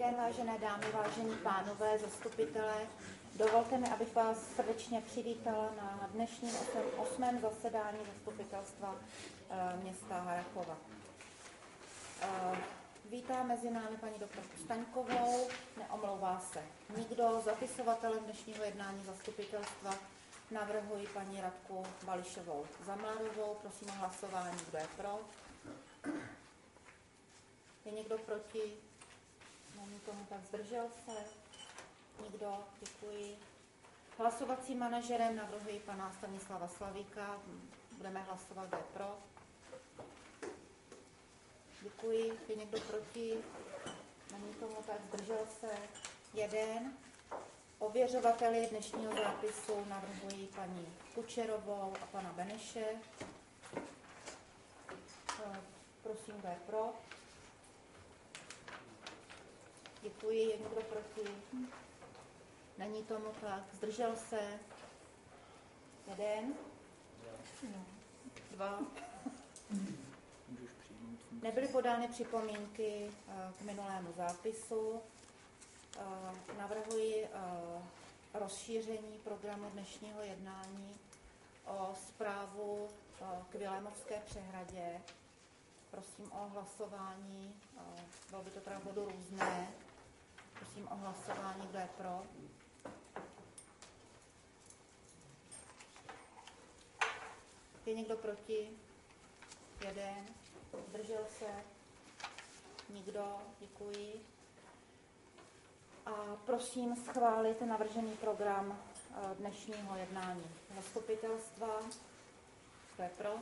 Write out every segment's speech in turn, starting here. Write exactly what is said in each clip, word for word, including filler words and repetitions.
den, vážené dámy, vážení pánové, zastupitelé. Dovolte mi, abych vás srdečně přivítala na dnešním osmém zasedání zastupitelstva města Harrachova. Vítám mezi námi paní doktorku Staňkovou, neomlouvá se nikdo. Zapisovatelem dnešního jednání zastupitelstva navrhuji paní Radku Bališovou Zamlarovou. Prosím o hlasování, kdo je pro. Je někdo proti? Není tomu tak, zdržel se? Nikdo? Děkuji. Hlasovacím manažerem navrhuji pana Stanislava Slavíka. Budeme hlasovat, kdo je pro. Děkuji. Je někdo proti? Není tomu tak, zdržel se? Jeden. Ověřovateli dnešního zápisu navrhuji paní Kučerovou a pana Beneše. Prosím, kdo je pro. Děkuji. Je někdo proti? Není tomu tak. Zdržel se? Jeden? No. Dva? Nebyly podány připomínky k minulému zápisu. Navrhuji rozšíření programu dnešního jednání o zprávu k Vilémovské přehradě. Prosím o hlasování. Bylo by to teda bodu různé. Prosím o hlasování, kdo je pro. Je někdo proti? Jeden. Zdržel se? Nikdo. Děkuji. A prosím schválit navržený program dnešního jednání zastupitelstva. Kdo je pro?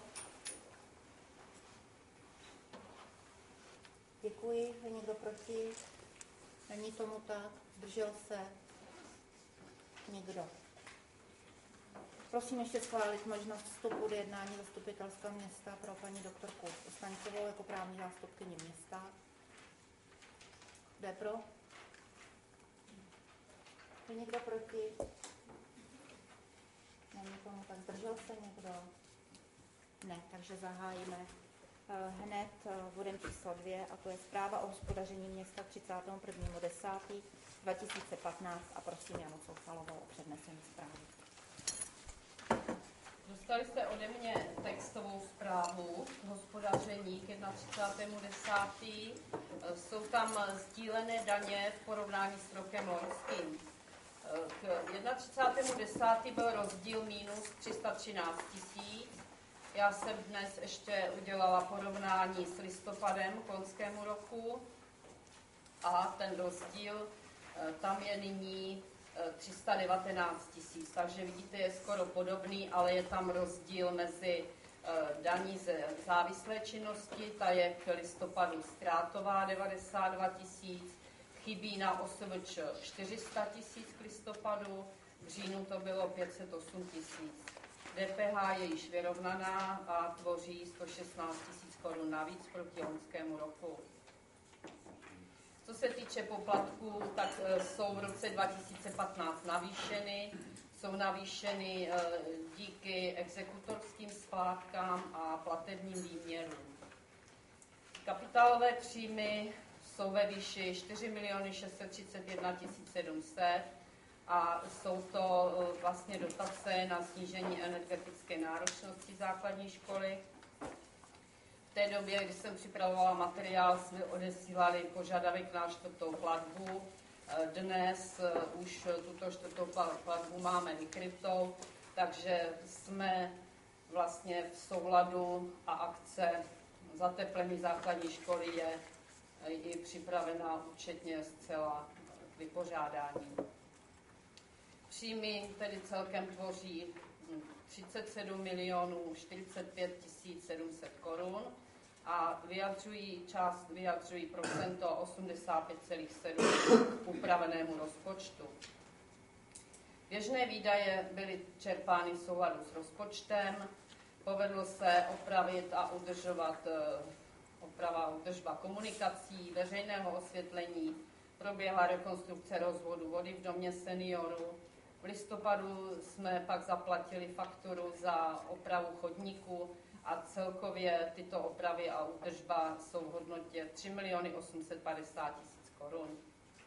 Děkuji. Je někdo proti? Není tomu tak. Zdržel se? Nikdo. Prosím ještě schválit možnost vstupu do jednání zastupitelstva města pro paní doktorku Staňkovou jako právní zástupkyni města. Kdo je pro? Je někdo proti? Není tomu tak. Zdržel se někdo? Ne, takže zahájíme hned bodem číslo dvě, a to je zpráva o hospodaření města třicátého prvního desátého dva tisíce patnáct a prosím Janu Coufalovou o přednesení zprávy. Dostali jste ode mě textovou zprávu k hospodaření k třicátému prvnímu desátému Jsou tam sdílené daně v porovnání s rokem loňským. K třicátému prvnímu desátému byl rozdíl mínus tři sta třináct tisíc. Já jsem dnes ještě udělala porovnání s listopadem k loňskému roku a ten rozdíl tam je nyní tři sta devatenáct tisíc, takže vidíte, je skoro podobný, ale je tam rozdíl mezi daní ze závislé činnosti, ta je k listopadu ztrátová devadesát dva tisíc, chybí na O S V Č čtyři sta tisíc k listopadu, v říjnu to bylo pět set osm tisíc. D P H je již vyrovnaná a tvoří sto šestnáct tisíc korun navíc proti loňskému roku. Co se týče poplatků, tak jsou v roce dva tisíce patnáct navýšeny. Jsou navýšeny díky exekutorským splátkám a platebním výměrům. Kapitálové příjmy jsou ve výši čtyři miliony šest set třicet jedna tisíc sedm set a jsou to vlastně dotace na snížení energetické náročnosti základní školy. V té době, když jsem připravovala materiál, jsme odesílali požadavek na čtvrtou platbu. Dnes už tuto čtvrtou platbu máme vykrytou, takže jsme vlastně v souladu a akce zateplení základní školy je i připravená účetně zcela k vypořádání. Příjmy tedy celkem tvoří třicet sedm milionů čtyřicet pět tisíc sedm set korun a vyjadřují část, vyjadřují procento osmdesát pět celá sedm k upravenému rozpočtu. Běžné výdaje byly čerpány v souladu s rozpočtem, povedlo se opravit a udržovat oprava a udržba komunikací, veřejného osvětlení, proběhla rekonstrukce rozvodu vody v domě seniorů. V listopadu jsme pak zaplatili fakturu za opravu chodníku a celkově tyto opravy a údržba jsou v hodnotě tři miliony osm set padesát tisíc korun.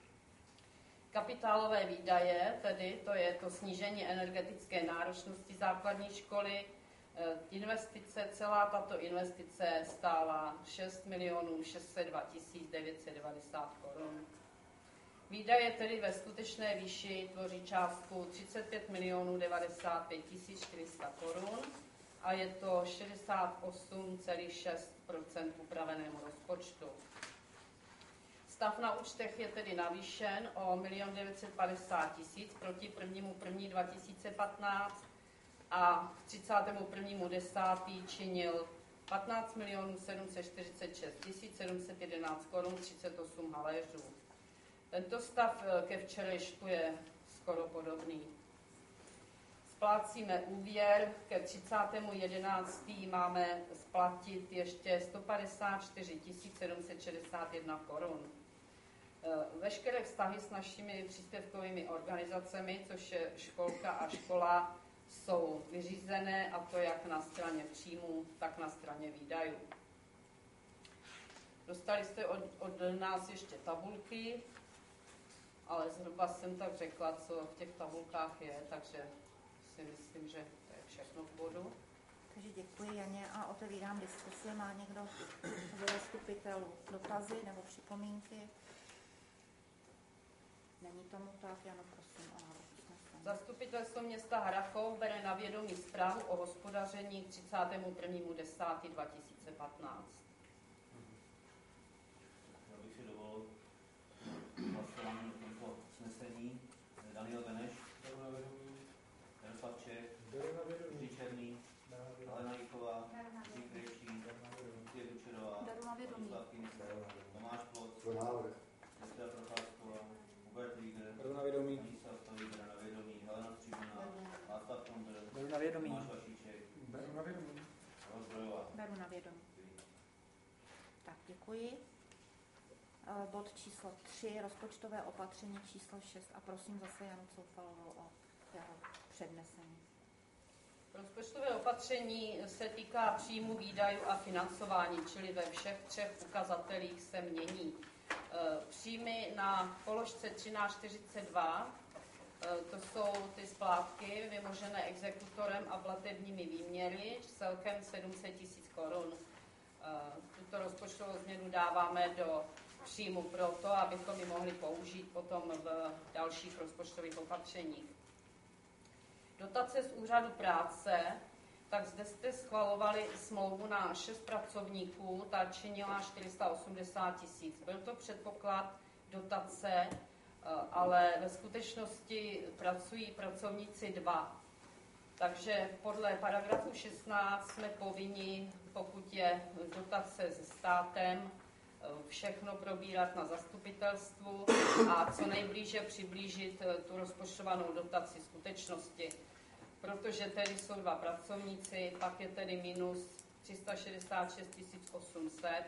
Kapitálové výdaje, tedy to je to snížení energetické náročnosti základní školy, investice, celá tato investice stála šest milionů šest set dva tisíce devět set devadesát korun. Výdaje tedy ve skutečné výši tvoří částku třicet pět milionů devadesát pět tisíc čtyři sta korun a je to šedesát osm celá šest procenta upraveného rozpočtu. Stav na účtech je tedy navýšen o milion devět set padesát tisíc proti prvnímu první dva tisíce patnáct a k třicátému prvnímu desátého činil patnáct milionů sedm set čtyřicet šest tisíc sedm set jedenáct korun třicet osm haléřů. Tento stav ke včerejšku je skoro podobný. Splácíme úvěr, ke třicátému jedenáctému máme splatit ještě sto padesát čtyři tisíc sedm set šedesát jedna korun. Veškeré vztahy s našimi příspěvkovými organizacemi, což je školka a škola, jsou vyřízené, a to jak na straně příjmů, tak na straně výdajů. Dostali jste od, od nás ještě tabulky, ale zhruba jsem tak řekla, co v těch tabulkách je, takže si myslím, že to je všechno v bodu. Takže děkuji Janě a otevírám diskusi. Má někdo z zastupitelů dotazy nebo připomínky? Není tomu tak, Jano, prosím o návrh usnesení. Zastupitelstvo města Harrachov bere na vědomí zprávu o hospodaření k třicátému prvnímu desátého dva tisíce patnáct. Já bych si dovolil hlasování o tomto usnesení. Daniel Beneš, Jaroslav Čech, Jiří Černý, Helena Jíková, Jiří Krejčí, Lucie Kučerová, Jaroslav Kinc, Tomáš Ploc, Jessica Procházková, Hubert Líder, Anisa Stojí, bere na vědomí, Helena Stříbrná, Václav Kondr, Tomáš Vašíček, Rozbrojová. Beru na vědomí. Tak, děkuji. Bod číslo tři, rozpočtové opatření číslo šest a prosím zase Janu Coufalovou o jeho přednesení. Rozpočtové opatření se týká příjmu, výdajů a financování, čili ve všech třech ukazatelích se mění. Příjmy na položce třináct čtyřicet dva, to jsou ty splátky vymožené exekutorem a platebními výměry, celkem sedm set tisíc korun. Tuto rozpočtovou změnu dáváme do příjmu proto, abychom ji mohli použít potom v dalších rozpočtových opatřeních. Dotace z úřadu práce, tak zde jste schvalovali smlouvu na šest pracovníků, ta činila čtyři sta osmdesát tisíc. Byl to předpoklad dotace, ale ve skutečnosti pracují pracovníci dva. Takže podle paragrafu šestnáct jsme povinni, pokud je dotace se státem, všechno probírat na zastupitelstvu a co nejblíže přiblížit tu rozpočtovanou dotaci skutečnosti. Protože tedy jsou dva pracovníci, pak je tedy minus tři sta šedesát šest tisíc osm set,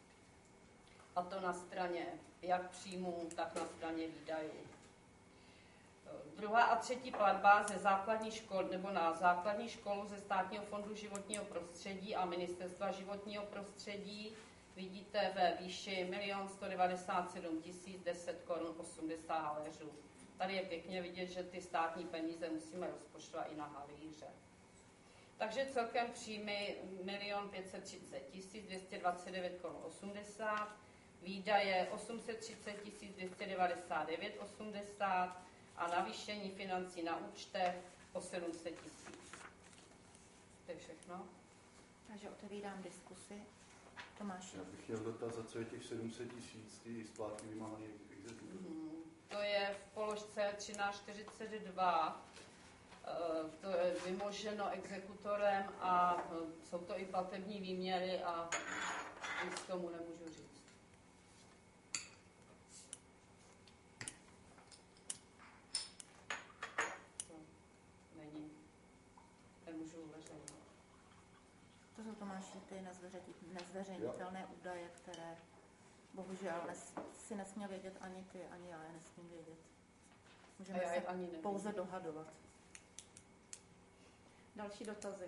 a to na straně jak příjmů, tak na straně výdajů. Druhá a třetí platba ze základní škol nebo na základní školu ze Státního fondu životního prostředí a Ministerstva životního prostředí vidíte ve výši milion sto devadesát sedm tisíc deset korun osmdesát haléřů. Tady je pěkně vidět, že ty státní peníze musíme rozpočtovat i na halíře. Takže celkem příjmy milion pět set třicet tisíc dvě stě dvacet devět korun osmdesát, výdaje osm set třicet tisíc dvě stě devadesát devět korun osmdesát a navýšení financí na účtech o sedm set tisíc. To je všechno. Takže otevírám diskusi. Tomáš. Já bych chtěl dotaz, za co je těch sedm set tisíc, ty splátky vymáhané exekutorů. Hmm, to je v položce třináct čtyřicet dva, to je vymoženo exekutorem a jsou to i platební výměry a nic tomu nemůžu říct. To není, nemůžu uveřejnit. To jsou, Tomáši, ty nezveřejnitelné údaje, které bohužel nes, si nesměl vědět ani ty, ani já je nesmím vědět. Můžeme se ani pouze dohadovat. Další dotazy?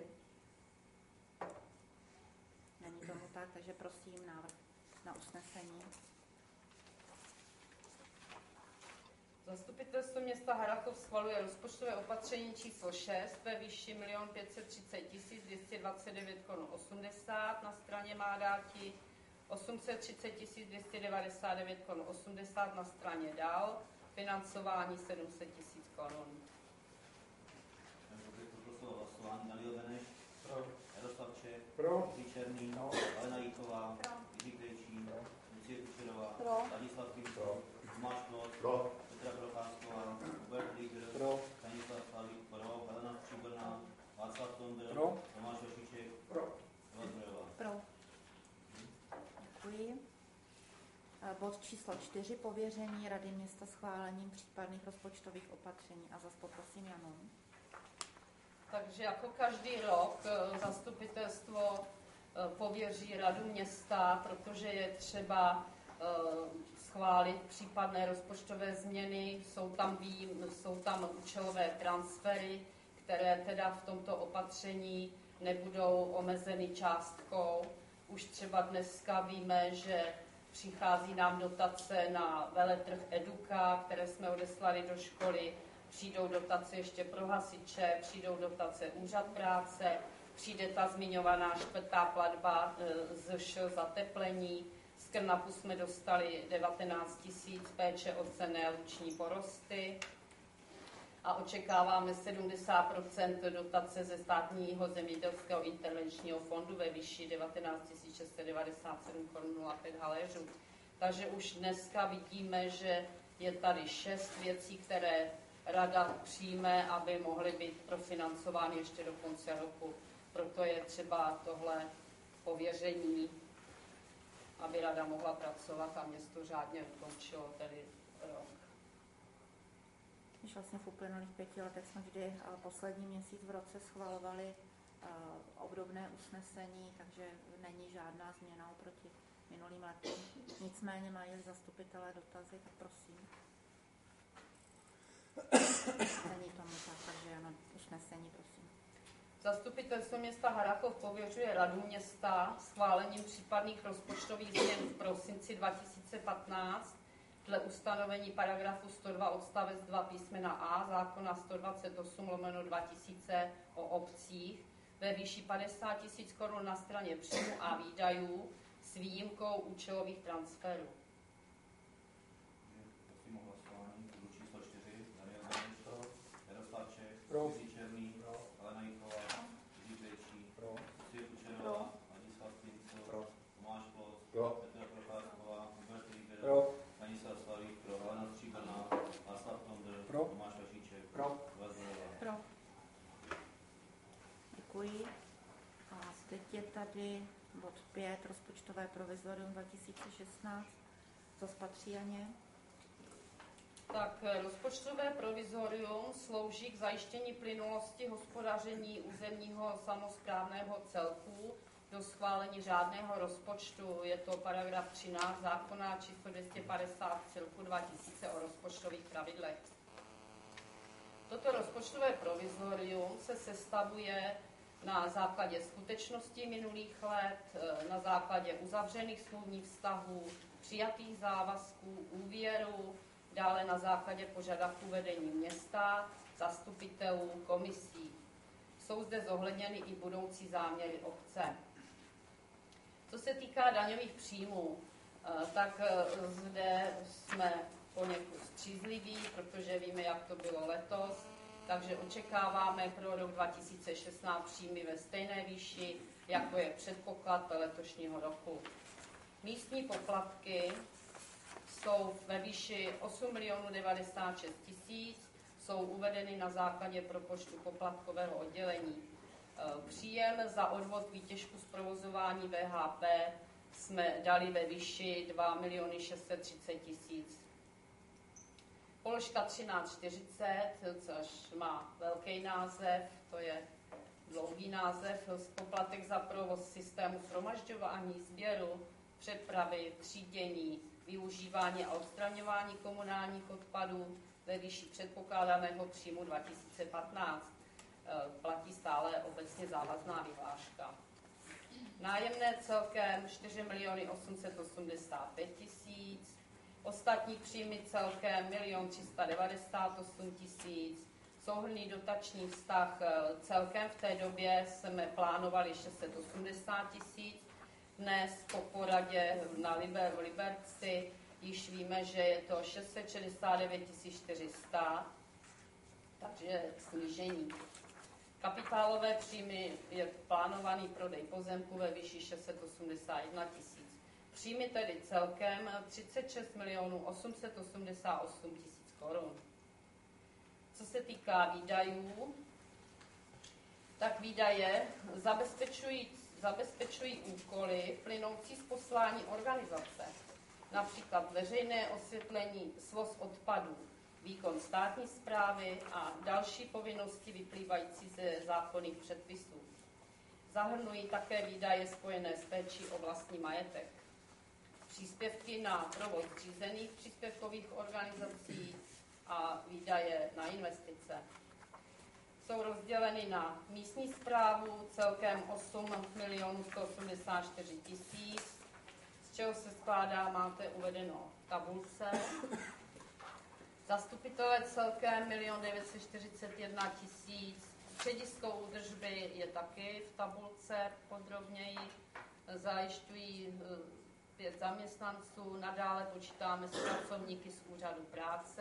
Není tomu tak, takže prosím návrh na usnesení. Zastupitelstvo města Harrachov schvaluje rozpočtové opatření číslo šest ve výši milion pět set třicet tisíc dvě stě dvacet devět korun osmdesát na straně má dáti, osm set třicet tisíc dvě stě devadesát devět korun osmdesát na straně dál, financování sedm set tisíc korun. Poprosil hlasování Daniel Beneš. Pro. Jaroslav Čech. Pro. Jiří Černý. No. Alena Jíková. Pro. Jiří Krejčí. Pro. Lucie Kučerová. Pro. Ladislav Kým. Pro. Tomáš Plot. Pro. Petra Procházková. Hubert Líger. Pro. Stanislav Slavík. Pro. Helena Stříbrná. Václav Tondr. Pro. Tomáš Vašíček. Pro. Eva Zdrojová. Pro. Děkuji. Eh, Bod číslo čtyři. Pověření Rady města schválením případných rozpočtových opatření. A zase poprosím Janu. Takže jako každý rok eh, zastupitelstvo eh, pověří radu města, protože je třeba eh, schválit případné rozpočtové změny, jsou tam, výjim, jsou tam účelové transfery, které teda v tomto opatření nebudou omezeny částkou. Už třeba dneska víme, že přichází nám dotace na veletrh Eduka, které jsme odeslali do školy, přijdou dotace ještě pro hasiče, přijdou dotace úřad práce, přijde ta zmiňovaná čtvrtá platba z š zateplení. Z Krnapu jsme dostali devatenáct tisíc péče o cenné luční porosty a očekáváme sedmdesát procent dotace ze státního zemědělského intervenčního fondu ve výši devatenáct tisíc šest set devadesát sedm korun nula pět haléřů. Takže už dneska vidíme, že je tady šest věcí, které rada přijme, aby mohly být profinancovány ještě do konce roku. Proto je třeba tohle pověření, aby rada mohla pracovat a město řádně ukončilo tedy rok. Když vlastně v uplynulých pěti letech jsme vždy eh, poslední měsíc v roce schvalovali eh, obdobné usnesení, takže není žádná změna oproti minulým letům. Nicméně mají zastupitelé dotazy, tak prosím. Není tomu tak, takže jenom usnesení, prosím. Zastupitelstvo města Harrachov pověřuje radu města schválením případných rozpočtových změn v prosinci dva tisíce patnáct dle ustanovení paragrafu sto dva odstavec dva písmena A zákona sto dvacet osm lomeno dva tisíce o obcích ve výši padesát tisíc korun na straně příjmu a výdajů s výjimkou účelových transferů. Prosím o hlasování. Bodu číslo čtyři. Daniel Beneš. Pro. Jaroslav Čech. Pro. Jiří Černý. Pro. Alena Jíková. Jiří Krejčí. Pro. Lucie Kučerová. Pro. Ladislav Kým. Pro. Tomáš Plot. Pro. Petra Procházková. Hubert Líger. Pro. Stanislav Slavík. Pro. Helena Stříbrná. Václav Tondr. Pro. Tomáš Vašíček. Pro. Eva Zdrojová. Pro. Děkuji. A teď je tady bod pět, rozpočtové provizorium dva tisíce šestnáct. Co spatří Janě? Tak rozpočtové provizorium slouží k zajištění plynulosti hospodaření územního samosprávného celku do schválení řádného rozpočtu. Je to paragraf třináct zákona číslo dvě stě padesát celku dva tisíce o rozpočtových pravidlech. Toto rozpočtové provizorium se sestavuje na základě skutečností minulých let, na základě uzavřených smluvních vztahů, přijatých závazků, úvěrů, dále na základě požadavků vedení města, zastupitelů, komisí. Jsou zde zohledněny i budoucí záměry obce. Co se týká daňových příjmů, tak zde jsme poněkud střízliví, protože víme, jak to bylo letos, takže očekáváme pro rok dva tisíce šestnáct příjmy ve stejné výši, jako je předpoklad letošního roku. Místní poplatky jsou ve výši osm milionů devadesát šest tisíc, jsou uvedeny na základě propočtu poplatkového oddělení. Příjem za odvod výtěžku z provozování V H P jsme dali ve výši dva miliony šest set třicet tisíc. Položka třináct čtyřicet, což má velký název, to je dlouhý název, poplatek za provoz systému shromažďování, sběru, přepravy, třídění, využívání a odstraňování komunálních odpadů ve výši předpokládaného příjmu dva tisíce patnáct. Platí stále obecně závazná vyhláška. Nájemné celkem čtyři miliony osm set osmdesát pět tisíc, Ostatní příjmy celkem milion tři sta devadesát osm tisíc. Souhrnný dotační vztah celkem v té době jsme plánovali šest set osmdesát tisíc. Dnes po poradě na Liber, v Liberci již víme, že je to šest set šedesát devět tisíc čtyři sta, takže snížení. Kapitálové příjmy je plánovaný prodej pozemku ve výši šest set osmdesát jedna tisíc. Příjmy tedy celkem třicet šest milionů osm set osmdesát osm tisíc korun. Co se týká výdajů, tak výdaje zabezpečují, zabezpečují úkoly plynoucí z poslání organizace, například veřejné osvětlení, svoz odpadů, výkon státní správy a další povinnosti vyplývající ze zákonných předpisů. Zahrnují také výdaje spojené s péčí o vlastní majetek. Příspěvky na provoz řízených příspěvkových organizací a výdaje na investice. Jsou rozděleny na místní správu celkem osm milionů sto osmdesát čtyři tisíc, z čeho se skládá, máte uvedeno v tabulce. Zastupitelé celkem milion devět set čtyřicet jedna tisíc. Středisko údržby je taky v tabulce podrobněji. Zajišťují pět zaměstnanců, nadále počítáme s pracovníky z úřadu práce.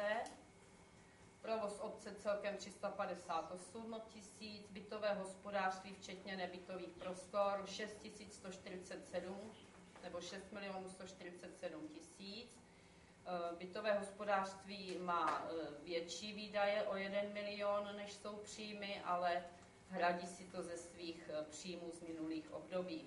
Provoz obce celkem tři sta padesát osm tisíc, bytové hospodářství včetně nebytových prostor šest tisíc sto čtyřicet sedm nebo šest milionů sto čtyřicet sedm tisíc. Bytové hospodářství má větší výdaje o jeden milion, než jsou příjmy, ale hradí si to ze svých příjmů z minulých období.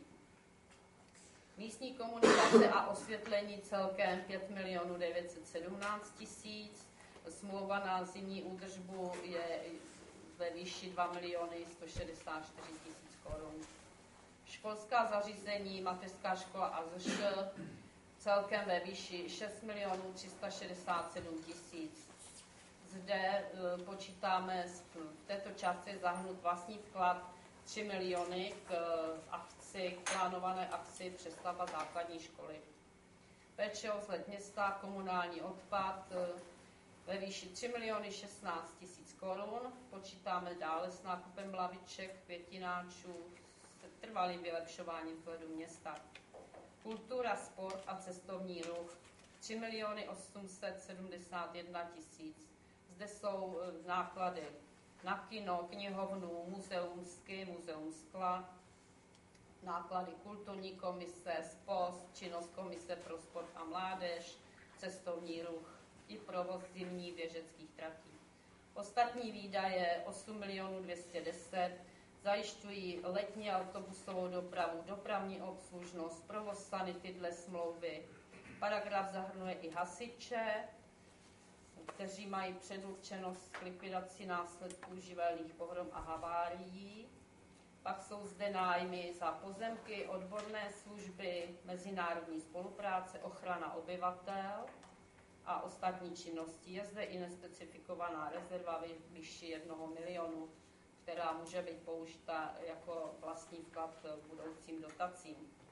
Místní komunikace a osvětlení celkem pět milionů devět set sedmnáct tisíc. Smlouva na zimní údržbu je ve výši dva miliony sto šedesát čtyři tisíc korun. Školská zařízení, mateřská škola a Z Š celkem ve výši šest milionů tři sta šedesát sedm tisíc. Zde uh, počítáme, v této částce je zahrnut vlastní vklad tři miliony k uh, akci, k plánované akci přestavba základní školy. Péče o vzhled města, komunální odpad uh, ve výši tři miliony šestnáct tisíc korun. Počítáme dále s nákupem laviček, květináčů, s trvalým vylepšováním vzhledu města. Kultura, sport a cestovní ruch tři miliony osm set sedmdesát jedna tisíc. Zde jsou náklady na kino, knihovnu, muzeum Sky, muzeum skla, náklady kulturní komise, SPOS, činnost komise pro sport a mládež, cestovní ruch i provoz zimních běžeckých tratí. Ostatní výdaje osm milionů dvě stě deset zajišťují letní autobusovou dopravu, dopravní obslužnost, provoz sanity dle smlouvy. Paragraf zahrnuje i hasiče, kteří mají předurčenost k likvidaci následků živelných pohrom a havárií. Pak jsou zde nájmy za pozemky, odborné služby, mezinárodní spolupráce, ochrana obyvatel a ostatní činnosti. Je zde i nespecifikovaná rezerva vyšší jednoho milionu, která může být použita jako vlastní vklad k budoucím dotacím.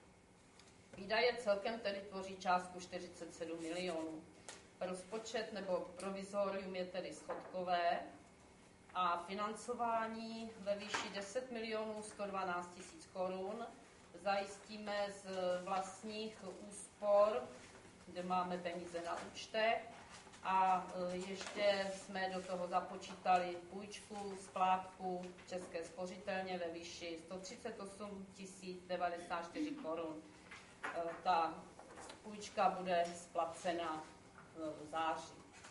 Výdaje celkem tedy tvoří částku čtyřicet sedm milionů. Rozpočet nebo provizorium je tedy schodkové a financování ve výši deset milionů sto dvanáct tisíc korun zajistíme z vlastních úspor, kde máme peníze na účtech, a ještě jsme do toho započítali půjčku, splátku České spořitelně ve výši sto třicet osm tisíc devadesát čtyři korun. Ta půjčka bude splacena v září.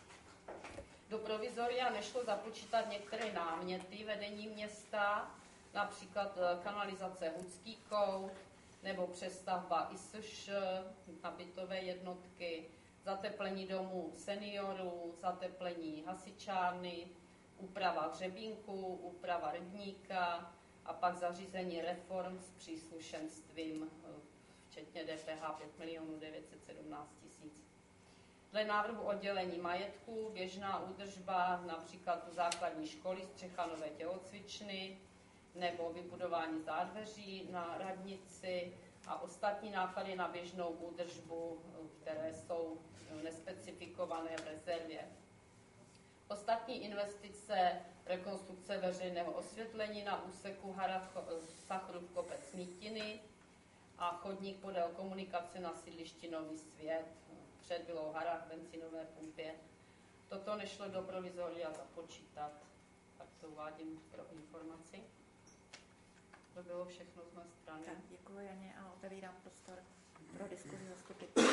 Do provizoria nešlo započítat některé náměty vedení města, například kanalizace Hudský kout nebo přestavba I S Š na bytové jednotky, zateplení domů seniorů, zateplení hasičárny, úprava hřebínku, úprava rybníka a pak zařízení reform s příslušenstvím, včetně D P H pět milionů devět set sedmnáct tisíc. Dle návrhu oddělení majetku, běžná údržba, například u základní školy, střecha nové tělocvičny nebo vybudování zádveří na radnici a ostatní náklady na běžnou údržbu, které jsou nespecifikované v rezervě. Ostatní investice, rekonstrukce veřejného osvětlení na úseku Harrach-Sachrův kopec Mítiny a chodník podél komunikace na sídlišti Nový Svět před vilou Harrach, benzinové pumpě. Toto nešlo do provizoria započítat, tak to uvádím pro informaci. To bylo všechno z mé strany. Tak, děkuji Janě a otevírám prostor pro diskuzi zastupitelů.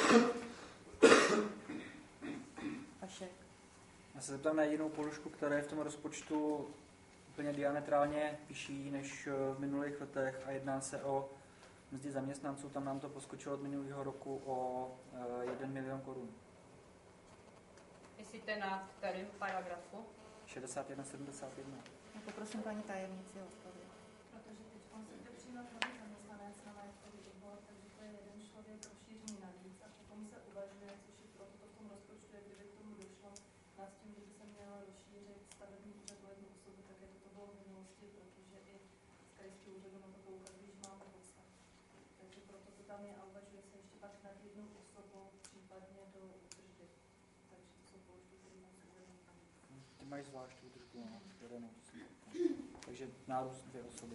Vašek. Já se zeptám na jedinou položku, která je v tom rozpočtu úplně diametrálně vyšší než v minulých letech a jedná se o mzdy zaměstnanců. Tam nám to poskočilo od minulého roku o jeden milion korun. Myslíte na kterém paragrafu? šedesát jedna sedmdesát jedna. Já poprosím paní tajemnici o odpověď. Protože teď on se to přímo nový zaměstnanec na majetkový odbor, takže to je jeden člověk rozšířený navíc a potom se uvažuje, což je proto to v tom rozpočtu, kdyby k tomu došlo, nad tím, že by se mělo rozšířit stavební úřad o jednu osobu, tak jako to bylo v minulosti, protože i z krajského úřadu na to poukazují, že máme podstav. Takže proto to tam je a uvažuje se ještě pak nad jednou osobou, případně do údržby. Takže to jsou položky, které musí uvedený tam. Ty máš zvlášť údržbu, no, takže nárůst dvě osoby.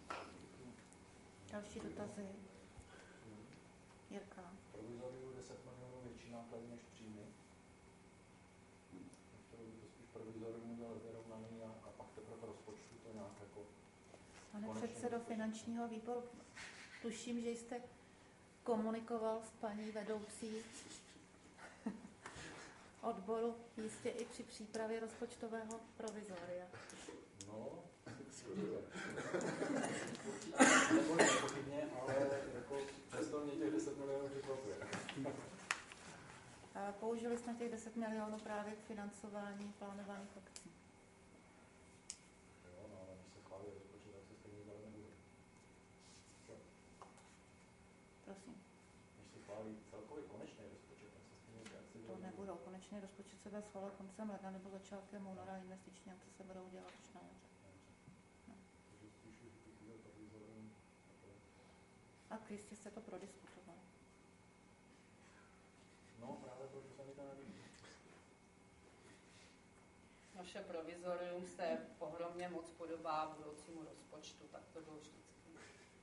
Další dotazy? Jirka. Provizoriu deset milionů větší náklady než příjmy. Chtěl bych to spíš provizorium udělat vyrovnaný a, a pak teprve rozpočtu to nějak jako... Pane předsedo finančního výboru, tuším, že jste komunikoval s paní vedoucí odboru jistě i při přípravě rozpočtového provizoria. No, nebo nepochybně, ale jako přesto mě těch deset milionů překvapuje. Použili jsme těch deset milionů právě k financování plánovaných akcí. Jo, no, ale když se chválí rozpočet, tak se stejně dělat nebude. Co? Prosím. Když se chválí celkový konečný rozpočet, tak se stejně dělat se To nebudou. Konečný rozpočet se bude schválit koncem ledna nebo začátkem února, investiční akce se budou dělat už na jaře. A jistě jste to prodiskutovali. No, právě proto se mi to nelíbí. Naše provizorium se ohromně moc podobá budoucímu rozpočtu, tak to bylo vždycky.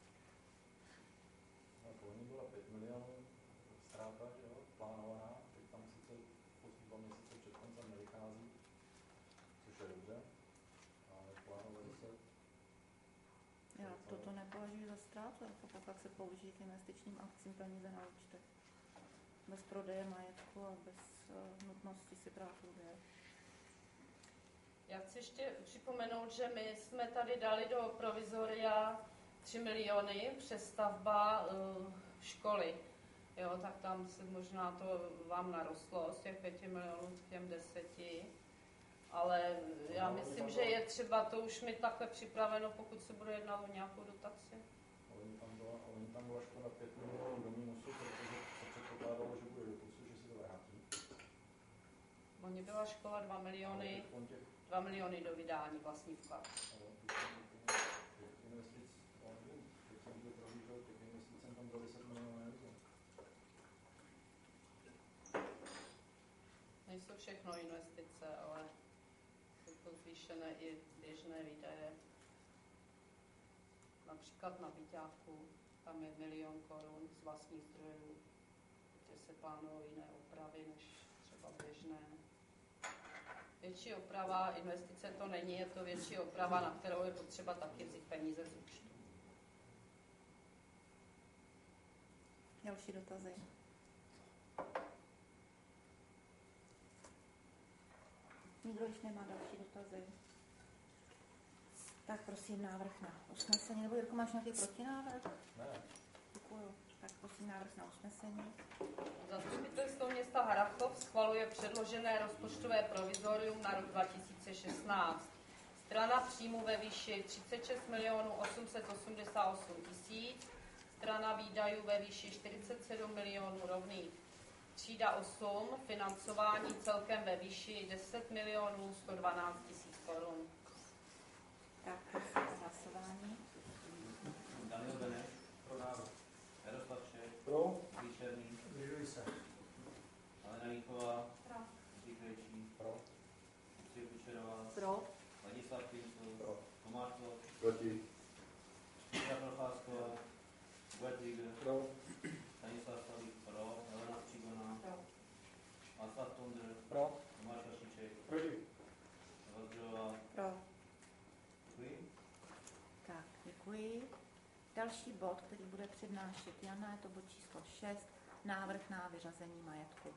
No, původní byla pět milionů ztráta, že jo, plánovaná, teď tam sice poslední dva měsíce před koncem nevychází, což je dobře, ale plánovali se. Já toto nepovažuji za ztrátu, jako pak se použijí k investičním akcím peníze na účtech. Bez prodeje majetku a bez uh, nutnosti si brát úvěr. Já chci ještě připomenout, že my jsme tady dali do provizoria tři miliony přestavba uh, školy. Jo, tak tam se možná to vám narostlo z těch pěti milionů k těm deseti. Ale já myslím, že je třeba to už mít takhle připraveno, pokud se bude jednat o nějakou dotaci. Oni tam byla, oni tam byla škoda pět milionů do mínusu, protože se předpokládalo, že bude do plusu, že si to vrátí. Oni byla škola dva miliony, dva miliony do vydání vlastní vklad. Investic, teď jsem to prohlížel, těch investic jsem tam dal deset milionů neviděl. Nejsou všechno investice, ale jsou to zvýšené i běžné výdaje. Například na byťáku, tam je milion korun z vlastních zdrojů, kde se plánují jiné opravy než třeba běžné. Větší oprava, investice to není, je to větší oprava, na kterou je potřeba taky vzít peníze z účtu. Další dotazy. Nikdo již nemá další dotazy. Tak prosím návrh na usnesení. Nebo Jirko, máš nějaký protinávrh? Ne. Děkuju. Tak prosím návrh na usnesení. Zastupitelstvo města Harrachov schvaluje předložené rozpočtové provizorium na rok dva tisíce šestnáct. Strana příjmu ve výši třicet šest milionů osm set osmdesát osm tisíc, strana výdajů ve výši čtyřicet sedm milionů rovných. Třída osm, financování celkem ve výši deset milionů sto dvanáct tisíc korun. Tak prosím hlasování. Daniel Beneš. Pro návrh. Jaroslav Čech. Pro. Výčerný. Zdržuji se. Alena Janíková, Pro. Jiří Krejčí, Pro. Lucie Kučerová, Pro. Ladislav Kincl, Pro. Tomáš Vlk, Proti. Petra Procházková, Hubert Rieger, Pro. Stanislav Slavík, pro, Helena Stříbrná, Pro. Václav Tondr, Pro. Tomáš Vašiček, Proti. Eva Zdrojová. Pro. Děkuji. Tak, děkuji. Další bod, který bude přednášet Jana, je to bod číslo šest, návrh na vyřazení majetku.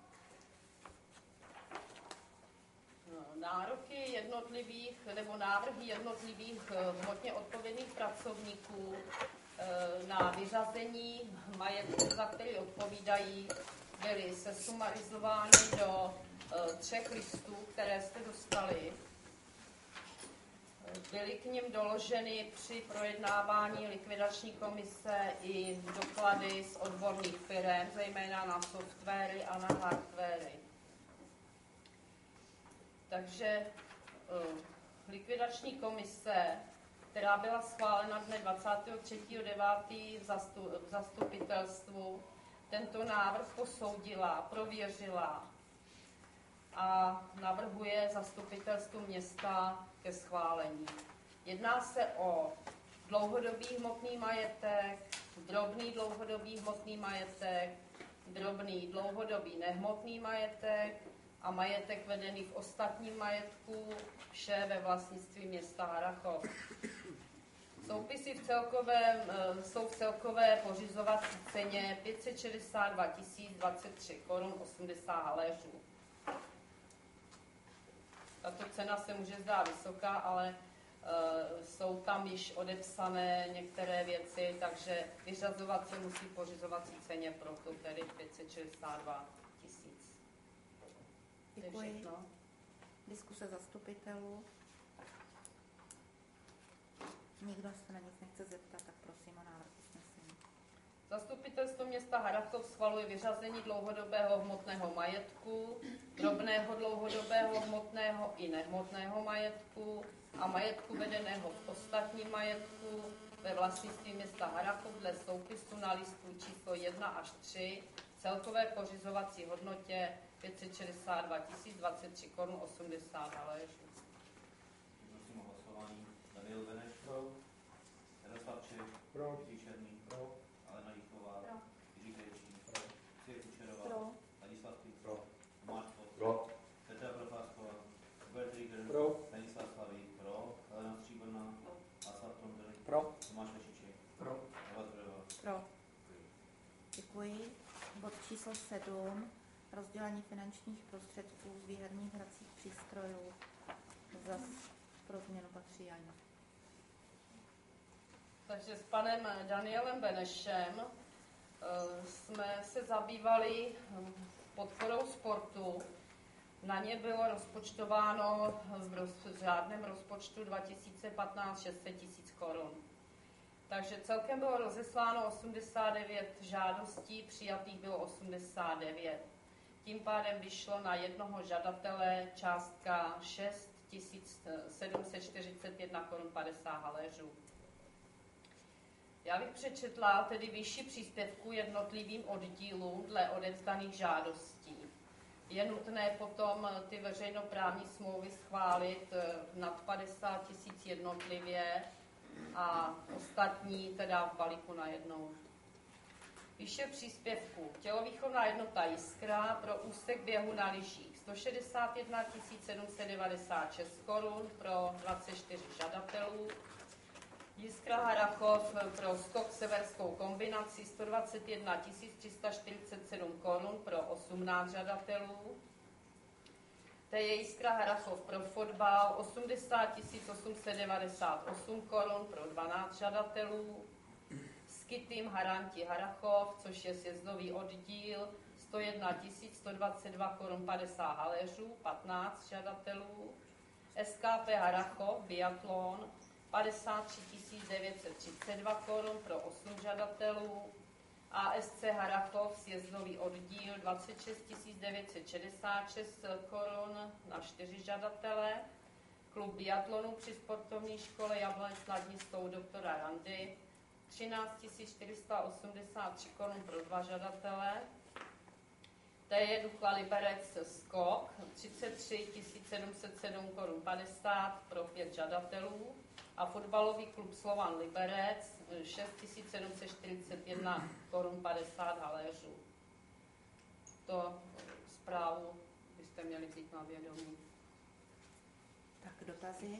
Nároky jednotlivých nebo návrhy jednotlivých eh, hmotně odpovědných pracovníků eh, na vyřazení majetku, za který odpovídají, byly sesumarizovány do eh, třech listů, které jste dostali. Byly k nim doloženy při projednávání likvidační komise i doklady z odborných firem, zejména na softwary a na hardwary. Takže uh, likvidační komise, která byla schválena dne dvacátého třetího devátého v, zastu, v zastupitelstvu, tento návrh posoudila, prověřila a navrhuje zastupitelstvu města ke schválení. Jedná se o dlouhodobý hmotný majetek, drobný dlouhodobý hmotný majetek, drobný dlouhodobý nehmotný majetek a majetek vedený v ostatním majetku, vše ve vlastnictví města Harrachov. Soupisy v celkovém, jsou v celkové pořizovací ceně pět set šedesát dva tisíc dvacet tři korun osmdesát haléřů. Tato cena se může zdát vysoká, ale uh, jsou tam již odepsané některé věci, takže vyřazovat se musí pořizovací ceně, proto tedy pět set šedesát dva tisíc. Děkuji. Diskuse zastupitelů. Nikdo se na nic nechce zeptat, tak prosím o návrh usnesení. Zastupitelstvo města Harrachov schvaluje vyřazení dlouhodobého hmotného majetku, drobného dlouhodobého hmotného i nehmotného majetku a majetku vedeného v ostatním majetku ve vlastnictví města Harrachov dle soupisu na listu číslo jedna až tři celkové pořizovací hodnotě pět set šedesát dva tisíc dvacet tři korun osmdesát haléřů. Prosím o hlasování. Daniel Beneš, Jaroslav Čech, Pro. Jiří Černý, Pro. Alena Jíková, Pro. Jiří Krejčí, Pro. Lucie Kučerová, Pro. Ladislav Kincl, Pro. Tomáš Vlk, Pro. Petra Procházková, Hubert Rieger, Pro. Stanislav Slavík, pro, Helena Stříbrná, Václav Tondr, Pro. Tomáš Vašiček, Pro. Eva Zdrojová. Pro. Děkuji. Bod číslo sedm. Rozdělení finančních prostředků z výherních hracích přístrojů. Zas pro změnu patří Jana. Takže s panem Danielem Benešem eh, jsme se zabývali hm, podporou sportu. Na ně bylo rozpočtováno v roz- v řádném rozpočtu dva tisíce patnáct šest set tisíc korun. Takže celkem bylo rozesláno osmdesát devět žádostí, přijatých bylo osmdesát devět. Tím pádem vyšlo na jednoho žadatele částka šest tisíc sedm set čtyřicet jedna korun padesát haléřů. Já bych přečetla tedy výši příspěvku jednotlivým oddílům dle odevzdaných žádostí. Je nutné potom ty veřejnoprávní smlouvy schválit nad padesát tisíc jednotlivě a ostatní teda v balíku najednou. Výše příspěvku. Tělovýchovná jednota Jiskra pro úsek běhu na lyžích sto šedesát jedna tisíc sedm set devadesát šest korun pro dvacet čtyři žadatelů. Jiskra Harrachov pro skok severskou kombinaci sto dvacet jedna tisíc tři sta čtyřicet sedm korun pro osmnáct žadatelů. To je Jiskra Harrachov pro fotbal osmdesát tisíc osm set devadesát osm korun pro dvanáct žadatelů. Ski-tým Haranti Harrachov, což je sjezdový oddíl, sto jedna tisíc sto dvacet dva korun padesát haléřů, patnáct žadatelů. S K P Harrachov biatlon padesát tři tisíc devět set třicet dva korun pro osm žadatelů. A S C Harrachov sjezdový oddíl dvacet šest tisíc devět set šedesát šest korun na čtyři žadatele. Klub biatlonu při sportovní škole Jablonec nad Niskou doktora Randy třináct tisíc čtyři sta osmdesát tři korun pro dva žadatele. T J Dukla Liberec Skok třicet tři tisíc sedm set sedm korun padesát pro pět žadatelů a fotbalový klub Slovan Liberec šest tisíc sedm set čtyřicet jedna korun padesát haléřů. To zprávu byste měli vzít na vědomí. Tak dotazy?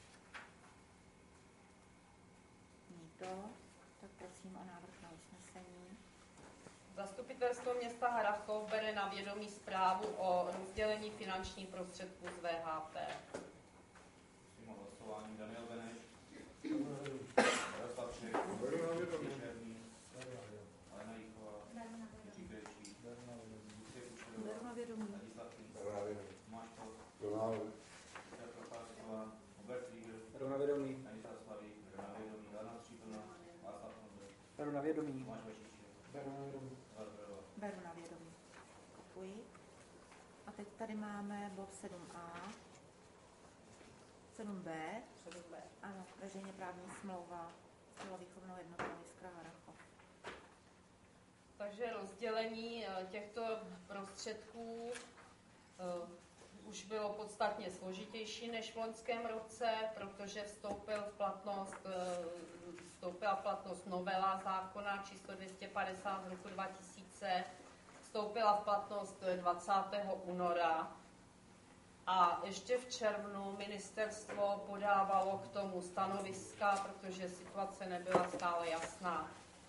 Nikdo? Tak prosím o návrh na usnesení. Zastupitelstvo města Harrachov bere na vědomí zprávu o rozdělení finančních prostředků z V H P. Prosím o hlasování. Daniel Beneš. Jaroslav Čech. Černý. Alena Jíchová. Jiří Krejčí. Lucie Kučerová. Beru na vědomí. Ladislav Kýn. Tomáš Kos. Petr Procházková. Hubert Rieger. Beru na vědomí. Stanislav Slavík. Beru na vědomí. Helena Stříbrná. Václav Ondřej. Beru na vědomí. Tomáš Vašiček. Beru na vědomí. Eva Zbrojová. Beru na vědomí. Děkuji. A teď tady máme bod sedm A. sedm B. sedm B. Ano, veřejně právní smlouva s tělovýchovnou jednotou Jiskra Harrachov. Takže rozdělení eh, těchto prostředků eh, už bylo podstatně složitější než v loňském roce, protože vstoupil v platnost, eh, vstoupila v platnost novela zákona číslo dvě stě padesát z roku dva tisíce, vstoupila v platnost dvacátého února a ještě v červnu ministerstvo podávalo k tomu stanoviska, protože situace nebyla stále jasná.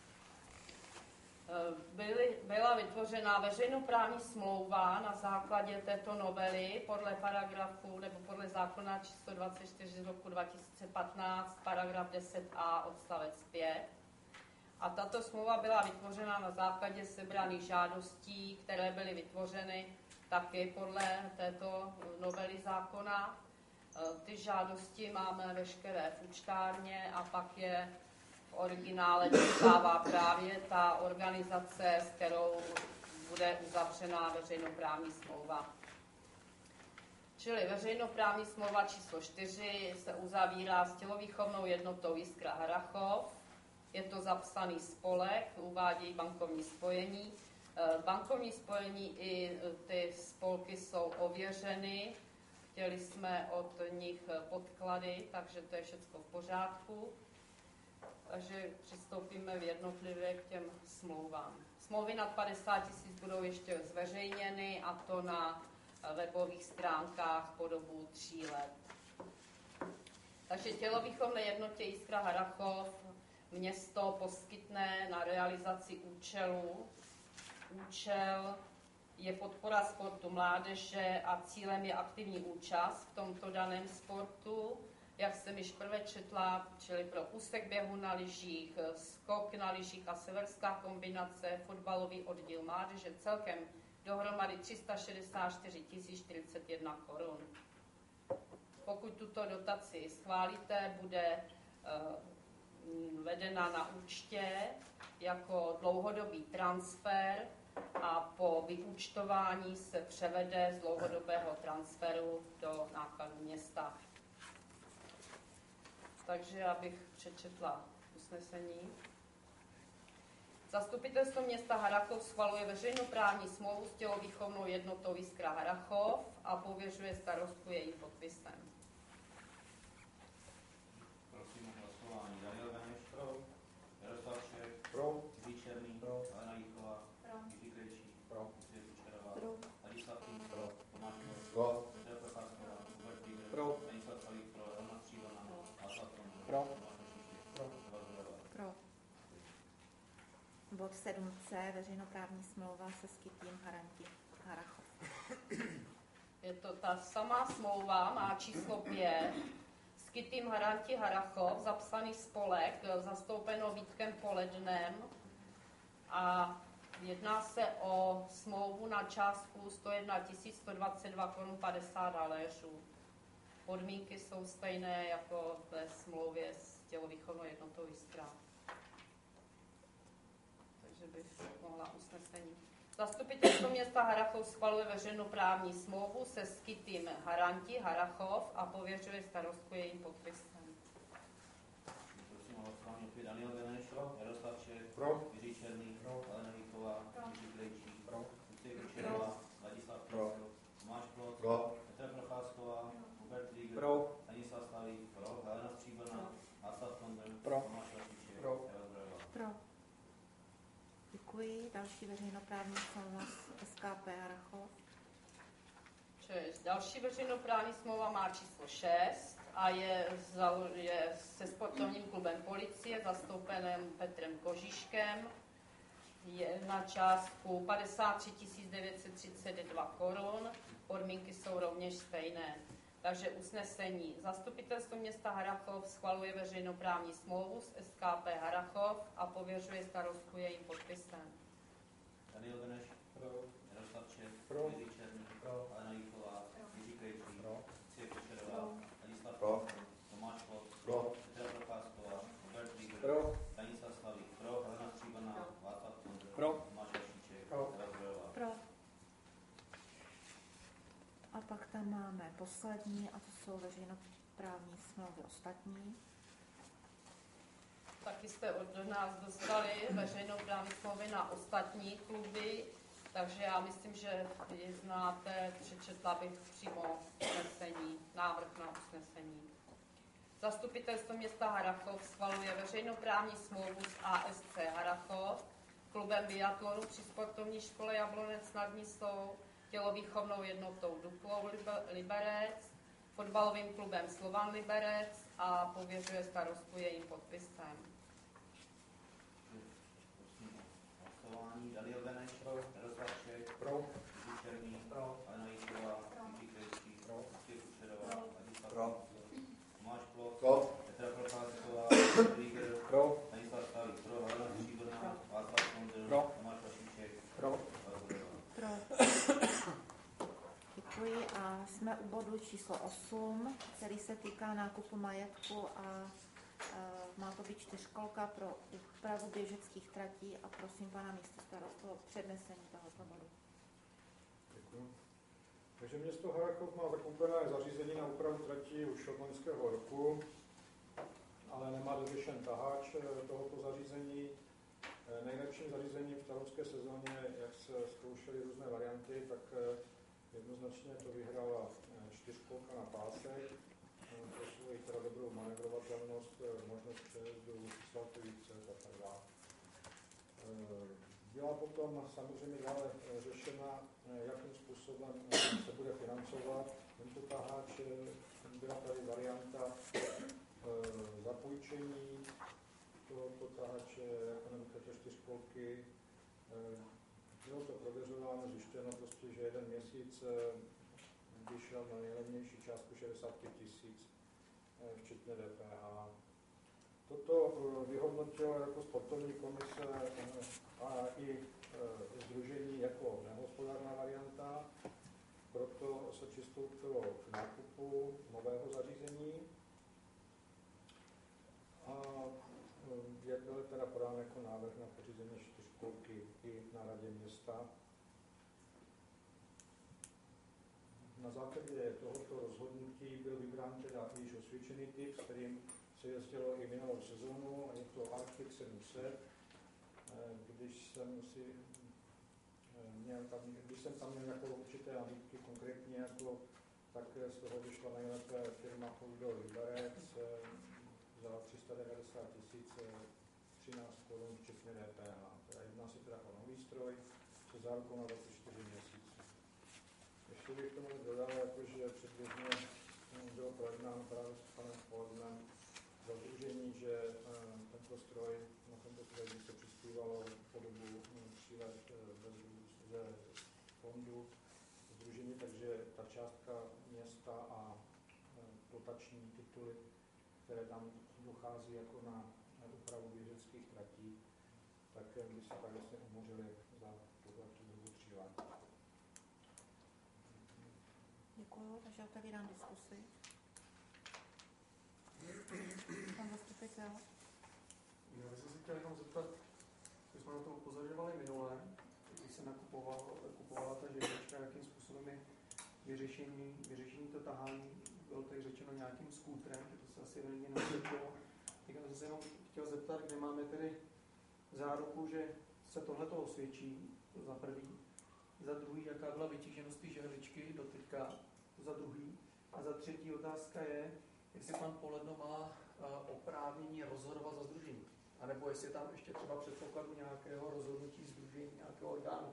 Byly, byla vytvořena veřejnoprávní smlouva na základě této novely podle paragrafu nebo podle zákona číslo dvacet čtyři z roku dva tisíce patnáct, paragraf deset A odstavec pět. A tato smlouva byla vytvořena na základě sebraných žádostí, které byly vytvořeny taky podle této novely zákona. Ty žádosti máme veškeré v účtárně a pak je v originále dostává právě ta organizace, s kterou bude uzavřená veřejnoprávní smlouva. Čili veřejnoprávní smlouva číslo čtyři se uzavírá s tělovýchovnou jednotou Jiskra Harrachov. Je to zapsaný spolek, uvádějí bankovní spojení. Bankovní spojení i ty spolky jsou ověřeny. Chtěli jsme od nich podklady, takže to je všechno v pořádku. Takže přistoupíme v jednotlivě k těm smlouvám. Smlouvy nad padesát tisíc budou ještě zveřejněny, a to na webových stránkách po dobu tří let. Takže tělovýchovné jednotě Jiskra Harrachov město poskytne na realizaci účelu. Účel je podpora sportu mládeže a cílem je aktivní účast v tomto daném sportu. Jak jsem již prvé četla, čili pro úsek běhu na lyžích, skok na lyžích a severská kombinace, fotbalový oddíl mládeže, celkem dohromady tři sta šedesát čtyři tisíc čtyřicet jedna korun. Pokud tuto dotaci schválíte, bude uh, vedena na účtě jako dlouhodobý transfer a po vyúčtování se převede z dlouhodobého transferu do nákladů města. Takže abych přečetla usnesení. Zastupitelstvo města Harrachov schvaluje veřejnoprávní smlouvu s tělovýchovnou jednotou Jiskra Harrachov a pověřuje starostku jejím podpisem. Prosím o hlasování. Daniel Beneš. Pro. Jaroslav Čech. Pro. Jiří Černý. Pro. Alena Jíchová. Pro. Jiří Krejčí. Pro. Lucie Kučerová. Pro. Ladislav Kýn. Pro. Tomáš Kos. Pro. Petr Procházková. Hubert Rieger. Pro. Stanislav Slavík. Pro. Helena Stříbrná. Václav Ondřej. Pro. Tomáš Vašiček. Pro. Eva Zbrojová. Pro. Bod sedm C. Veřejnoprávní smlouva se Skytým Haranti Harrachov. Je to ta samá smlouva, má číslo pět. Skytým Haranti Harrachov, zapsaný spolek, zastoupeno Vítkem Polednem. A jedná se o smlouvu na částku sto jedna tisíc sto dvacet dva korun padesát haléřů. Podmínky jsou stejné jako ve smlouvě s tělovýchovnou jednotou Jiskra. Takže bych mohla usnesení. Zastupitelstvo města Harrachov schvaluje veřejnoprávní smlouvu se Skytým Haranti Harrachov a pověřuje starostku jejím podpisem. Prosím o hlasování opět. Daniel Beneš. Jaroslav Čech. Pro. Jiří Černý. Pro. Alena Jíchová. Pro. Jiří Krejčí. Pro. Lucie Lucie Kučerová, Ladislav Kresel, Tomáš Plot, Pro. Petra Procházková, Hubert Rieger, Pro. Stanislav Slavík, pro, Helena Stříbrná, Václav Kondr, Pro. Tomáš Vašíček, Pro. Eva Zbrojová. Pro. Děkuji. Další veřejnoprávní smlouva s S K P Harrachov. Čež. Další veřejnoprávní smlouva má číslo šest a je, za, je se sportovním klubem Policie, zastoupeným Petrem Kožíškem. Je na částku padesát tři tisíc devět set třicet dva korun. Podmínky jsou rovněž stejné. Takže usnesení. Zastupitelstvo města Harrachov schvaluje veřejnoprávní smlouvu s S K P Harrachov a pověřuje starostku jejím podpisem. Daniel Beneš, Pro. Jaroslav Čech, Pro. Jiří Černý, Pro. Alena Jíková, Jiří Krejčí, Pro. Lucie Kučerová, Ladislav Pro. Kresel, Tomáš Plot, Pro. Petra Procházková, Hubert Rieger, Pro. Stanislav Slavík, pro, Helena Stříbrná, Václav Kondr, Pro. Tomáš Vašíček, Pro. Eva Zbrojová. Pro. A pak tam máme poslední, a to jsou veřejnoprávní smlouvy ostatní. Taky jste od nás dostali veřejnoprávní smlouvy na ostatní kluby, takže já myslím, že ji znáte, přečetla bych přímo usnesení, návrh na usnesení. Zastupitelstvo města Harrachov schvaluje veřejnoprávní smlouvu s A S C Harrachov, klubem biatlonu při sportovní škole Jablonec nad Nisou, tělovýchovnou jednotou Duklou Liberec, fotbalovým klubem Slovan Liberec a pověřuje starostku jejím podpisem. Prosím o hlasování. Daniel Beneš, Jaroslav Čech, Pro. Jiří Černý, Pro. Alena Jíková, Jiří Krejčí, Pro. Lucie Kučerová, Ladislav Pro. Kresel, Tomáš Plot, Pro. Petra Procházková, Hubert Rieger, Pro. Stanislav Slavík, pro, Helena Stříbrná, Václav Kondr, Pro. Tomáš Vašíček, Pro. Eva Zbrojová. Pro. Děkuji a jsme u bodu číslo osm, který se týká nákupu majetku a, a má to být čtyřkolka pro úpravu běžeckých tratí a prosím pana místostarostu o přednesení tohoto bodu. Děkuji. Takže město Harrachov má zakoupené zařízení na úpravu tratí už od loňského roku, ale nemá dořešen taháč tohoto zařízení. Nejlepším zařízením v tahovské sezóně, jak se zkoušely různé varianty, tak jednoznačně to vyhrála čtyřkolka na pásek pro svoji teda dobrou manevrovatelnost, možnost přejezdu, asfaltový cest a tak dále. Byla potom samozřejmě dále řešena, jakým způsobem se bude financovat tento taháč. Byla tady varianta zapůjčení tohoto taháče jako nebo této čtyřkolky. Bylo to prověřováno, zjištěno prostě, že jeden měsíc vyšel na nejlevnější částku šedesát pět tisíc, včetně D P H. Toto vyhodnotilo jako sportovní komise a i sdružení jako nehospodárná varianta, proto se přistoupilo k nákupu nového zařízení. A jak byl teda podán jako návrh na pořízení čtyřkolky i na radě města. Na základě tohoto rozhodnutí byl vybrán teda již osvědčený typ, s kterým se jezdilo i minulou sezónu, a je to Arctic sedm set. Když jsem si měl tam, když jsem tam měl jako určité nabídky konkrétně, jako, tak z toho vyšla nejlépe firma Holdol Liberec za tři sta devadesát tisíc třináct korun včetně D P H. Teda jedná se teda o nový stroj se zárukou na dvacet čtyři měsíců. Ještě bych tomu dodal, jako, že předběžně bylo projednáno právě s panem Polednem za sdružení, že tento stroj, na tento stroj by se přispívalo po dobu tří let ze fondu sdružení, takže ta částka města a dotační tituly, které tam dochází jako na úpravu běžeckých tratí, tak by se tak vlastně umořily za tuto dobu tří let. Děkuji, takže otevírám diskusi. Pan zastupitel. Já bych se chtěl jenom zeptat, když jsme na to upozorňovali minule, když se nakupoval, kupovala ta židlička, jakým způsobem je vyřešení, vyřešení to tahání, bylo tak řečeno nějakým skútrem, že to se asi není neosvětlilo. Tak jsem se jenom chtěl zeptat, kde máme tedy záruku, že se tohleto osvědčí, to za prvý. Za druhý, jaká byla vytíženost té žehličky do teďka? Za druhý. A za třetí otázka je, jestli pan Poledno má oprávnění rozhodovat za sdružení. A nebo jestli tam ještě třeba předpokladu nějakého rozhodnutí sdružení, nějakého orgánu.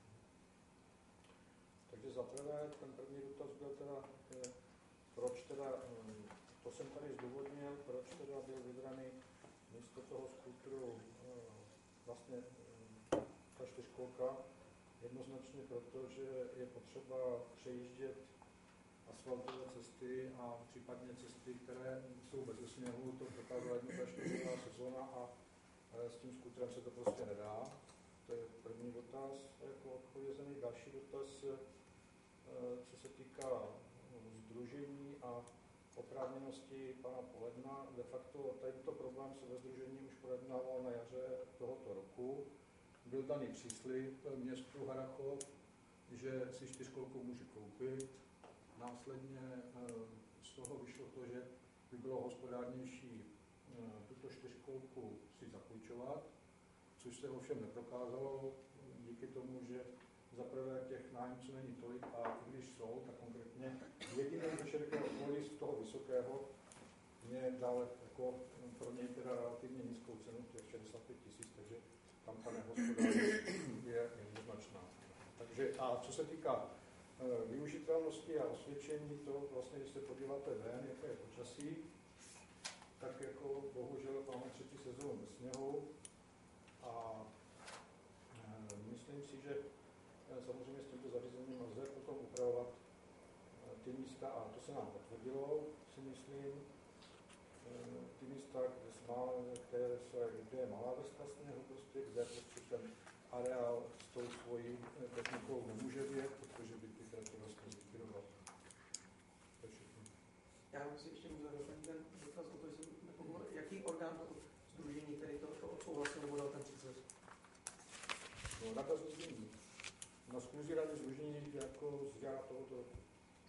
Takže za prvé, ten první dotaz byl teda, proč teda, to jsem tady zdůvodnil, proč teda byl vybraný místo toho skútru vlastně ta čtyřkolka. Jednoznačně proto, že je potřeba přejíždět asfaltové cesty a případně cesty, které jsou bez sněhu, to prokázala jednoznačná sezóna a s tím skútrem se to prostě nedá. To je první dotaz, jako odpovězený. Další dotaz, co se týká sdružení a oprávněnosti pana Poledna. De facto tento problém se ve sdružení už projednával na jaře tohoto roku. Byl daný příslib městu Harrachov, že si čtyřkolku může koupit. Následně z toho vyšlo to, že by bylo hospodárnější tuto čtyřkolku si zapůjčovat, což se ovšem neprokázalo díky tomu, že za prvé těch nájemců není tolik a i když jsou, tak konkrétně jediný veškerý okolí z toho vysokého mě dal jako pro něj teda relativně nízkou cenu, těch šedesát pět tisíc, takže tam ta nehospodárnost je jednoznačná. Takže a co se týká e, využitelnosti a osvědčení, to vlastně, když se podíváte ven, jaké je počasí, tak jako bohužel máme třetí sezónu bez sněhu a e, myslím si, že e, samozřejmě s tímto zařízením lze potom upravovat e, ty místa a to se nám potvrdilo, si myslím, e, ty místa, kde, má, které jsou, kde je malá vrstva sněhu, prostě, kde prostě ten areál s tou svojí technikou nemůže vyjet, protože by ty tratě vlastně zlikvidoval. To je všechno. Já si ještě můžu doplnit ten dotaz o to, že jsem nepomohl. Jaký orgán to sdružení, který to, to odsouhlasil nebo dal ten příslib? No, rada sdružení. Na schůzi rady sdružení jako z jara tohoto roku.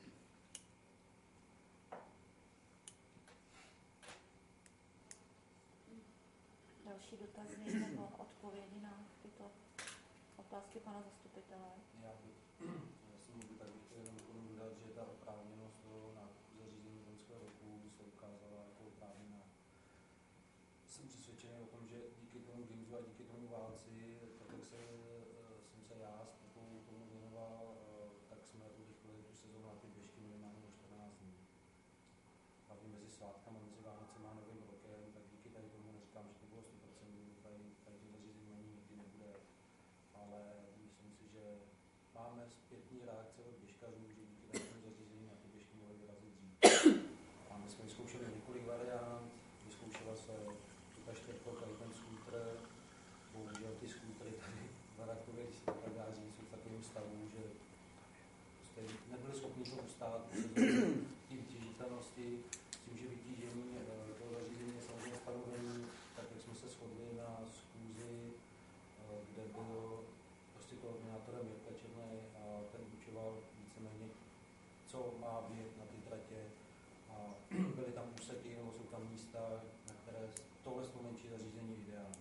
Další dotazy nebo odpovědi na tyto otázky pana zastupitele? Já bych, jestli můžu, tak bych chtěl jenom tomu dodat, že ta oprávněnost do nákupu zařízení loňského roku se ukázala jako oprávněná. Jsem přesvědčený o tom, že díky tomu Gimsu a díky tomu válci, tak jak se, jsem se já s Popou tomu věnoval, tak jsme urychlili tu sezónu na ty běžky minimálně o čtrnáct dní. Hlavně mezi svátkama, mezi Vánocem a Novým rokem, tak díky tady tomu neříkám, že to bylo sto procent, tady, tady to zařízení ani nikdy nebude, ale myslím si, že máme zpětní reakce od běžkařů, že díky tomu zařízení na ty běžky mohly vyrazit dřív. A my jsme vyzkoušeli několik variant, vyzkoušela se ta čtyřkolka i ten skútr, bohužel ty skútry tady v Harrachově radáři jsou v takovém stavu, že prostě nebyli schopni to ustát ty vytížitelnosti, s tím, že vytížení toho zařízení je samozřejmě stanovení, tak jak jsme se shodli na schůzi, kde byl prostě koordinátorem Jirka Černej a ten učoval víceméně, co má být na ty tratě a byly tam úseky, nebo jsou tam místa, na které tohle jsou menší zařízení ideální.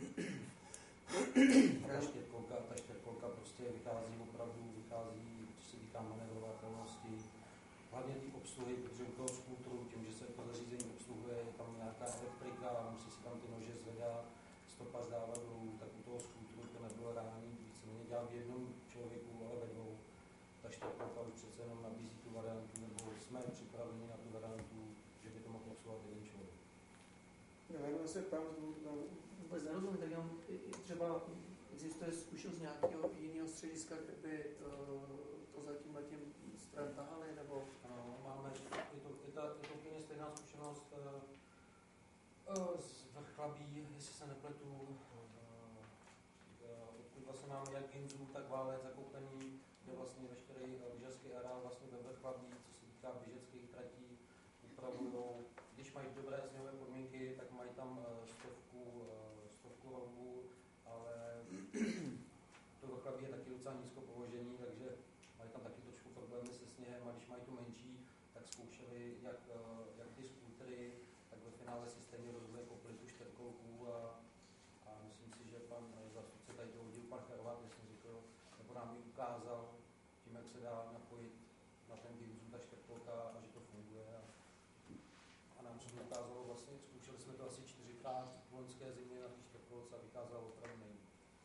Ta čtyřkolka, ta čtyřkolka prostě vychází opravdu, vychází, co se týká manévrovatelnosti, hlavně ty obsluhy, protože u toho skútru, tím, že se to zařízení obsluhuje, je tam nějaká elektrika, musí si tam ty nože zvedat, stopa z dávadů, tak u toho skútru to nebylo reální, víceméně dělám v jednom člověku, ale ve dvou. Ta čtyřkolka už přece jenom nabízí tu variantu, nebo jsme připraveni na tu variantu, že by to mohl obsluhovat jeden člověk. No, já se ptám, vůbec nerozumím, tak jenom třeba existuje zkušenost nějakého jiného střediska, kde by uh, to za tím letím stran tahali, nebo? Ano, máme, je to, je to, je to úplně stejná zkušenost uh, uh, z Vrchlabí, jestli se nepletu, uh, uh, odkud vlastně máme jak Ginzu, tak Válec zakoupený, kde vlastně veškerý lyžařský areál vlastně ve Vrchlabí, co se týká běžeckých tratí, upravujou. Když mají dobré sněhové podmínky, tak mají tam stovku, stovku rovů, ale to Vrchlabí je taky docela nízko položení, takže mají tam taky trošku problémy se sněhem a když mají tu menší, tak zkoušeli jak, jak ty skútry, tak ve finále si stejně rozhodli koupili tu čtyřkolku a, a myslím si, že pan zástupce tady toho oddílu, pan Charvat, jsem říkal, nebo nám ji ukázal tím, jak se dá napojit na ten Gimsun, ta čtyřkolka a že to funguje. A, a nám se to ukázalo vlastně, zkoušeli jsme to asi čtyřikrát v loňské zimě na té čtyřkolce a vykázalo opravdu nejvíc.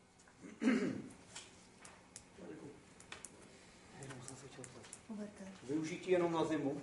Využití jenom na zimu?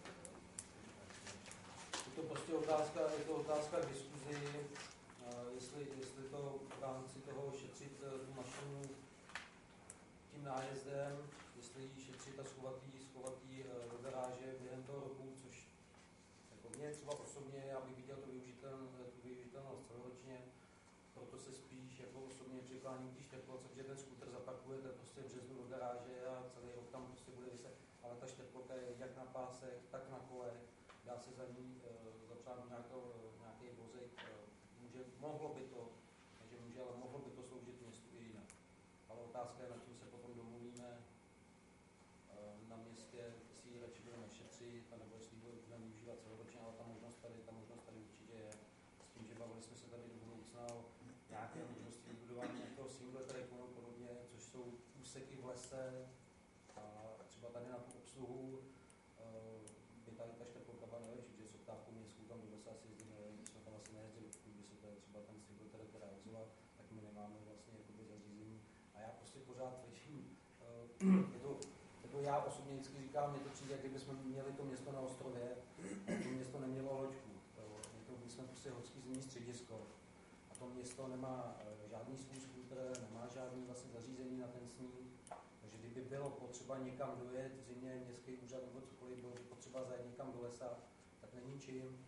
Je to prostě otázka, je to otázka k diskuzi, jestli, jestli to v rámci toho šetřit tu mašinu tím nájezdem, jestli ji šetřit a schovat jí, schovat jí do garáže během toho roku, což jako mě třeba osobně, já bych viděl to využitel, tu využitelnost celoročně, proto se spíš jako osobně přikláním k té čtyřkolce, protože ten skúter zaparkujete prostě v březnu do garáže a celý rok tam prostě bude vyset, ale ta čtyřkolka je jak na pásech, tak na kole, dá se za ní e, zapřát nějaký vozejk, e, může, mohlo by to, takže může, ale mohlo by to sloužit městu i jinak. Ale otázka je, nad čím se potom domluvíme e, na městě, jestli ji radši budeme šetřit, nebo jestli ji budeme využívat celoročně, ale ta možnost tady, ta možnost tady určitě je. S tím, že bavili jsme se tady do budoucna o nějaké možnosti vybudování nějakého single tracku a podobně, což jsou úseky v lese a třeba tady na tu obsluhu by tady ta čtyřkolka byla nejlepší, že s oktávkou městskou tam do lesa asi jezdíme, když jsme tam asi nejezdili, pokud by se to třeba ten single track realizoval, tak my nemáme vlastně jakoby zařízení. A já prostě pořád tvrdím, je to, jako já osobně vždycky říkám, je to přijde, jak kdybychom měli to město na ostrově, a to město nemělo loďku. To, my jsme prostě horský zimní středisko. A to město nemá žádný svůj skútr, nemá žádný vlastně zařízení na ten sníh. Takže kdyby bylo potřeba někam dojet v zimě, městský úřad nebo cokoliv, bylo by potřeba zajet někam do lesa, tak není čím.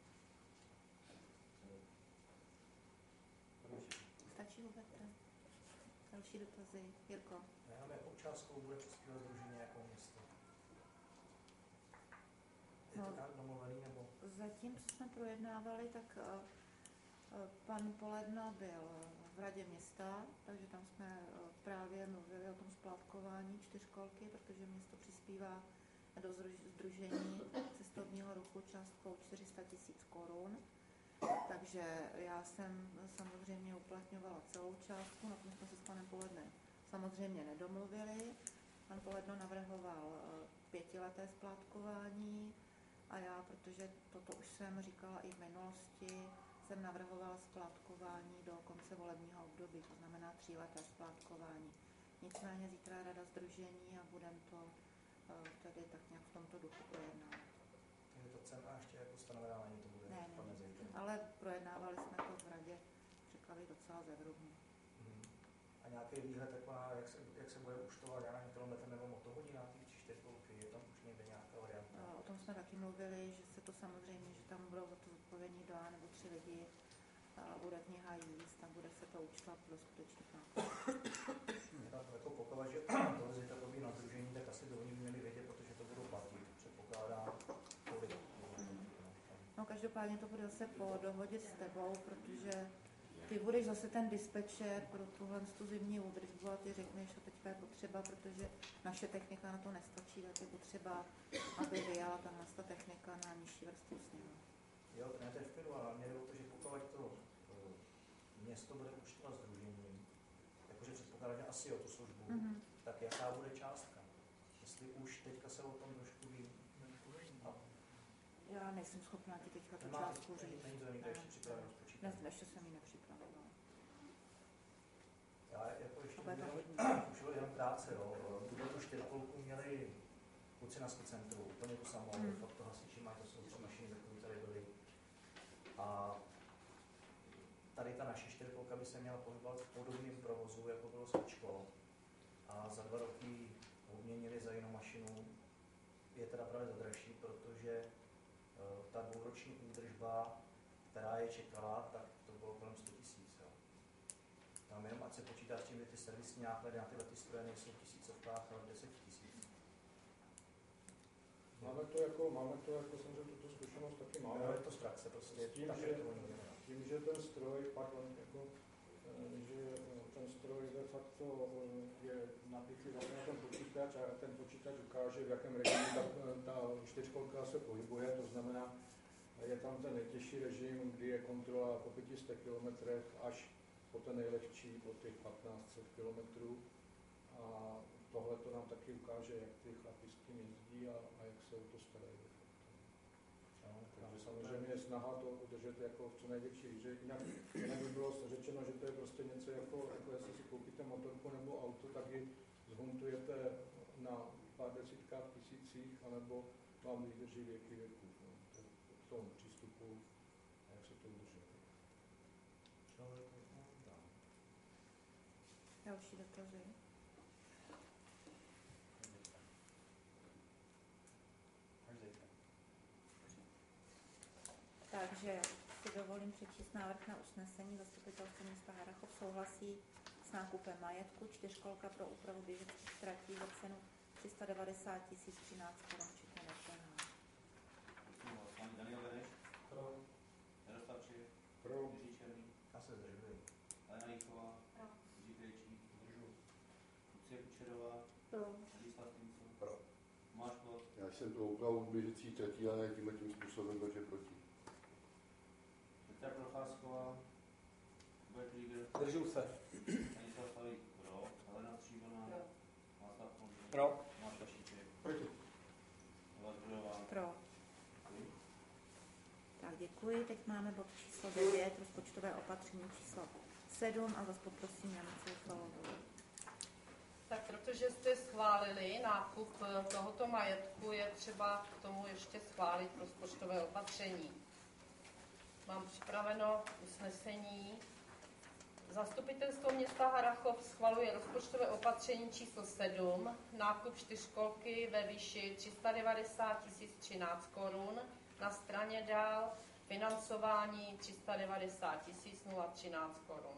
Stačí vůbec? Další dotazy. Jirko. Nevím, jakou částkou bude přispívat sdružení jako město? Je to tak domluvený nebo? Zatím, co jsme projednávali, tak uh, uh, pan Poledna byl v radě města, takže tam jsme uh, právě mluvili o tom splátkování čtyřkolky, protože město přispívá do sdružení cestovního ruchu částkou čtyři sta tisíc korun. Takže já jsem samozřejmě uplatňovala celou částku, na tom jsme se s panem Polednem samozřejmě nedomluvili. Pan Poledno navrhoval uh, pětileté splátkování, a já, protože toto už jsem říkala i v minulosti, jsem navrhovala splátkování do konce volebního období, to znamená tříleté splátkování. Nicméně zítra je rada sdružení a budeme to uh, tedy tak nějak v tomto duchu projednávat. Je to cena ještě jako stanovená, ani to bude ne, ne, ale projednávali jsme to v radě, řekli docela zevrubně. Hmm. A nějaký výhled, jak, má, jak, se, jak se bude účtovat, já nevím, kilometr nebo motohodina těch čtyřkolky, je tam už někde nějaká varianta? O tom jsme taky mluvili, že se to samozřejmě, že tam budou za to zodpovědní dva nebo tři lidi, bude kniha jíst a bude se to účtovat do skutečných nákladů. Jako pokud, že tohle to probí na sdružení, tak asi by oni měli vědět, protože to budou platit, předpokládám, kolik. Mm. No každopádně to bude zase po dohodě s tebou, protože ty budeš zase ten dispečer pro tuhle tu zimní údržbu a ty řekneš, že teďka je potřeba, protože naše technika na to nestačí, tak je potřeba, aby vyjela ta technika na nižší vrstvu sněhu. Jo, to ne, to je v klidu, ale mě jde o to, že pokud to uh, město bude účtovat sdružením, jakože předpokládá, že asi o tu službu, mm-hmm. tak jaká bude částka? Jestli už teďka se o tom trošku ví. No. Já nejsem schopná ti teďka tu Nemáte, částku říct. Není to někde ještě připraveno spočítat? Dnes ještě jsem ji nepřipravila. Já jako ještě ušel jenom krátce, jo. Tuhle tu čtyřkolku měli kluci na skicentru, úplně to samo, mm. fakt to hasiči mají, to jsou tři mašiny, které tady byly. A tady ta naše čtyřkolka by se měla pohybovat v podobném provozu, jako bylo Sečko. A za dva roky obměnili za jinou mašinu. Je teda právě za dražší, protože uh, ta dvouroční údržba, která je čekala, tak to bylo kolem sto tisíc. Tam jenom ať se počítá s tím, že ty servisní náklady na tyhle ty stroje nejsou v tisícovkách, ale v deset tisíc. Máme to jako, máme to jako samozřejmě tuto zkušenost taky máme. No, je to z praxe prostě. S tím, tak že, je to tím, že ten stroj, pardon, jako, že ten stroj de facto je nabitý vlastně na ten počítač a ten počítač ukáže, v jakém režimu ta, ta čtyřkolka se pohybuje, to znamená, je tam ten nejtěžší režim, kdy je kontrola po pěti stech kilometrech až po ten nejlehčí, po těch patnáct set kilometrů. a tohle to nám taky ukáže, jak ty chlapi s tím jezdí a, a jak se o to starají. No, takže samozřejmě je snaha to udržet jako v co největší výši. Jinak, jinak by bylo řečeno, že to je prostě něco jako, jako jestli si koupíte motorku nebo auto, tak ji zhuntujete na pár desítkách tisících, anebo vám vydrží věky věků. No. To je k tomu přístupu, jak se to udrží. Další dotazy? Takže si dovolím přečíst návrh na usnesení. Zastupitelstvo města Harrachov souhlasí s nákupem majetku. Čtyřkolka pro úpravu běžeckých tratí za cenu tři sta devadesát tisíc třináct korun včetně D P H. Daniel Beneš. Pro. Jaroslav Čech. Pro. Jiří Černý. Já se zdržuji. Helena Jíchová. Pro. Jiří Krejčí. Zdržuji. Lucie Kučerová. Pro. Ladislav Tincl. Pro. Tomáš Plot. Já jsem pro úpravu běžecí tratí, ale tímhle tím způsobem, takže proti. Petra Procházková. Hubert Líger. Zdržuji se. Stanislav Salík. Pro. Helena Stříbrná. Pro. Václav Kondřej. Pro. Tomáš Vašíček. Proti. Eva Zdrojová. Pro. Děkuji. Tak děkuji. Teď máme bod číslo devět, rozpočtové opatření číslo sedm a zase poprosím Janu Coufalovou. Tak protože jste schválili nákup tohoto majetku, je třeba k tomu ještě schválit rozpočtové opatření. Mám připraveno usnesení. Zastupitelstvo města Harrachov schvaluje rozpočtové opatření číslo sedm, nákup čtyřkolky ve výši tři sta devadesát tisíc třináct korun, na straně dál financování tři sta devadesát tisíc třináct korun.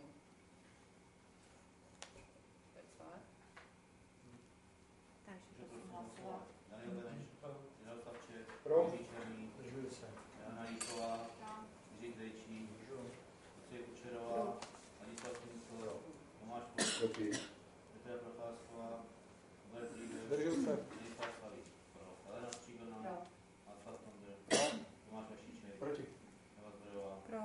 Takže prosím hlasovat. Daniel Beneš. Jaroslav Čech. Pro. Jiří Černý. Zdržuji se. Helena Jíchová. Jiří Krejčí. Lucie Kučerová. Ladislav Tincl. Tomáš Plot. Proti. Petra Procházková. Hubert Líger. Zdržuji se. Ladislav Salík. Pro. Helena Stříbrná. Pro. Václav Kondřej. Pro. Tomáš Vašíček. Proti. Eva Zdrojová. Pro.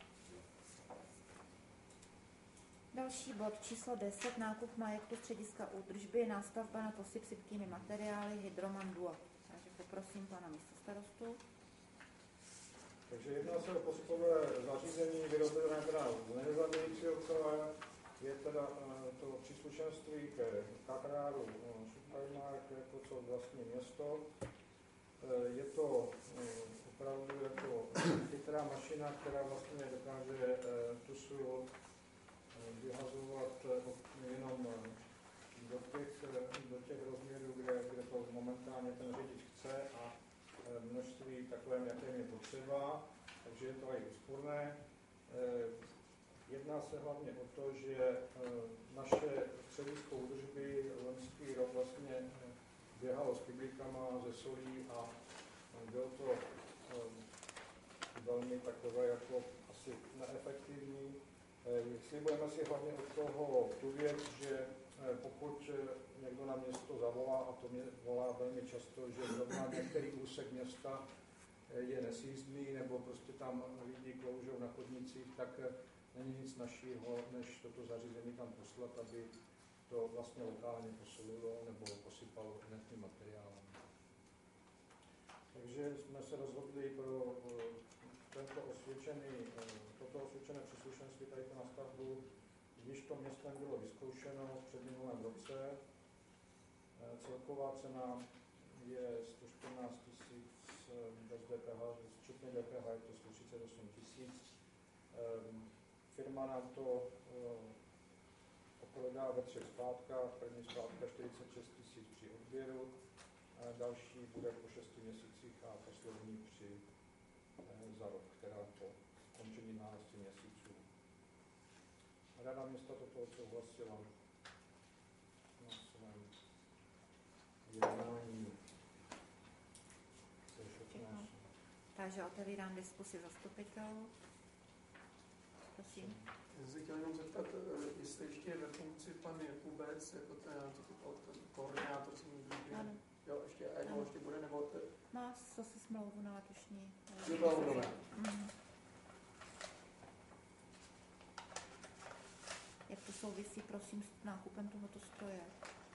Další bod číslo deset, nákup majetku střediska údržby, nástavba na posyp sypkými materiály Hydroman Duo. Takže poprosím pana místostarostu. Takže jedná se o posypové zařízení vyrobené teda z nejzamějícího celé. Je teda to příslušenství ke Kakráru Supermark jako co vlastní město. Je to opravdu jako chytrá mašina, která vlastně dokáže tu svou vyhazovat jenom do těch, do těch rozměrů, kde, kde to momentálně ten řidič chce a množství takovém, jakém je potřeba, takže je to i úsporné. Jedná se hlavně o to, že naše středisko údržby loňský rok vlastně běhalo s kyblíkama ze solí a bylo to velmi takové jako asi neefektivní. Slibujeme si hlavně od toho tu věc, že pokud někdo na město zavolá, a to mě volá velmi často, že zrovna některý úsek města je nesjízdný, nebo prostě tam lidi kloužou na chodnicích, tak není nic našího, než toto zařízení tam poslat, aby to vlastně lokálně posolilo nebo posypalo hnedným materiálem. Takže jsme se rozhodli pro tento osvědčený, toto osvědčené příslušenství tady na stavbu, když to městem bylo vyzkoušeno v předminulém roce. Celková cena je sto čtrnáct tisíc bez D P H, včetně D P H je to sto třicet osm tisíc. Firma nám to oprodá ve třech splátkách. První splátka čtyřicet šest tisíc při odběru, další bude po šesti měsících a poslední při za rok, která po skončení dvanácti měsíců. Rada města toto odsouhlasila na svém jednání. Takže otevírám diskusi zastupitelů. Prosím. Já se chtěl jenom zeptat, jestli ještě je ve funkci pan Jakubec, jako ten, ten koordinátor si můžu. Ano. Jo, ještě, a jednou ještě bude, nebo... Má zase smlouvu na letošní. Mm. Jak to souvisí, prosím, s nákupem tohoto stroje?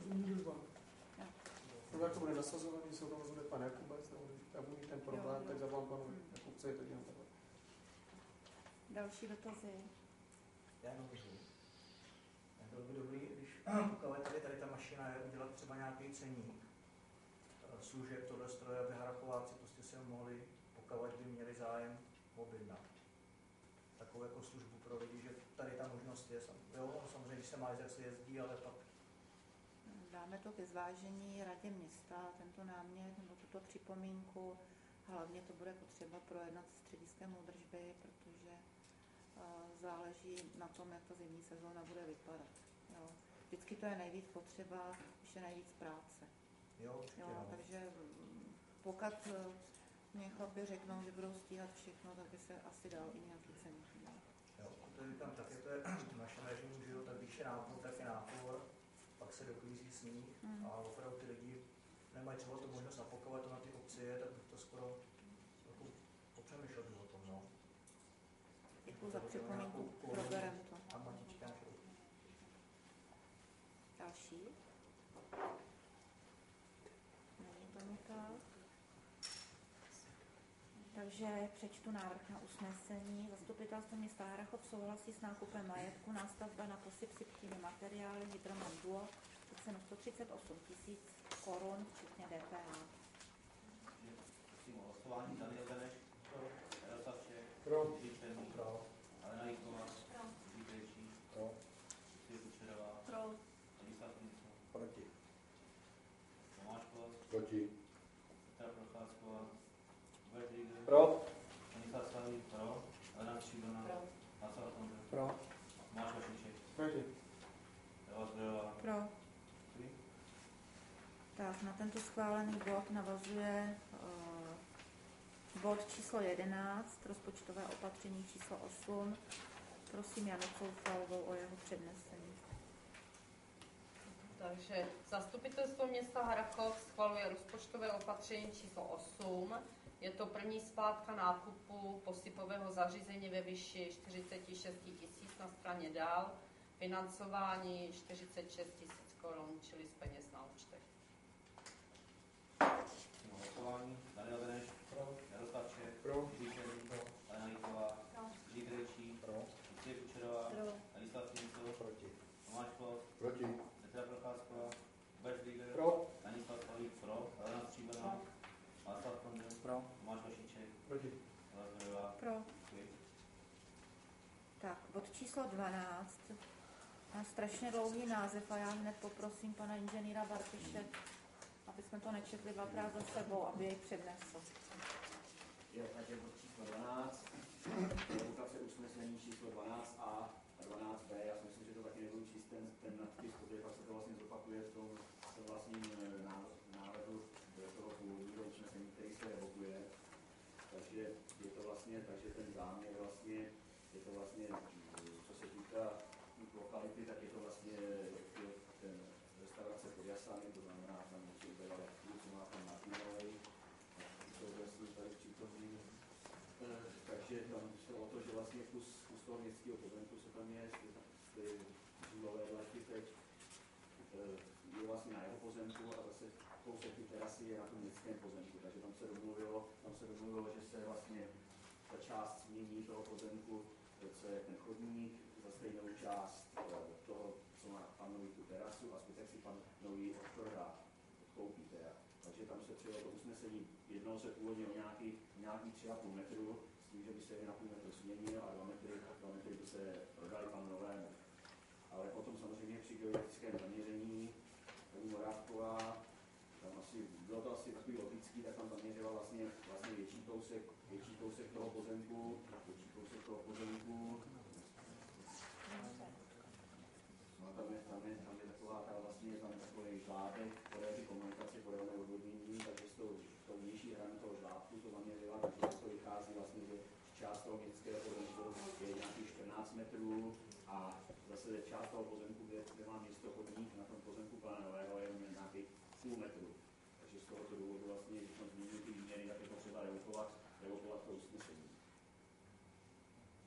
Můžu vám. No, jak to bude nasazovaný, se o tom rozhodne pan Jakubec, nebo když tam bude ten problém, jo, tak zavolám panu hmm. Jakubce, je to dělám takhle. Další dotazy? Já jenom vyzvu. Bylo by dobrý, když pokud tady, tady ta mašina je, udělat třeba nějaký ceník služeb tohle stroje, aby harachováci prostě si ho mohli, pokud by měli zájem, objednat. Takovou jako službu pro lidi, že tady ta možnost je. Jo, samozřejmě, když se má jak se jezdí, ale pak... Dáme to ke zvážení radě města, tento námět nebo tuto připomínku. Hlavně to bude potřeba projednat s střediskem údržby, protože uh, záleží na tom, jak ta zimní sezóna bude vypadat. Jo. Vždycky to je nejvíc potřeba, když je nejvíc práce. Jo, určitě, jo, no. Takže pokud uh, mě chlapi řeknou, že budou stíhat všechno, tak by se asi dal i nějaký ceník. Jo, to říkám, tak je to je v našem režimu, že jo, tak když je nápor, tak je nápor, pak se doklízí sníh mm. a opravdu ty lidi nemají třeba tu možnost napakovat to na ty obci, tak bych to skoro jako popřemýšlel o tom, no. Děkuji za připomínku, proberem to. A matička. Další? Není tomu tak. Takže přečtu návrh na usnesení. Zastupitelstvo města Harrachov souhlasí s nákupem majetku, nástavba na posyp sypkými materiály Hydroman Duo za cenu sto třicet osm tisíc korun, včetně D P H. Prosím o hlasování. Daniel Beneš. Pro. Jaroslav Čech. Pro. Jiří Černý. Pro. Alena Jíková. Pro. Jiří Krejčí. Pro. Lucie Kučerová. Pro. Ladislav Knincl. Proti. Tomáš Klos. Proti. Petra Procházková. Hubert Riegel. Pro. Stanislav Slavý. Pro. Alena Stříbrná. Pro. Václav Kondr. Pro. Tomáš Vašíček. Proti. Eva Zdrojová. Pro. Tři. Tak, na tento schválený bod navazuje uh, bod číslo jedenáct, rozpočtové opatření číslo osm. Prosím Janu Coufalvou o jeho přednesení. Takže zastupitelstvo města Harrachov schvaluje rozpočtové opatření číslo osm. Je to první splátka nákupu posypového zařízení ve výši čtyřicet šest tisíc na straně dál, financování čtyřicet šest tisíc korun, čili z peněz na účtech. Hlasování. Daniel Beneš. Pro. Jaroslav Čech. Pro. Jiří Černý. Alena Jíková. Jiří Krejčí. Pro. Lucie Kučerová. Pro. Ladislav Knincl. Proti. Tomáš Klos. Proti. Petra Procházková. Hubert Riegel. Pro. Stanislav Slavý. Pro. Alena Stříbrná. Václav Kondr. Pro. Tomáš Vašíček. Proti. Eva Zdrojová. Pro. Děkuji. Tak, bod číslo dvanáct. Má strašně dlouhý název a já hned poprosím pana inženýra Bartyše, aby jsme to nečetli dvakrát za sebou, aby jej přednesl. Jo, takže bod číslo dvanáct, revokace usnesení číslo dvanáct a dvanáct B. Já si myslím, že to taky nebudu číst ten, ten nadpis, protože pak se to vlastně zopakuje v tom, v tom vlastním návrhu toho původního usnesení, který se revokuje. Takže je to vlastně, takže ten záměr vlastně, je to vlastně, co se týká lokality, tak je to vlastně ten restaurace pod Jasami, to znamená tam určitě udělal co má tam Martinovej, to vlastně tady přítomný. Takže tam šlo o to, že vlastně kus, kus toho městského pozemku, co tam je, ty živlové dlažky teď, je vlastně na jeho pozemku a zase kousek ty terasy je na tom městském pozemku. Takže tam se domluvilo, tam se domluvilo, že se vlastně ta část změní toho pozemku, co je ten chodník, za stejnou část toho, co má pan nový tu terasu a zbytek si pan nový odprodá, odkoupí teda. Takže tam se přijelo to usnesení, jednalo se původně o nějaký, nějaký tři a půl metru, s tím, že by se je na půl metru změnil a dva metry, dva metry by se prodali panu novému. Ale potom samozřejmě při geografickém zaměření paní Morávková, tam asi, bylo to asi takový logický, tak tam zaměřila vlastně, vlastně větší kousek, větší kousek toho pozemku, větší kousek toho pozemku. No, tam je, tam je, tam je taková, ta vlastně je tam takový žlátek, podél ty komunikace, podél odvodnění, takže s tou, tou nižší hranou toho žlátku to zaměřila, takže to vychází vlastně, že část toho městského pozemku je nějakých čtrnáct metrů a zase část toho pozemku, kde, kde má město chodník, na tom pozemku pana nového je nějakých půl metru. Takže z tohoto důvodu vlastně, když jsme změnili ty výměry, tak je potřeba revokovat, revokovat to usnesení.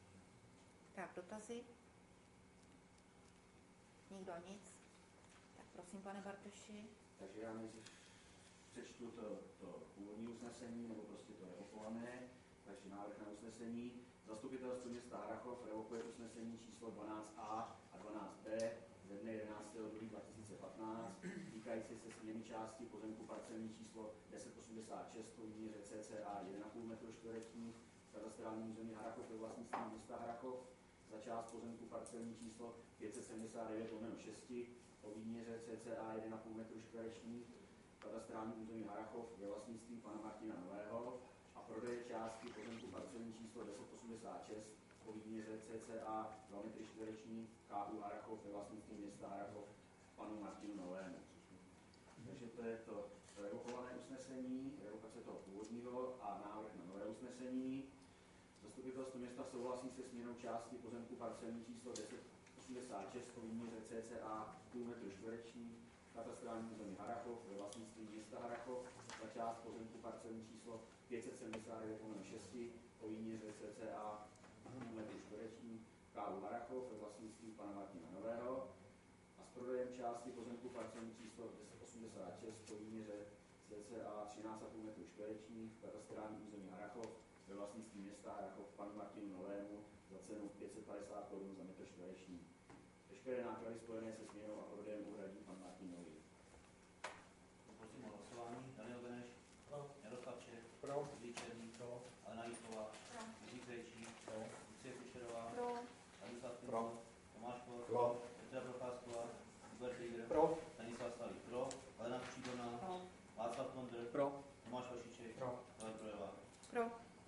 Tak, dotazy? Nikdo nic? Tak Prosím, pane Bartoši. Takže já než přečtu to, to původní usnesení, nebo prostě to revokované, takže návrh na usnesení. Zastupitelstvo města Harrachov revokuje usnesení číslo dvanáct a a dvanáct b ze dne jedenáctého druhého dva tisíce patnáct týkající se směny části pozemku parcelní číslo deset osmdesát šest po výměře cca jedna a půl metru čtverečních v katastrálním území Harrachov ve vlastnictví města Harrachov za část pozemku parcelní číslo pět set sedmdesát devět lomeno šest po výměře cca jedna a půl metru čtverečních v katastrálním území Harrachov ve vlastnictví pana Martina Nového a prodeje části pozemku parcelní číslo deset osmdesát šest po výměře cca dva metry čtvereční K U Harrachov ve vlastnictví města Harrachov panu Martinu Novému. Takže to je to revokované usnesení, revokace toho původního a návrh na nové usnesení. Zastupitelstvo města souhlasí se směnou části pozemku parcelní číslo deset osmdesát šest po výměře cca půl metru čtvereční v katastrálním území Harrachov ve vlastnictví města Harrachov za část pozemku parcelní číslo pět set sedmdesát devět lomeno šest po výměře cca půl metru čtvereční K U Harrachov ve vlastnictví pana Martina Nového a s prodejem části pozemku parcelní číslo deset osmdesát šest po výměře cca třináct a půl metru čtvereční v katastrálním území Harrachov ve vlastnictví města Harrachov panu Martinu Novému za cenu pět set padesát korun za metr čtvereční. Veškeré náklady spojené se směnou a prodejem uhradí pan Martin Nový. Prosím o hlasování. Daniel Beneš. Pro. Jaroslav Čech. Pro. Jiří Černý. Pro. Alena Jíková. Pro. Jiří Krejčí. Pro. Lucie Kušerová. Pro. Stanislav Pro. Kincl. Tomáš Kor. Pro. Petra Procházková. Hubert Riger. Pro. Stanislav Stalý. Pro. Alena Křídovná. Pro. Václav Kondr. Pro. Tomáš Vašiček. Pro. Jan Projeva. Pro.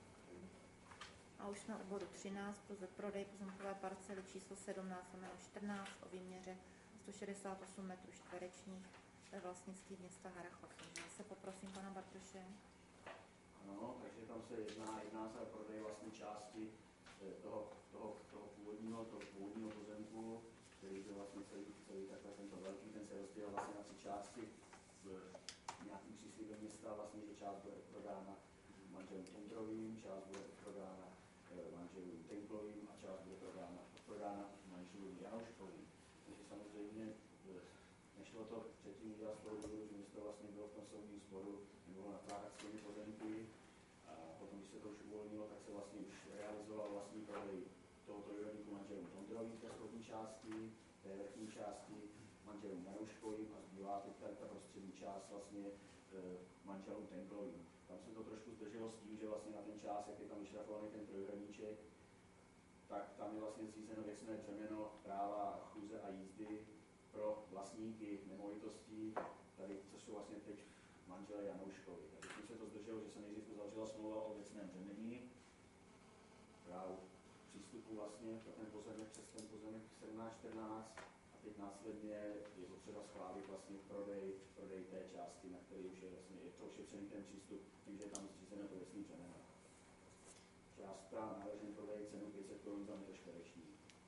A už jsme u bodu třináct, prodej pozemkové parcely číslo sedmnáct lomeno čtrnáct o výměře sto šedesát osm metrů čtverečních ve vlastnictví města Harrachov. Takže se poprosím pana Bartoše. Ano, takže tam se jedná, jedná se o prodej vlastní části eh, toho, toho, toho původního, toho původního pozemku, který je vlastně celý, celý takhle tento velký, ten se rozdělil vlastně na tři části v nějakým příslibem města, vlastně, že část bude prodána manželům Kondrovým, část bude prodána eh, manželům Tenklovým a část bude prodána, prodána manželům Janouškovým. Takže samozřejmě eh, nešlo to předtím udělat z toho důvodu, že město vlastně bylo v tom soudním sporu, nemohlo nakládat s těmi pozemky. A potom, když se to už uvolnilo, tak se vlastně už realizoval vlastní prodej tohoto trojúhelníku manželům Tondrovým té spodní části, té vrchní části manželům Janouškovým a zbývá teď ta prostřední část vlastně e, manželům Tenklovým. Tam se to trošku zdrželo s tím, že vlastně na ten čas, jak je tam vyšrafovaný ten trojúhelníček, tak tam je vlastně zřízeno věcné břemeno práva chůze a jízdy pro vlastníky nemovitostí, tady, co jsou vlastně teď manželé Janouškovi. Takže tím se to zdrželo, že se nejdřív uzavřela smlouva o věcném břemení, právu přístupu vlastně pro ten pozemek přes ten pozemek sedmnáct čtrnáct a teď následně je potřeba schválit vlastně prodej, prodej té části, na který už je vlastně je to ošetřený ten přístup, tím, že je tam zřízeno to věcný břemeno. Částka náleží prodej cenu pět set korun za metr čtvereční.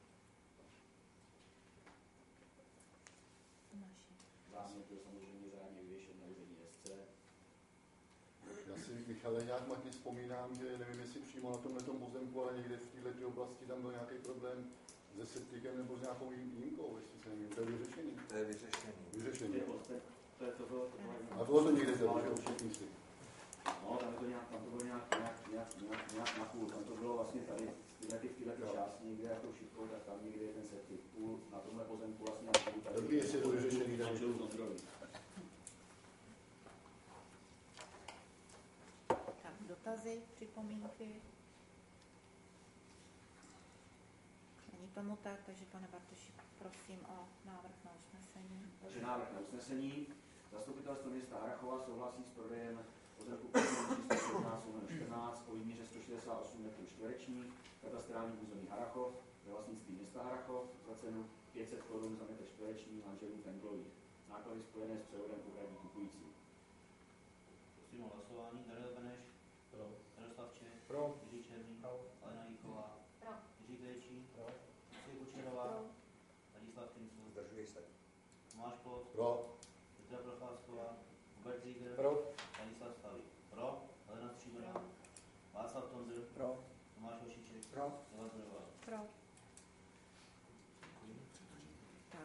Záměr byl samozřejmě řádně vyvěšen na úřední desce. Já si, Michale, nějak matně vzpomínám, že nevím, jestli přímo na tomhle pozemku, ale někde v této oblasti tam byl nějaký problém se septikem nebo s nějakou jímkou, jestli se nevím, to je vyřešený. To je vyřešený. Vyřešený. To je to bylo, to bylo, a bylo to někde tady, že určitý si. No, tam to nějak, tam to bylo nějak, nějak, nějak, nějak, nějak na půl, tam to bylo vlastně tady, v této části někde jako šipkou, tak tam někde je ten septik, půl, na tomhle pozemku vlastně na půl, tady. Dobrý, jestli je to vyřešený, tak manželů Tondrový. Tak, dotazy, připomínky? Není tomu tak, takže pane Bartoši, prosím o návrh na usnesení. Takže návrh na usnesení. Zastupitelstvo města Harrachova souhlasí s prodejem pozemku číslo sedmnáct lomeno čtrnáct po výměře sto šedesát osm metrů čtverečních katastrální území Harrachov ve vlastnictví města Harrachov za cenu pět set korun za metr čtvereční manželů Tenklových. Náklady spojené s převodem uhradí kupující. Prosím o hlasování. Daniel Beneš. Pro. Jaroslav Čech. Pro. Jiří Černý. Pro. Alena Jíková. Pro. Jiří Krejčí. Pro. Lucie Kučerová. Pro. Stanislav Kincl. Zdržuji se. Tomáš Kor. Pro. Petra Procházková. Hubert Riger. Pro. Stanislav Stalý. Pro. Alena Křídovná. Václav Kondr. Pro. Tomáš Vašiček. Pro. Jan Projeva. Pro. Tak,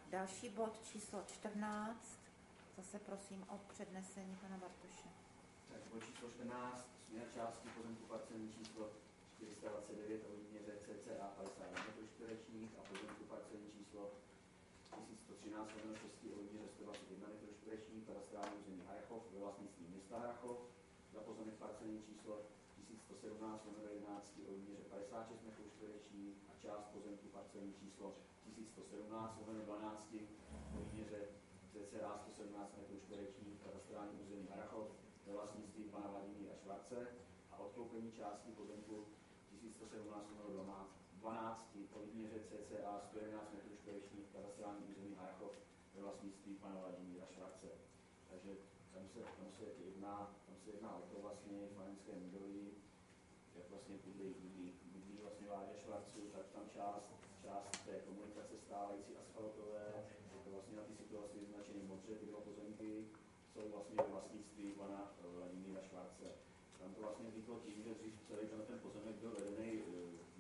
další bod číslo čtrnáct. Zase prosím o přednesení pana Bartoše. Tak bod číslo čtrnáct, směr části pozemku parcelní číslo čtyři sta dvacet devět o výměře cca padesát metrů čtverečních a pozemku parcelní číslo tisíc sto třináct šest o výměře sto dvacet jedna metrů čtverečních katastrální území Harachov ve vlastnictví města Harachov, za pozemek parcelní číslo tisíc sto sedmnáct jedenáct o výměře padesát šest metrů čtverečních a část pozemku parcelní číslo tisíc sto sedmnáct dvanáct o výměře cca sto sedmnáct metrů čtverečních katastrální území Harachov ve vlastnictví pana Vladimíra Švarce a odkoupení části pozemku tisíc sto sedmnáct dvanáct o výměře cca sto jedenáct metrů čtverečních katastrální území Harachov ve vlastnictví pana Vladimíra Švarce. Takže tam se, tam se jedná, tam se jedná o to vlastně v Marinském údolí, jak vlastně bydlí, bydlí, bydlí vlastně Vládě Švarců, tak tam část, část té komunikace stávající asfaltové, je to vlastně na té situaci vyznačený modře, ty dva pozemky jsou vlastně ve vlastnictví pana Vladimíra Švarce. Tam to vlastně vzniklo tím, že dřív celý ten pozemek byl vedený v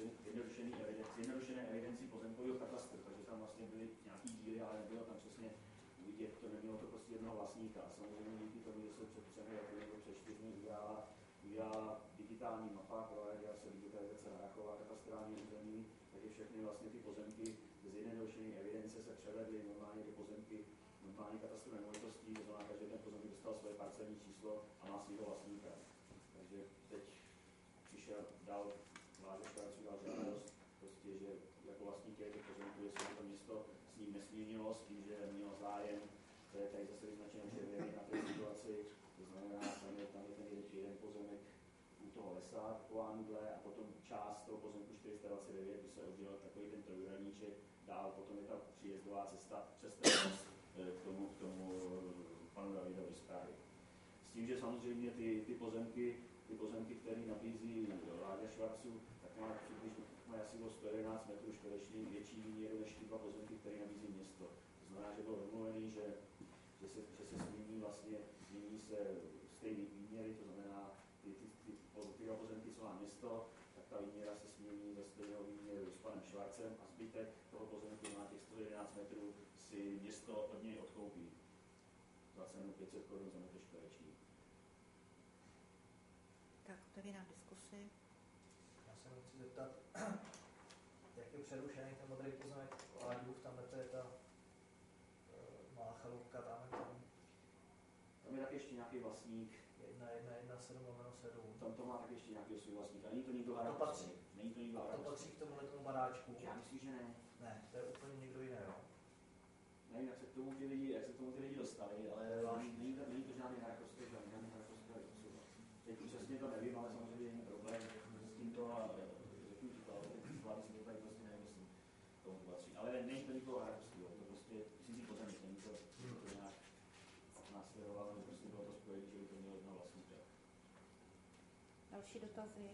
zjednodušené evidenci pozemkového katastru, takže tam vlastně byly nějaký díly, ale nebylo tam přesně vidět, to nemělo to prostě jednoho vlastníka. A samozřejmě díky tomu, že se před třemi lety nebo před čtyřmi udělala, udělala digitální mapa, prováděla se digitalizace Harachova katastrální území, takže všechny vlastně ty pozemky ze zjednodušené evidence se převedly normálně do pozemky normální katastru nemovitostí, to znamená, že ten pozemek dostal své parcelní číslo a má svého vlastníka. Takže teď přišel, dal Vládě Švarců, dal žádost, prostě, že jako vlastník těch pozemků, jestli to město s ním nesmírnilo, s tím, že mělo zájem, to je tady zase vyznačeno červený na té situaci, to znamená, tam je, tam je ten jeden, jeden pozemek u toho lesa, taková nudle, a potom část toho pozemku čtyři sta dvacet devět by se oddělil takový ten trojúhelníček, dál potom je ta příjezdová cesta přes ten most k tomu, k tomu panu Davidovi zprávy. S tím, že samozřejmě ty, ty pozemky, ty pozemky, které nabízí Vládě Švarců, tak má přibližně má asi bylo sto jedenáct metrů čtverečních větší výměru než ty dva pozemky, které nabízí město. To znamená, že bylo domluvený, že, že, se, že se změní vlastně, změní se stejný výměry, to znamená ty, ty, ty, ty dva pozemky, co má město, tak ta výměra se změní ve stejného výměru s panem Švarcem a zbytek toho pozemku na těch sto jedenáct metrů si město od něj odkoupí za cenu pět set korun za metr čtvereční. Tak, otevírám diskusi. Já se chci zeptat, jak je přerušený ten modrý pozemek Láďův, tamhle to je ta uh, malá chalupka, tamhle tam. Tam je tak ještě nějaký vlastník. jedna jedna jedna sedm sedm. Tam to má tak ještě nějaký svůj vlastník. A není to nikdo to patří. Není to nikdo to patří k tomuhle tomu baráčku. Já myslím, že ne. Ne, to je úplně někdo jiný, jo. Nevím, jak se k tomu ty lidi, jak se k tomu ty lidi dostali, ale není to, není to žádný harachovský, žádný harachovský osoba. Teď přesně to nevím, ale samozřejmě není problém s tímto a řeknu ti to, ale teď vlády si to tady prostě nemyslím. Tomu patří. Ale není to nikoho harachovského, to prostě cizí pozemek, není to, to nějak následovalo, že prostě bylo to spojení, že by to mělo jednoho vlastníka. Další dotazy?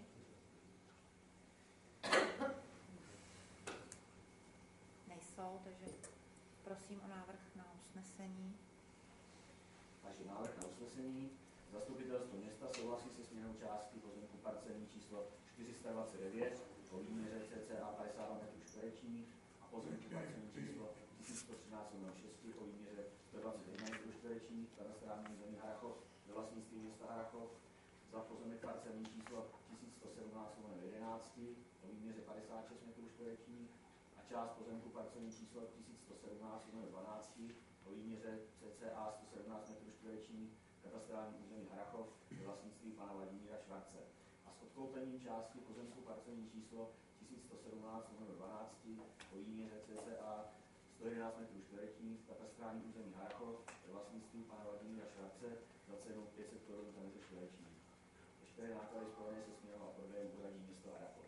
Nejsou, takže prosím o návrh na usnesení. Takže návrh na usnesení. Zastupitelstvo města souhlasí se směnou částky pozemku parcelní číslo čtyři sta dvacet devět o výměře cca padesát metrů čtverečních a pozemku parcelní číslo tisíc sto třináct šest o výměře sto dvacet jedna metrů čtverečních katastrální území Harachov ve vlastnictví města Harachov za pozemek parcelní číslo tisíc sto sedmnáct jedenáct o výměře padesát šest metrů čtverečních a část pozemku parcelní číslo tisíc sto sedmnáct dvanáct o výměře cca sto sedmnáct metrů čtverečních katastrální území Harachov ve vlastnictví pana Vladimíra Švarce a s odkoupením části pozemku parcelní číslo tisíc sto sedmnáct dvanáct o výměře cca sto jedenáct metrů čtverečních katastrální území Harachov ve vlastnictví pana Vladimíra Švarce za cenu pět set korun za metr čtvereční. Veškeré náklady spojené se směnou a prodejem uhradí město Harachov.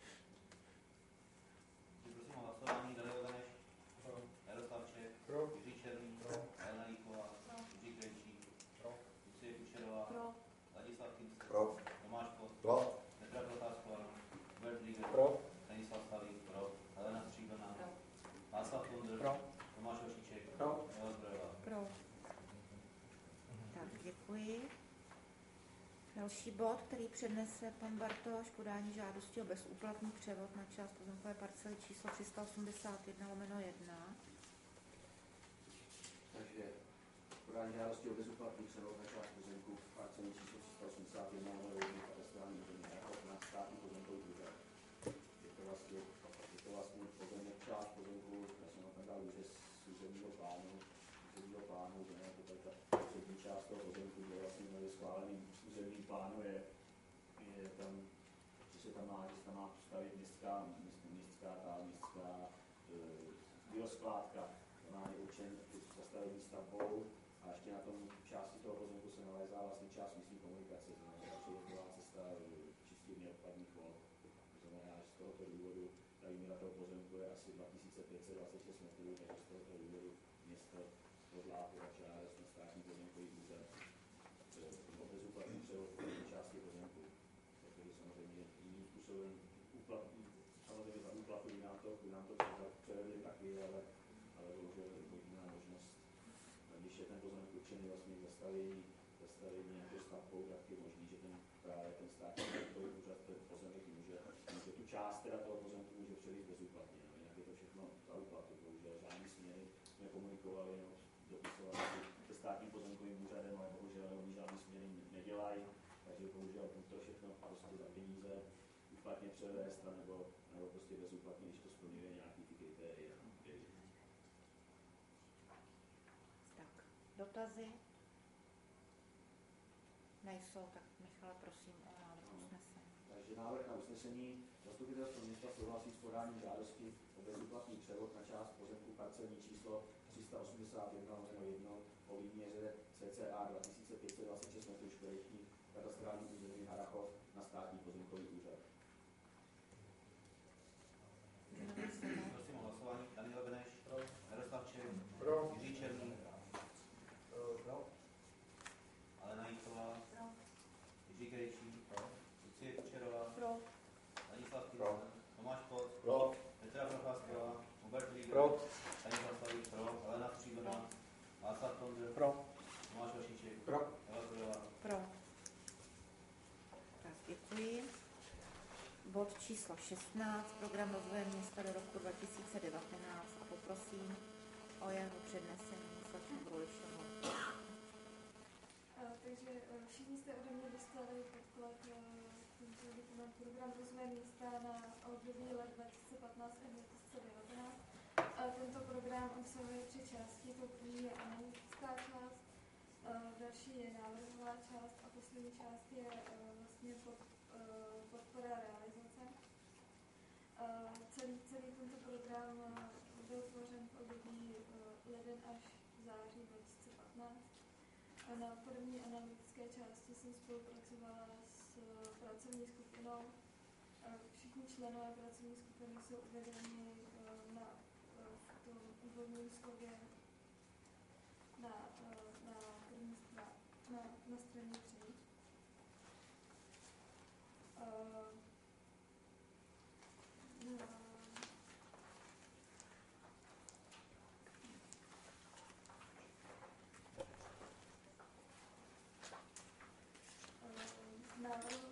Prosím o hlasování. Daniel Beneš. Jaroslav Čech. Jiří Černý. Helena Jíková. Jiří Krejčí. Lucie Kučerová. Ladislav Kinský. Tomáš Kost. Petra Procházková. Hubert Líger. Stanislav Stalý. Helena Stříbrná. Václav Kondr. Tomáš Ošíček. Eva Zbrojová. Pro. Tak, děkuji. Další bod, který přednese pan Bartoš, podání žádosti o bezúplatný převod na část pozemkové parcely číslo tři sta osmdesát jedna lomeno jedna. podání žádosti o bezúplatný převod na část pozemku v parcelní číslo tři sta osmdesát jedna na katastrální území jako na státní pozemkový úřad. Je to vlastně, je to vlastně pozemek, část pozemku, já jsem tam dal úřez z územního plánu, územního plánu, že ne, to tady ta přední část toho pozemku, kde vlastně měli schválený územní plánu, je, je tam, že se tam má, že se tam má postavit městská, městská, ta městská e, bioskládka, ona je určen zastavení stavbou a ještě na tom části toho pozemku se nalézá vlastně část místní komunikace, znamená, že je to cesta čistírny odpadních vod. To znamená, že z tohoto důvodu ta výměra toho pozemku je asi dva tisíce pět set dvacet šest metrů, takže z tohoto důvodu město hodlá podat žádost na státní pozemkový úřad o bezúplatný převod části pozemku. Takže samozřejmě jiným způsobem úplatný, samozřejmě za úplatu by nám to, by nám to převedli taky, ale, ale bohužel jediná možnost, když je ten pozemek určený vlastně k zastavení, zastavení nějakou stavbou, tak je možný, že ten právě ten státní pozemkový úřad ten pozemek může, může tu část teda toho pozemku může převést bezúplatně, no, jinak je to všechno za úplatu, bohužel žádný směry jsme komunikovali, no, dopisovali se státním pozemkovým úřadem, ale bohužel oni žádný směry nedělají, takže bohužel to všechno prostě za peníze úplatně převést, nebo, nebo prostě bezúplatně, když to splňuje nějaký ty kritéria. Tak, dotazy? Nejsou, tak Michale, prosím o návrh usnesení. Takže návrh na usnesení. Zastupitelstvo města souhlasí s podáním žádosti o bezúplatný převod na část pozemku parcelní číslo tři sta osmdesát jedna jedna o výměře cca dva tisíce pět set dvacet šest metrů čtverečních katastrální území Harrachov na státní pozemkový úřad. Prosím o hlasování. Daniel Beneš. Pro. Jaroslav Čech. Pro. Jiří Černý. Pro. Alena Jíková. Pro. Jiří Krejčí. Pro. Lucie Kučerová. Pro. Stanislav Kysan. Tomáš Pot. Pro. Petra Procházková. Hubert Líbek. Pro. Stanislav Slavík. Pro. Alena Stříbrná. Václav Tondr. Pro. Tomáš Vašíček. Pro. Eva Tudová. Pro. Tak, děkuji. Bod číslo šestnáct, program rozvoje města do roku dva tisíce devatenáct a poprosím o jeho přednesení slečnu Brulišovou. Takže všichni jste ode mě dostali podklad tento dokument program rozvoje města na období let dva tisíce patnáct až dva tisíce devatenáct. Tento program obsahuje tři části, to první je analytická část, další je návrhová část a poslední část je vlastně pod, podpora realizace. Celý, celý tento program byl tvořen v období leden až září dva tisíce patnáct. Na první analytické části jsem spolupracovala s pracovní skupinou. Všichni členové pracovní skupiny jsou uvedeni na, v tom úvodním slově na, na, první, na, na, na straně tři. No. Návrh.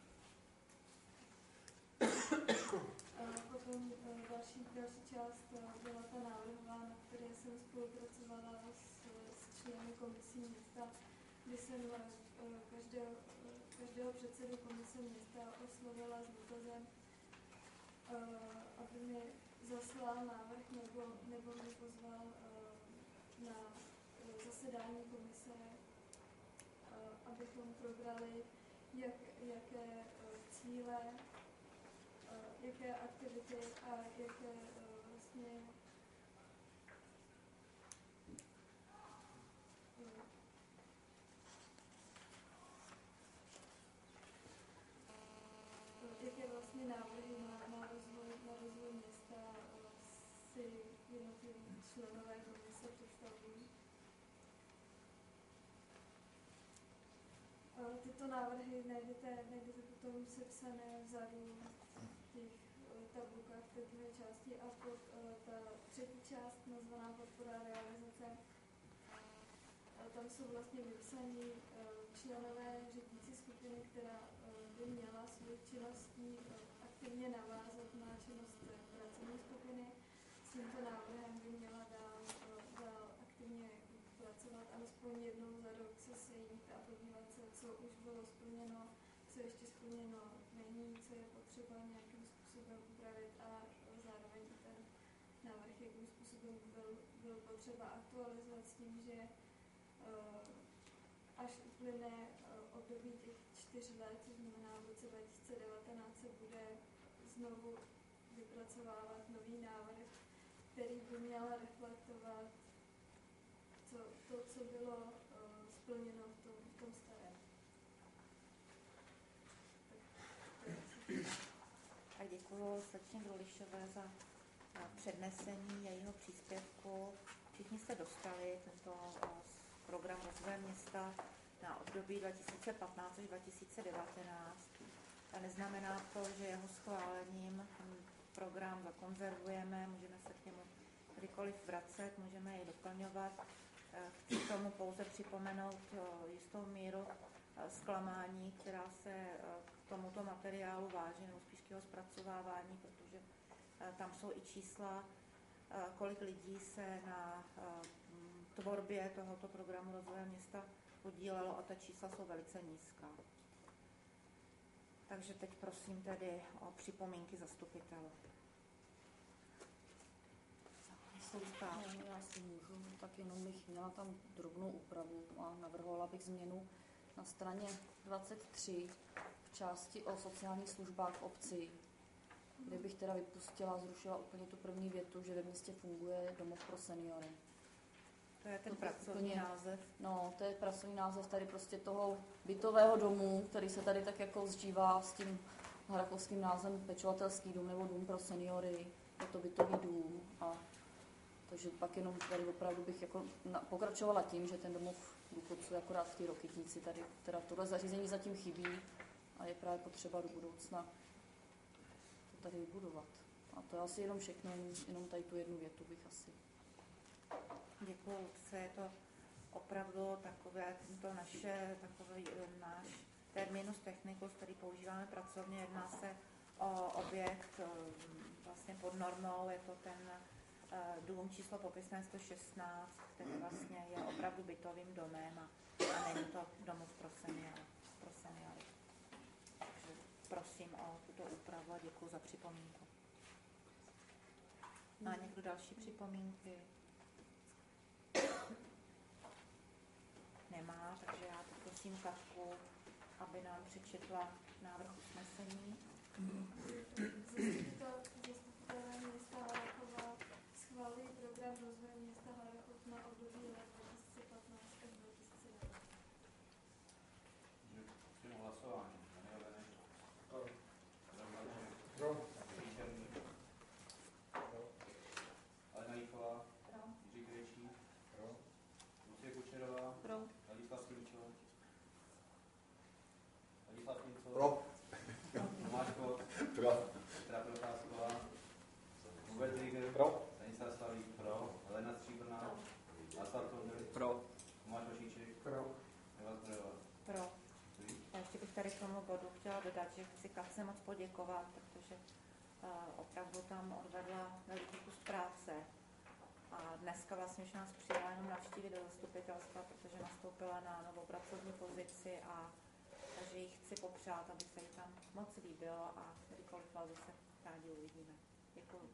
Potom další, další část byla ta návrhová, na které jsem spolupracovala s, s členy komisí města, kdy jsem každého, každého předsedu komise města oslovila s dotazem, aby mi zaslal návrh nebo, nebo mi pozval na zasedání komise, abychom probrali, jak, jaké cíle, jaké aktivity a jaké vlastně jaké vlastně návrhy na, na, rozvoj, na rozvoj města si jednotliví členové komise představují. Tyto návrhy najdete, najdete potom sepsané vzadu v těch tabulkách v té druhé části a pod ta třetí část nazvaná podpora realizace. Tam jsou vlastně vypsaní členové řídící skupiny, která by měla svou činností aktivně navázat na činnost pracovní skupiny. S tímto návrhem by měla dál, dál aktivně pracovat a alespoň jednou za rok se sejít a podívat se, co už bylo splněno, co ještě splněno není, co je potřeba nějakým způsobem upravit a zároveň ten návrh, jakým způsobem byl, byl potřeba aktualizovat s tím, že až uplyne období těch čtyř let, to znamená v roce dva tisíce devatenáct se bude znovu vypracovávat nový návrh, který by měl reflektovat co, to, co bylo uh, splněno v tom, v tom starém. A děkuji slečně Grulišové za přednesení jejího příspěvku. Všichni jste dostali tento program rozvoje města na období dva tisíce patnáct až dva tisíce devatenáct. A neznamená to, že jeho schválením program zakonzervujeme, můžeme se k němu kdykoliv vracet, můžeme jej doplňovat. Chci k tomu pouze připomenout jistou míru zklamání, která se k tomuto materiálu váží, nebo spíš k jeho zpracovávání, protože tam jsou i čísla, kolik lidí se na tvorbě tohoto programu rozvoje města podílelo a ta čísla jsou velice nízká. Takže teď prosím tedy o připomínky zastupitelů. Já si můžu, tak jenom bych měla tam drobnou úpravu a navrhovala bych změnu na straně dvacet tři v části o sociálních službách v obci, kde bych teda vypustila, zrušila úplně tu první větu, že ve městě funguje domov pro seniory. To je ten to pracovní úplně, název. No, to je pracovní název tady prostě toho bytového domu, který se tady tak jako zžívá s tím hrakovským názvem pečovatelský dům nebo dům pro seniory. Je to bytový dům a takže pak jenom tady opravdu bych jako na, pokračovala tím, že ten domov důchodců je akorát v té Rokytnici tady, teda tohle zařízení zatím chybí a je právě potřeba do budoucna to tady vybudovat. A to je asi jenom všechno, jenom tady tu jednu větu bych asi. Děkuju, je to opravdu takové, to naše, takový náš terminus technicus, který používáme pracovně, jedná se o objekt vlastně pod normou, je to ten dům číslo popisné sto šestnáct, který vlastně je opravdu bytovým domem a, a není to domov pro seniory. Pro seniory. Takže prosím o tuto úpravu a děkuji za připomínku. Má někdo další připomínky? Nemá, takže já prosím Katku, aby nám přečetla návrh usnesení. Zastupitelé města Harrachova schválí program rozvoje města Harrachov na období let dva tisíce patnáct až dva tisíce dvacet. Přijmu hlasování. Daniel Beneš. Pro. Pro. Černý. Pro. Alena Jíchová. Pro. Jiří Krejčí. Pro. Lucie Kučerová. Pro. Ladislav Klinčo. Ladislav Klinčo. Pro. Tomáš Kott. Pro. Petra Procházková. Hubert Rieger. Pro. Stanislav Slavík. Pro. Helena Stříbrná. Václav Tondr. Pro. Tomáš Vašíček. Pro. Eva Zbrojová. Pro. Já ještě bych tady k tomu bodu chtěla dodat, že chci Katce moc poděkovat, protože uh, opravdu tam odvedla veliký kus práce. A dneska vlastně už nás přijela jenom navštívit do zastupitelstva, protože nastoupila na novou pracovní pozici a takže jí chci popřát, aby se jí tam moc líbilo a kdykoliv vás se rádi uvidíme. Děkuji.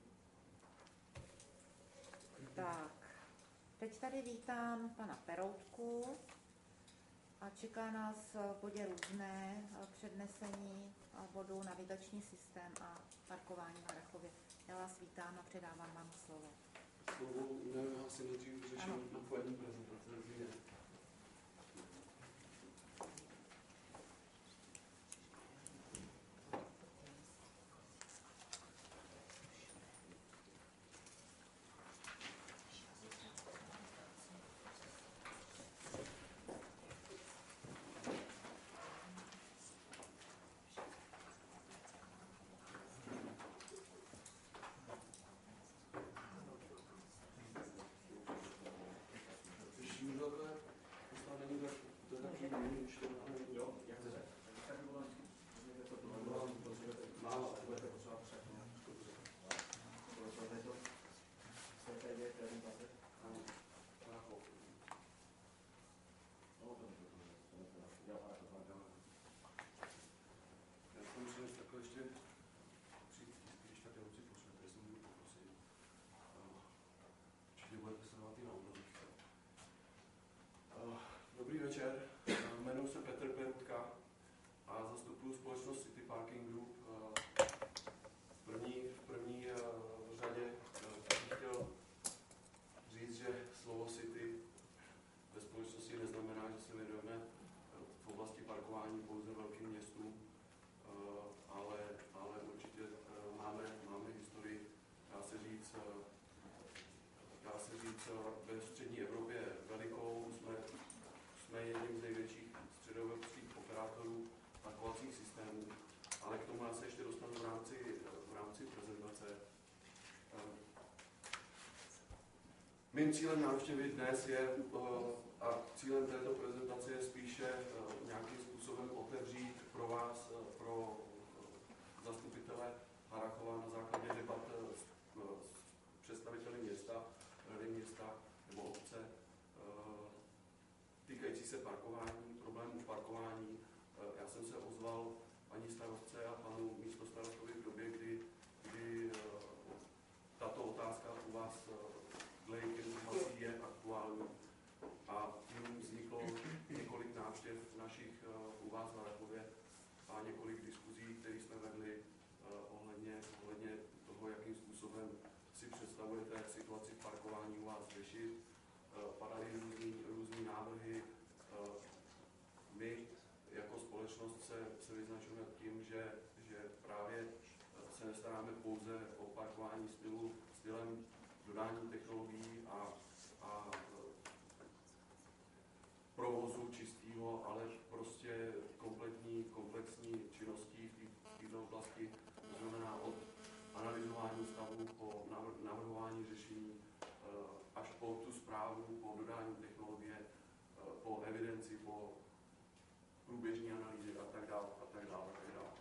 Tak, teď tady vítám pana Peroutku a čeká nás v bodě různé přednesení bodu navigační systém a parkování v Harrachově. Já vás vítám a předávám vám slovo. Slovo jiného asi nejdřív řeším na pojední prezentace. Mým cílem návštěvy dnes je, a cílem této prezentace je spíše nějakým způsobem otevřít pro vás, pro zastupitele Harrachova na základě debat s představiteli města, rady města nebo obce, týkající se parkování, problémů parkování. Já jsem se ozval paní starostce a panu místostarostovi v době, kdy, kdy tato otázka u vás dle jejich informací je aktuální. A tím vzniklo několik návštěv našich u vás v Harrachově a několik diskuzí, které jsme vedli ohledně, ohledně toho, jakým způsobem si představujete situaci v parkování u vás řešit. Padaly různý návrhy. My jako společnost se, se vyznačujeme tím, že, že právě se nestaráme pouze o parkování stylu, stylem dodání technologií a, a provozu čistého, ale prostě kompletní, komplexní činností v této oblasti, to znamená od analyzování stavu po navrhování řešení až po tu správu, po dodání technologie, po evidenci, po průběžní analýzy a tak dále, a tak dále, a tak dále.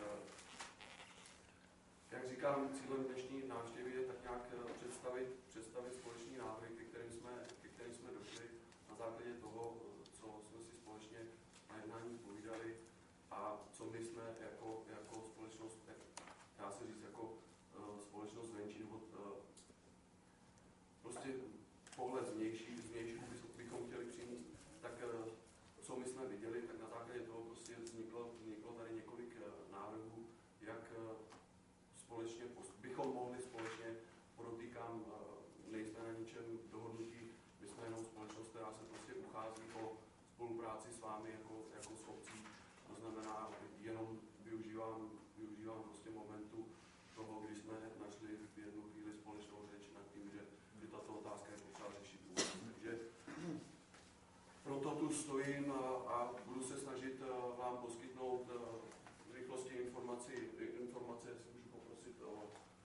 Jak říkám, cílem dnešní návštěvy je tak nějak představit, představit společný návrhy, ke kterým jsme, ke kterým jsme došli na základě toho, co jsme si společně na jednání povídali a co my jsme jako, jako společnost, dá se říct, jako uh, společnost zvenčí, nebo uh, prostě pohled zvnější, zvnější bychom chtěli přijít, tak uh, co my jsme viděli, tak na základě toho prostě vzniklo, vzniklo tady několik uh, návrhů, jak uh, společně, bychom mohli společně, podotýkám, uh, nejsme na ničem dohodnutí, my jsme jenom společnost, která se prostě uchází o spolupráci s vámi jako, jako s obcí, to znamená, jenom využívám, využívám prostě momentu toho, kdy jsme našli v jednu chvíli společnou řeč nad tím, že, že tato otázka je potřeba řešit. Takže proto tu stojím a, a budu se snažit uh, vám poskytnout uh, v rychlosti informaci, informace, jestli můžu poprosit o,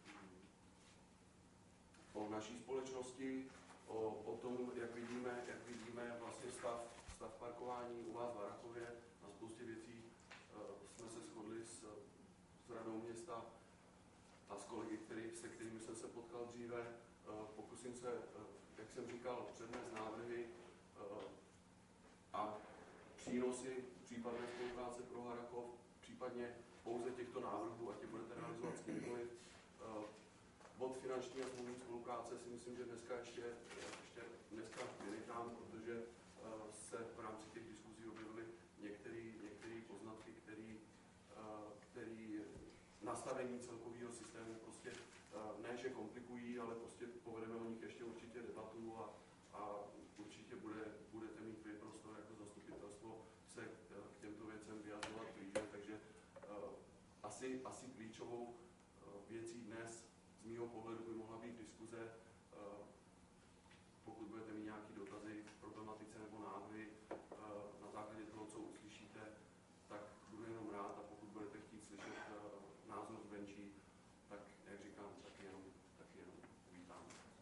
o naší společnosti, o, o tom, jak vidíme, jak vidíme vlastně stav, stav parkování u vás v Harrachově. Na spoustě věcí uh, jsme se shodli s, s radou města a s kolegy, který, se kterými jsem se potkal dříve. Uh, pokusím se, uh, jak jsem říkal, přednést návrhy uh, a přínosy případné spolupráce pro Harrachov, případně pouze těchto návrhů, ať je budete realizovat s kýmkoliv. Uh, Bod finanční a smluvní spolupráce si myslím, že dneska ještě, ještě dneska vynechám, protože uh, se v rámci těch diskuzí objevily některé poznatky, který, uh, který nastavení celkového systému prostě uh, ne, že komplikují, ale prostě povedeme o nich ještě určitě debatu a, a určitě bude, budete mít vy prostor jako zastupitelstvo se uh, k těmto věcem vyjadřovat blíže, takže uh, asi, asi klíčovou uh, věcí dnes z mého pohledu by mohla být diskuze, pokud budete mít nějaké dotazy k problematice nebo návrhy na základě toho, co uslyšíte, tak budu jenom rád a pokud budete chtít slyšet názor zvenčí, tak jak říkám, taky jenom, taky jenom uvítám.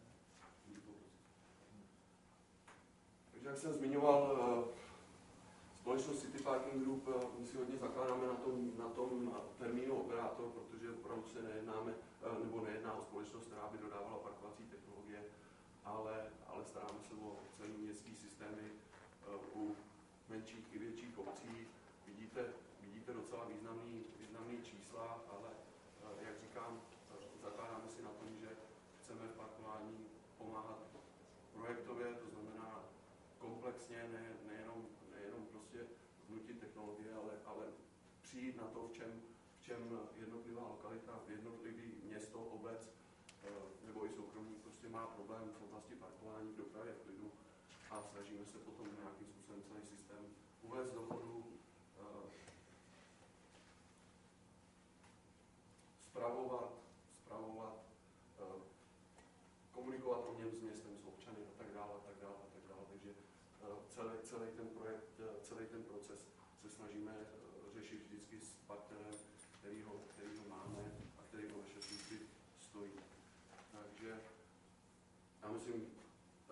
Takže jak jsem zmiňoval, společnost City Parking Group, my si hodně zakládáme na tom, na tom termínu operátor, protože opravdu se nejednáme, nebo nejedná o společnost, která by dodávala parkovací technologie, ale, ale staráme se o celý městský systémy u menších i větších obcí. Vidíte, vidíte docela významný, významný čísla, ale jak říkám, zakládáme si na tom, že chceme v parkování pomáhat projektově, to znamená komplexně, ne, nejenom, nejenom prostě vnutit technologie, ale, ale přijít na to, v čem, v čem jednotlivá lokalita, jednotlivý město, obec nebo i soukromník prostě má problém v oblasti parkování, v dopravě, v klidu a snažíme se potom nějakým způsobem celý systém uvést do chodu, spravovat, spravovat, komunikovat o něm s městem, s občany a tak dále, a tak dále, a tak dále. Takže celý, celý ten projekt, celý ten proces se snažíme řešit vždycky s partnerem, kterýho, kterýho máme a který o naše služby stojí. Takže já myslím,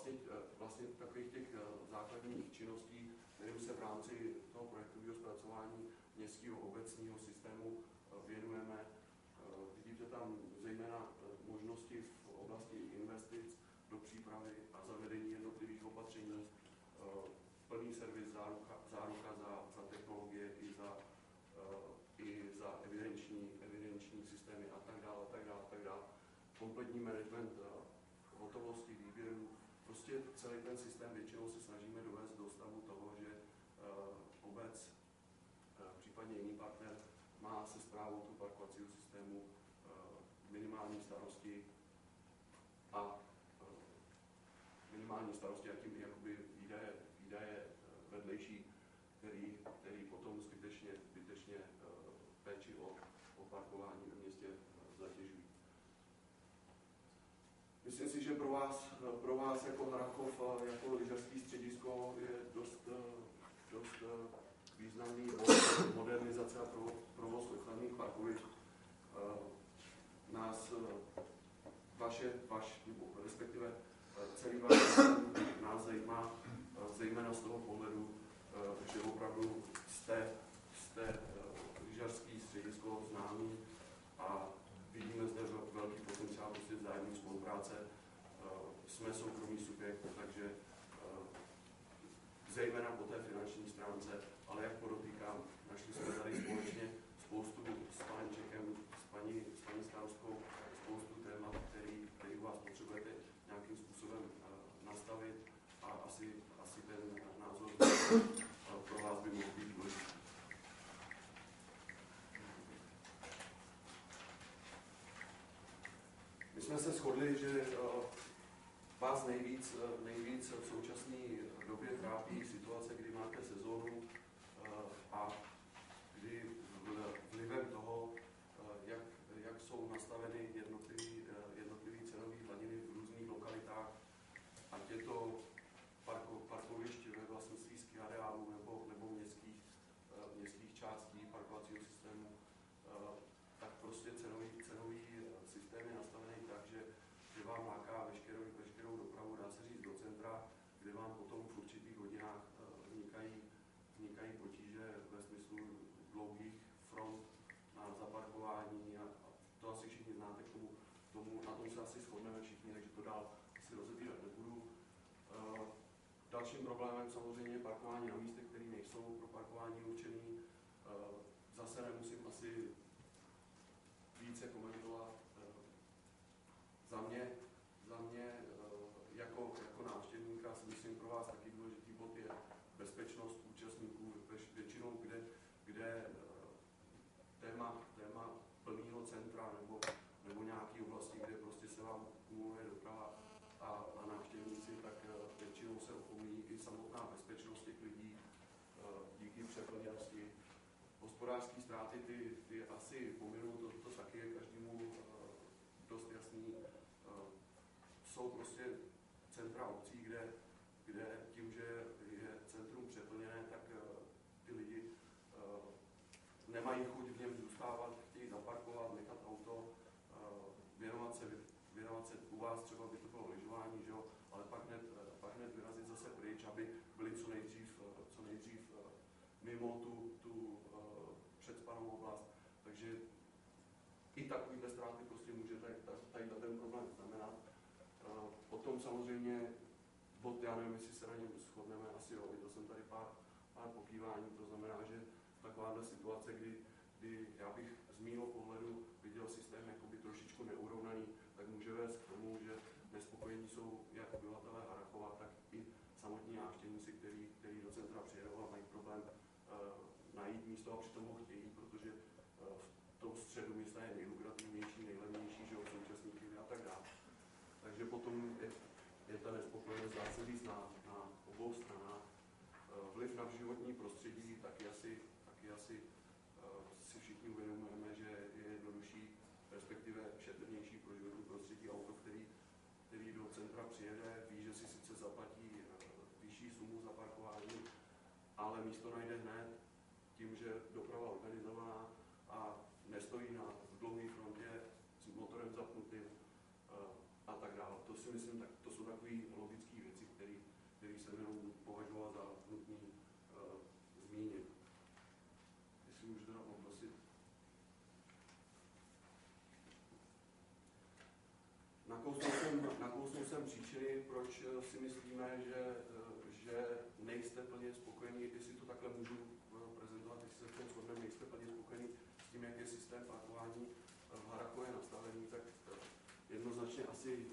vlastně, vlastně takových těch základních činností, kterým se v rámci toho projektového zpracování městského obecního systému věnujeme. Vidíte tam zejména možnosti v oblasti investic do přípravy a zavedení jednotlivých opatření, plný servis, záruka, záruka za, za technologie i za, i za evidenční, evidenční systémy a tak dále, a tak dále, a tak dále. Kompletní management hotovosti, výběru, prostě celý ten systém většinou se snažíme dovést do stavu toho, že obec, případně jiný partner, má se správou tu parkovacího systému minimální starosti a minimální starosti a tím jakoby výdaje, výdaje vedlejší, který, který potom zbytečně, zbytečně péči o, o parkování ve městě zatěžují. Myslím si, že pro vás, pro vás jako Harrachov, jako lyžařské středisko je dost, dost významný modernizace a provoz ochranných parkovišť. Nás, vaše, vaš, respektive celý váš nás zajímá zejména z toho pohledu, že opravdu jste, jste lyžařský středisko známý a vidíme zde velký potenciál prostě vzájemné spolupráce. Jsme soukromý subjekt, takže zejména po té finanční stránce, ale jak podotýkám, našli jsme tady společně spoustu s panem Čekem, s paní, s paní starostkou, spoustu témat, který, který u vás potřebujete nějakým způsobem nastavit a asi, asi ten názor pro vás by mohl být důležitý. My jsme se shodli, že vás nejvíc, nejvíc v současné době trápí situace, kdy máte sezónu a kdy vlivem toho, jak, jak jsou nastaveny jednotlivé cenové hladiny v různých lokalitách, ať je to parko, parkovišť ve vlastnictví ski areálu nebo, nebo městských, městských částí parkovacího systému, tak prostě cenový, cenový systém je nastavený tak, že, že vám láká veškerou, veškerou dopravu, dá se říct, do centra, kde vám potom v určitých hodinách vznikají, vznikají potíže ve smyslu dlouhých front na zaparkování a, a to asi všichni znáte, k tomu, tomu, na tom se asi shodneme všichni, takže to dál asi rozebírat nebudu. Uh, dalším problémem samozřejmě je parkování na místech, které nejsou pro parkování určený. Uh, zase nemusím asi více komentovat. Uh, za mě, za mě uh, jako, jako návštěvníka si myslím pro vás taky důležitý bod je bezpečnost účastníků, většinou kde, kde uh, téma, téma plného centra nebo, nebo nějaké oblasti, kde prostě se vám kumuluje doprava a, a návštěvníci, tak uh, většinou se opomíjí i samotná bezpečnost těch lidí uh, díky přeplněnosti. Hospodářské ztráty, ty, ty asi pominu, to, to taky je každému uh, dost jasný. Uh, jsou prostě centra obcí, kde, kde tím, že je centrum přeplněné, tak uh, ty lidi uh, nemají chuť v něm zůstávat, chtějí zaparkovat, nechat auto, uh, věnovat se, věnovat se u vás, třeba by to bylo lyžování, že jo, ale pak hned, uh, pak hned vyrazit zase pryč, aby byli co nejdřív, uh, co nejdřív uh, mimo tu, tu uh, předspanou oblast. Takže i takovýhle ztráty prostě může tady, tady ten problém znamenat. Uh, potom samozřejmě bod, já nevím, jestli se na něm shodneme, asi jo, viděl jsem tady pár, pár pokývání, to znamená, že takováhle situace, kdy, kdy já bych z mýho pohledu viděl systém jakoby trošičku neurovnaný, tak může vést k tomu, že nespokojení jsou jak obyvatelé Harrachova, tak i samotní návštěvníci, který, který do centra přijedou a mají problém uh, najít místo a přitom ho chtějí, protože uh, v tom středu města je nejlukrativnější, nejlevnější, že jo, současníky a tak dále. Takže potom je, je ta nespokojenost, dá se říct, na, na obou stranách. Uh, vliv na životní prostředí taky asi, taky asi uh, si všichni uvědomujeme, že je jednodušší, respektive šetrnější pro životní prostředí auto, který, který do centra přijede, ví, že si sice zaplatí uh, vyšší sumu za parkování, ale místo najde hned tím, že doprava organizovaná a nestojí na dlouhé frontě s motorem zapnutým uh, a tak dále. To si myslím, tak to jsou takové logické věci, sem příčiny, proč si myslíme, že, že nejste plně spokojení, jestli to takhle můžu prezentovat, jestli se v tom shodneme, nejste plně spokojení s tím, jak je systém parkování v Harrachově nastavený, tak jednoznačně asi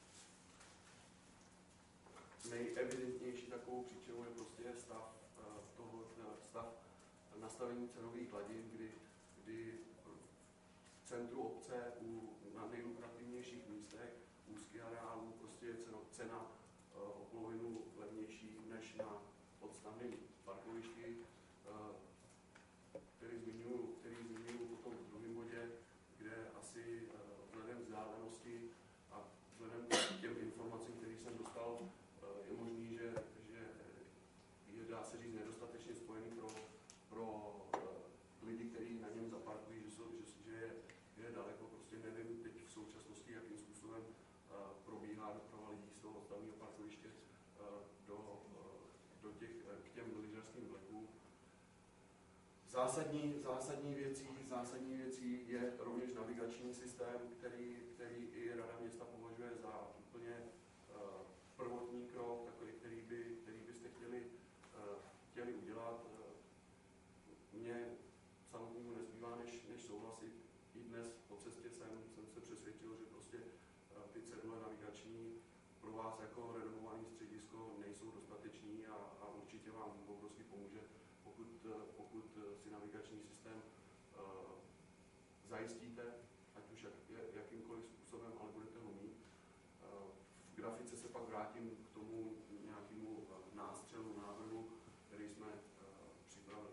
nejevidentnější takovou příčinou je prostě stav toho, stav nastavení cenových hladin, kdy, kdy v centru obce u, na nejlukrativnějších místech úzkých areálů prostě je cena, cena o polovinu levnější než na podstavném parkovišti, který zmiňuji, který zmiňuji potom v druhém bodě, kde asi vzhledem k vzdálenosti a vzhledem k těm informacím, které jsem dostal, je možný, že, že je, dá se říct, nedostatečně spojený pro, pro lidi, kteří na něm zaparkují, že, jsou, že, že je, je daleko. Prostě nevím teď v současnosti, jakým způsobem probíhá doprava lidí z toho odstavného parkoviště do, do těch, k těm lyžařským vlekům. Zásadní, zásadní, věcí, zásadní věcí je rovněž navigační systém, který, který i Rada města považuje za úplně uh, prvotní krok, takový, který, by, který byste chtěli, uh, chtěli udělat. Mně samotnému nezbývá, než, než souhlasit. I dnes po cestě jsem, jsem se přesvědčil, že prostě uh, ty cedule navigační pro vás jako renomované středisko nejsou dostateční a, a určitě vám obrovsky pomůže, pokud, pokud si navigační systém uh, zajistíte, ať už jak, jakýmkoliv způsobem, ale budete ho mít. Uh, v grafice se pak vrátím k tomu nějakému uh, nástřelu, návrhu, který jsme uh, připravili.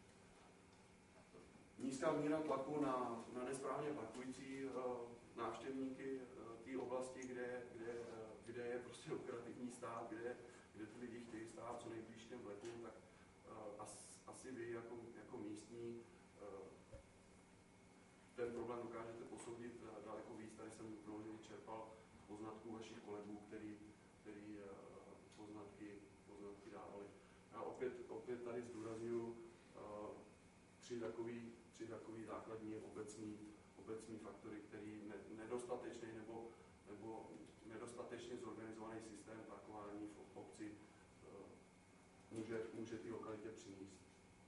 Nízká míra tlaku na, na nesprávně parkující uh, návštěvníky uh, té oblasti, kde, kde, uh, kde je prostě lukrativní stát, kde, kde ty lidi chtějí stát co nejblíž těm vlekům, tak uh, as, asi vy jako, jako místní uh, ten problém dokážete posoudit uh, daleko víc. Tady jsem mnohdy čerpal poznatků vašich kolegů, který, který uh, poznatky, poznatky dávali. Já opět, opět tady zdůraznuju uh, tři takový, tři takový základní obecní, obecní faktory, který ne, nedostatečný nebo, nebo nedostatečně zorganizovaný systém parkování v obci uh, může, může ty lokalitě přinést.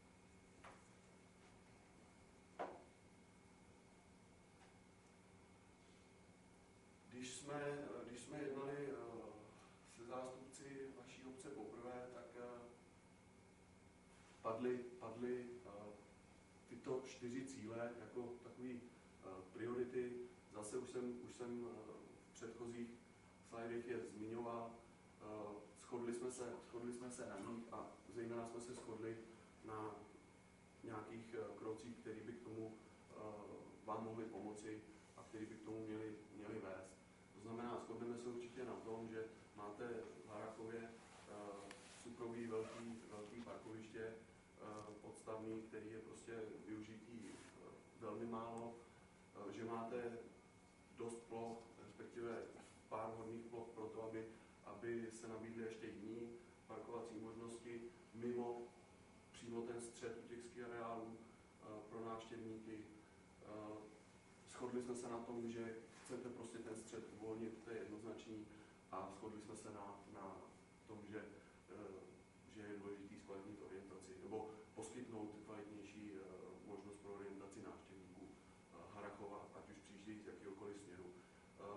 Když jsme, když jsme jednali uh, se zástupci vaší obce poprvé, tak uh, padly, padly uh, tyto čtyři cíle jako takové uh, priority. Zase už jsem, už jsem uh, v předchozích slidech je zmiňoval. Uh, shodli, jsme se, shodli jsme se na nich a zejména jsme se shodli na nějakých uh, krocích, které by k tomu uh, vám mohly pomoci a které by k tomu měly, měly vést. To znamená, shodneme se určitě na tom, že máte v Harrachově uh, suprový velký, velký parkoviště uh, podstavný, který je prostě využitý uh, velmi málo, uh, že máte dost ploch, respektive pár hodných ploch pro to, aby, aby se nabídly ještě jiné parkovací možnosti mimo přímo ten střed u těch ski areálů uh, pro návštěvníky. Uh, shodli jsme se na tom, že chcete prostě ten střed uvolnit, to je jednoznačný, a shodli jsme se na, na tom, že, uh, že je důležitý zkvalitnit orientaci, nebo poskytnout kvalitnější uh, možnost pro orientaci návštěvníků uh, Harrachova, ať už přijíždějí z jakýhokoliv směru. Uh,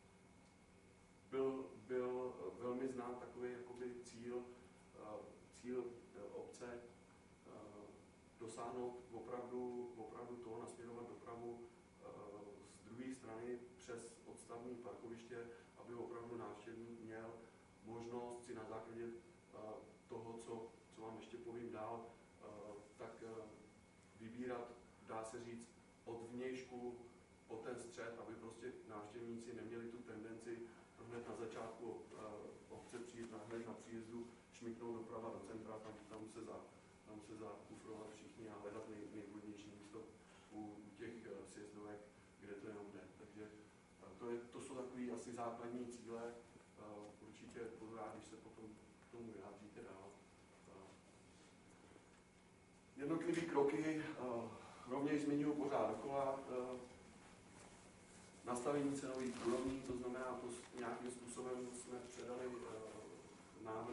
byl, byl velmi znám takový jakoby cíl, uh, cíl uh, obce uh, dosáhnout opravdu, opravdu toho, nasměrovat dopravu uh, z druhé strany přes odstavní parkoviště, aby opravdu návštěvník měl možnost si na základě uh, toho, co, co vám ještě povím dál, uh, tak uh, vybírat, dá se říct, od vnějšku po ten střed, aby prostě návštěvníci neměli tu tendenci hned na začátku uh, obce přijít hned na příjezdu, šmiknout doprava do centra, tam, tam se za, tam se zakufrovat všichni a hledat nej, nejvhodnější místo u, u těch uh, sjezdovek, kde to jenom jde. Takže uh, to, je, to jsou takové asi základní cíle. Uh, určitě budu rád, když se potom k tomu vyjádříte dál. Uh, jednotlivé kroky uh, rovněž zmiňuji pořád dokola. Uh, nastavení cenových úrovní, to znamená to nějakým způsobem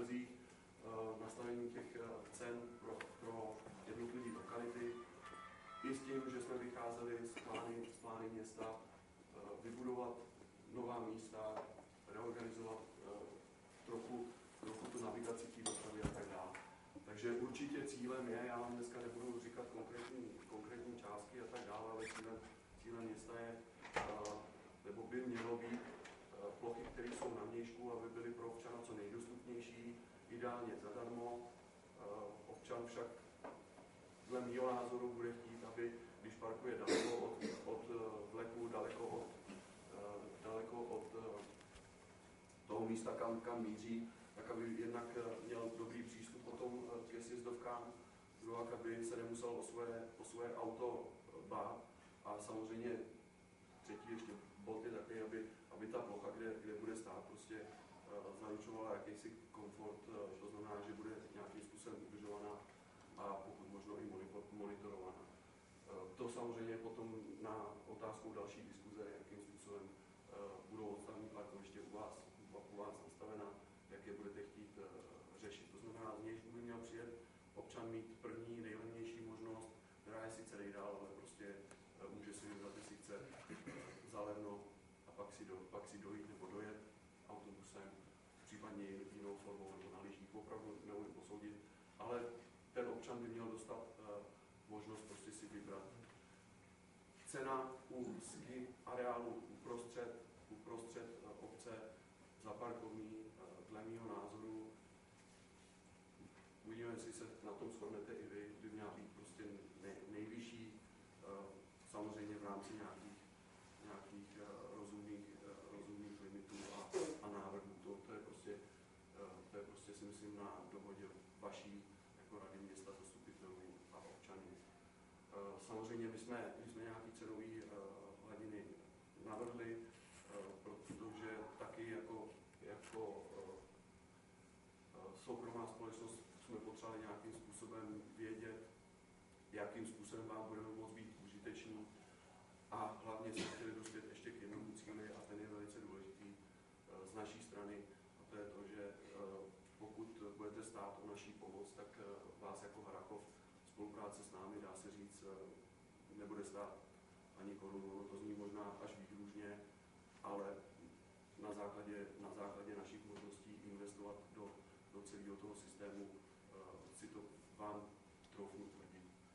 návrzích, nastavení těch cen pro, pro jednotlivé lokality. I s tím, že jsme vycházeli z plány, z plány města vybudovat nová místa, reorganizovat trochu, trochu tu navigaci té dopravy a tak dále. Takže určitě cílem je, já vám dneska nebudu říkat konkrétní, konkrétní částky a tak dále, ale cílem, cílem města je, nebo by mělo být plochy, které jsou na vnějšku, aby byly pro občana co nejdostupnější, ideálně zadarmo. Občan však dle mého názoru bude chtít, aby když parkuje daleko od, od vleku, daleko od, daleko od toho místa, kam, kam míří, tak aby jednak měl dobrý přístup potom ke sjezdovkám, druhak, aby se nemusel o své, o své auto bát a samozřejmě třetí ještě bod je takový, aby, aby ta plocha, kde, kde bude stát, prostě uh, zaručovala jakýsi komfort, uh, to znamená, že bude nějakým způsobem udržovaná a pokud možno i monitorovaná. Uh, to samozřejmě potom na otázku další diskuze, jakým způsobem uh, budou odstavní parkoviště u vás, u vás nastavena, jak je budete chtít uh, řešit. To znamená, z nějž by měl přijet občan mít první nejlevnější možnost, která je sice nejdál, ale prostě uh, může si vybrat, jestli chce zalevno a pak si, do, pak si dojít nebo dojet autobusem, případně jinou formou nebo na lyžích, opravdu neumím posoudit, ale ten občan by měl dostat uh, možnost prostě si vybrat. Cena u ski areálu uprostřed, uprostřed uh, obce za parkovní, uh, dle mého názoru, uvidíme, jestli se na tom shodnete i vy, by měla být prostě nej, nejvyšší, uh, samozřejmě v rámci nějakých nějakých uh, rozumných, uh, rozumných limitů a, a návrhů. To, to, je prostě, uh, to je prostě si myslím na dohodě vaší jako rady města, zastupitelů a občanů. Uh, samozřejmě my jsme, my jsme nějaký cenový uh, hladiny navrhli, uh, protože taky jako, jako uh, uh, soukromá společnost jsme potřebovali nějakým způsobem vědět, jakým způsobem vám budeme moct být užiteční. A hlavně jsme chtěli dospět ještě k jednomu cíli a ten je velice důležitý uh, z naší strany a to je to, že uh, pokud budete stát o naší pomoc, tak uh, vás jako Harrachov spolupráce s námi, dá se říct, uh, nebude stát ani korunu. Ono to zní možná až výhružně, ale na základě, na základě našich možností investovat do, do celého toho systému uh, si to vám troufnu tvrdit.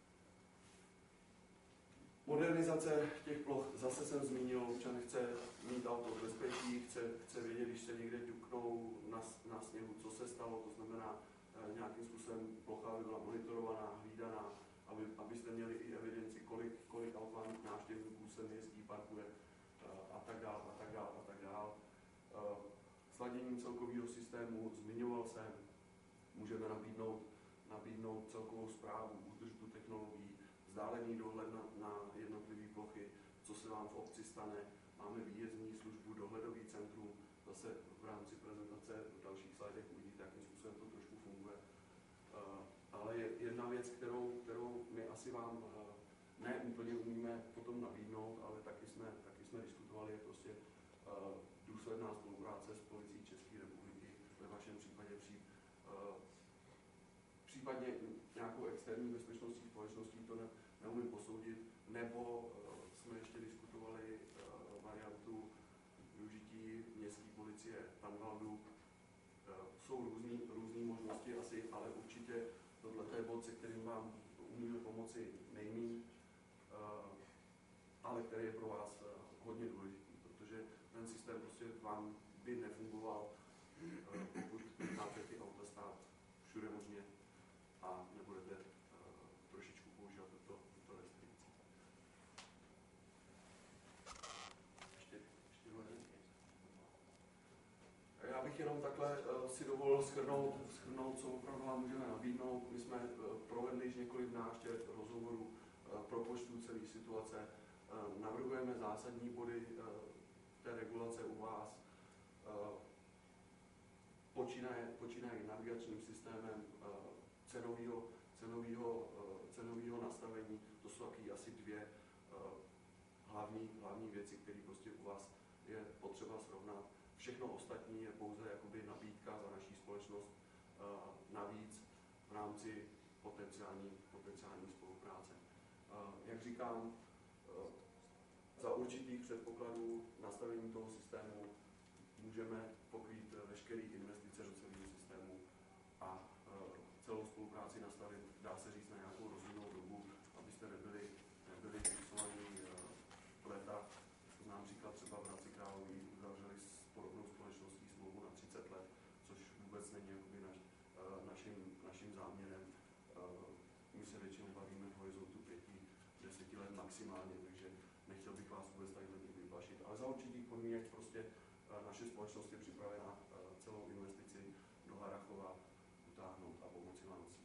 Modernizace těch ploch, zase jsem zmínil, občan chce mít auto v bezpečí, chce, chce vědět, když se někde ťuknou na, na sněhu, co se stalo, to znamená e, nějakým způsobem plocha by byla monitorovaná, hlídaná, aby, abyste měli i evidenci, kolik, kolik aut vám návštěvníků sem jezdí, parkuje e, a tak dále, a tak dále, a tak dále. E, sladěním celkového systému zmiňoval jsem, můžeme nabídnout, nabídnout celkovou správu, údržbu technologií, vzdálený dohled na, na jednotlivé plochy, co se vám v obci stane. Máme výjezdní službu, dohledový centrum, zase v rámci prezentace v dalších slajdech uvidíte, jakým způsobem to trošku funguje. Uh, ale je jedna věc, kterou, kterou my asi vám uh, ne úplně umíme potom nabídnout, ale taky jsme, taky jsme diskutovali, je prostě uh, důsledná spolupráce s policií České republiky, ve vašem případě při, uh, případně nějakou externí bezpečnostní společností, to ne, neumím posoudit, nebo uh, jsme ještě diskutovali uh, variantu využití městské policie Tanvaldu. Uh, jsou různý, různý možnosti asi, ale určitě tohle je bod, se kterým vám umíme pomoci nejméně, uh, ale který je pro vás uh, hodně důležitý, protože ten systém prostě vám by nefungoval, uh, pokud máte ty auta stát všude možně a nebudete uh, trošičku používat toto, toto restrikci. Ještě, ještě Já bych jenom takhle uh, si dovolil shrnout, shrnout, co opravdu vám můžeme nabídnout. My jsme uh, provedli již několik návštěv, rozhovorů, uh, propočtů celé situace. Uh, navrhujeme zásadní body uh, té regulace u vás. Uh, počínaje, počínaje navigačním systémem uh, cenového, cenového, uh, cenového nastavení. To jsou taky asi dvě uh, hlavní, hlavní věci, které prostě u vás je potřeba srovnat. Všechno ostatní je pouze jakoby nabídka za naší společnost rámci potenciální, potenciální spolupráce. Jak říkám, za určitých předpokladů nastavení toho systému můžeme pokrýt veškeré investice do celého systému a celou spolupráci nastavit, dá se říct, na nějakou rozumnou dobu, abyste nebyli, nebyli fixovaní léta. Znám příklad třeba v Hradci Králové uzavřeli s podobnou společností smlouvu na třicet let, což vůbec není jakoby naš, naším, naším záměrem. My se většinou bavíme v horizontu pěti, deseti let maximálně, takže nechtěl bych vás vůbec takhle vyplašit. Ale za určitých podmínek prostě naše společnost je připravena celou investici do Harrachova utáhnout a pomoci Vánocí.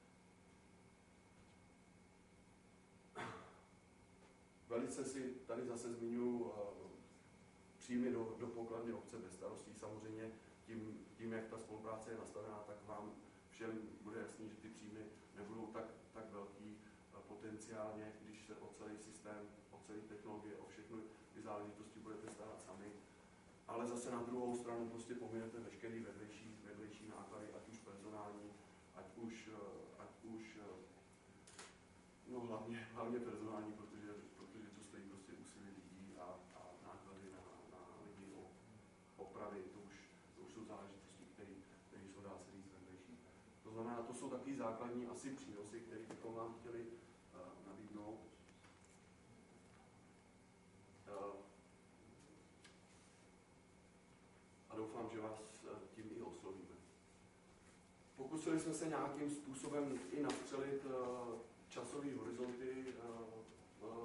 Velice si tady zase zmiňuji příjmy do, do pokladny obce bez starostí. Samozřejmě tím, tím, jak ta spolupráce je nastavená, tak vám všem bude jasný, že ty příjmy nebudou tak, tak velký potenciálně, když se o celý systém, o celé technologie, o všechny ty záležitosti budete starat sami. Ale zase na druhou stranu prostě pominete veškerý vedlejší, vedlejší náklady, ať už personální, ať už, ať už no hlavně, hlavně personální, protože, protože to stojí prostě úsilí lidí a, a náklady na, na lidi o opravy, to už, to už jsou záležitosti, které jsou, dá se říct, vedlejší. To znamená, to jsou takový základní asi přínosy, které bychom vám chtěli uh, nabídnout. Uh, a doufám, že vás uh, tím i oslovíme. Pokusili jsme se nějakým způsobem i nastřelit uh, časové horizonty, uh, uh,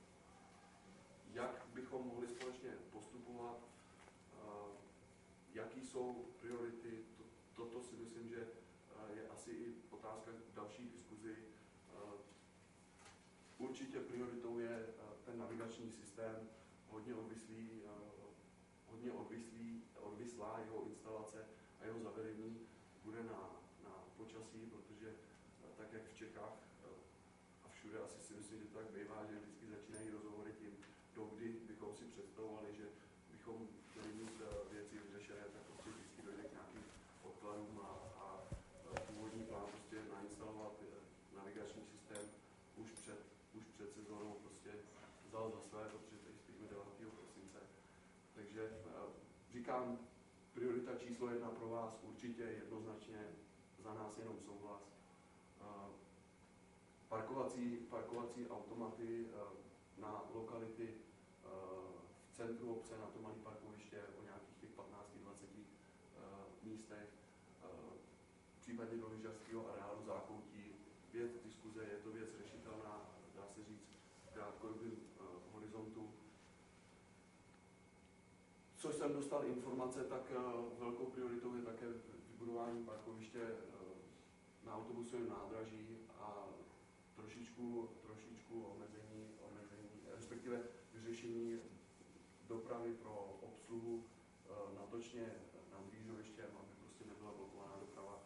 jak bychom mohli společně postupovat, uh, jaký jsou priority. Toto si myslím, že je asi i otázka k další diskuzi. Určitě prioritou je ten navigační systém, hodně odvislý, hodně odvislý, odvislá jeho instalace a jeho zavedení bude na, na počasí, protože tak jak v Čechách a všude asi si myslím, že to tak bývá, že vždycky začínají rozhovory tím, dokdy bychom si představovali, že bychom chtěli mít věci vyřešené, tak prostě vždycky dojde k nějakým odkladům a, a původní plán prostě nainstalovat navigační systém už před, už před sezónou prostě vzal za své, protože tady spíme devátého prosince. Takže říkám, priorita číslo jedna pro vás určitě jednoznačně, za nás jenom souhlas. Parkovací, parkovací automaty na lokality v centru obce, na to malé parkoviště o nějakých těch patnáct dvacet místech, případně do lyžařského areálu Zákoutí. Věc diskuze, je to věc řešitelná, dá se říct, v krátkodobém uh, horizontu. Co jsem dostal informace, tak uh, velkou prioritou je také vybudování parkoviště uh, na autobusovém nádraží a trošičku, trošičku omezení, omezení, respektive vyřešení dopravy pro obsluhu uh, natočně nad křížovištěm, aby prostě nebyla blokovaná doprava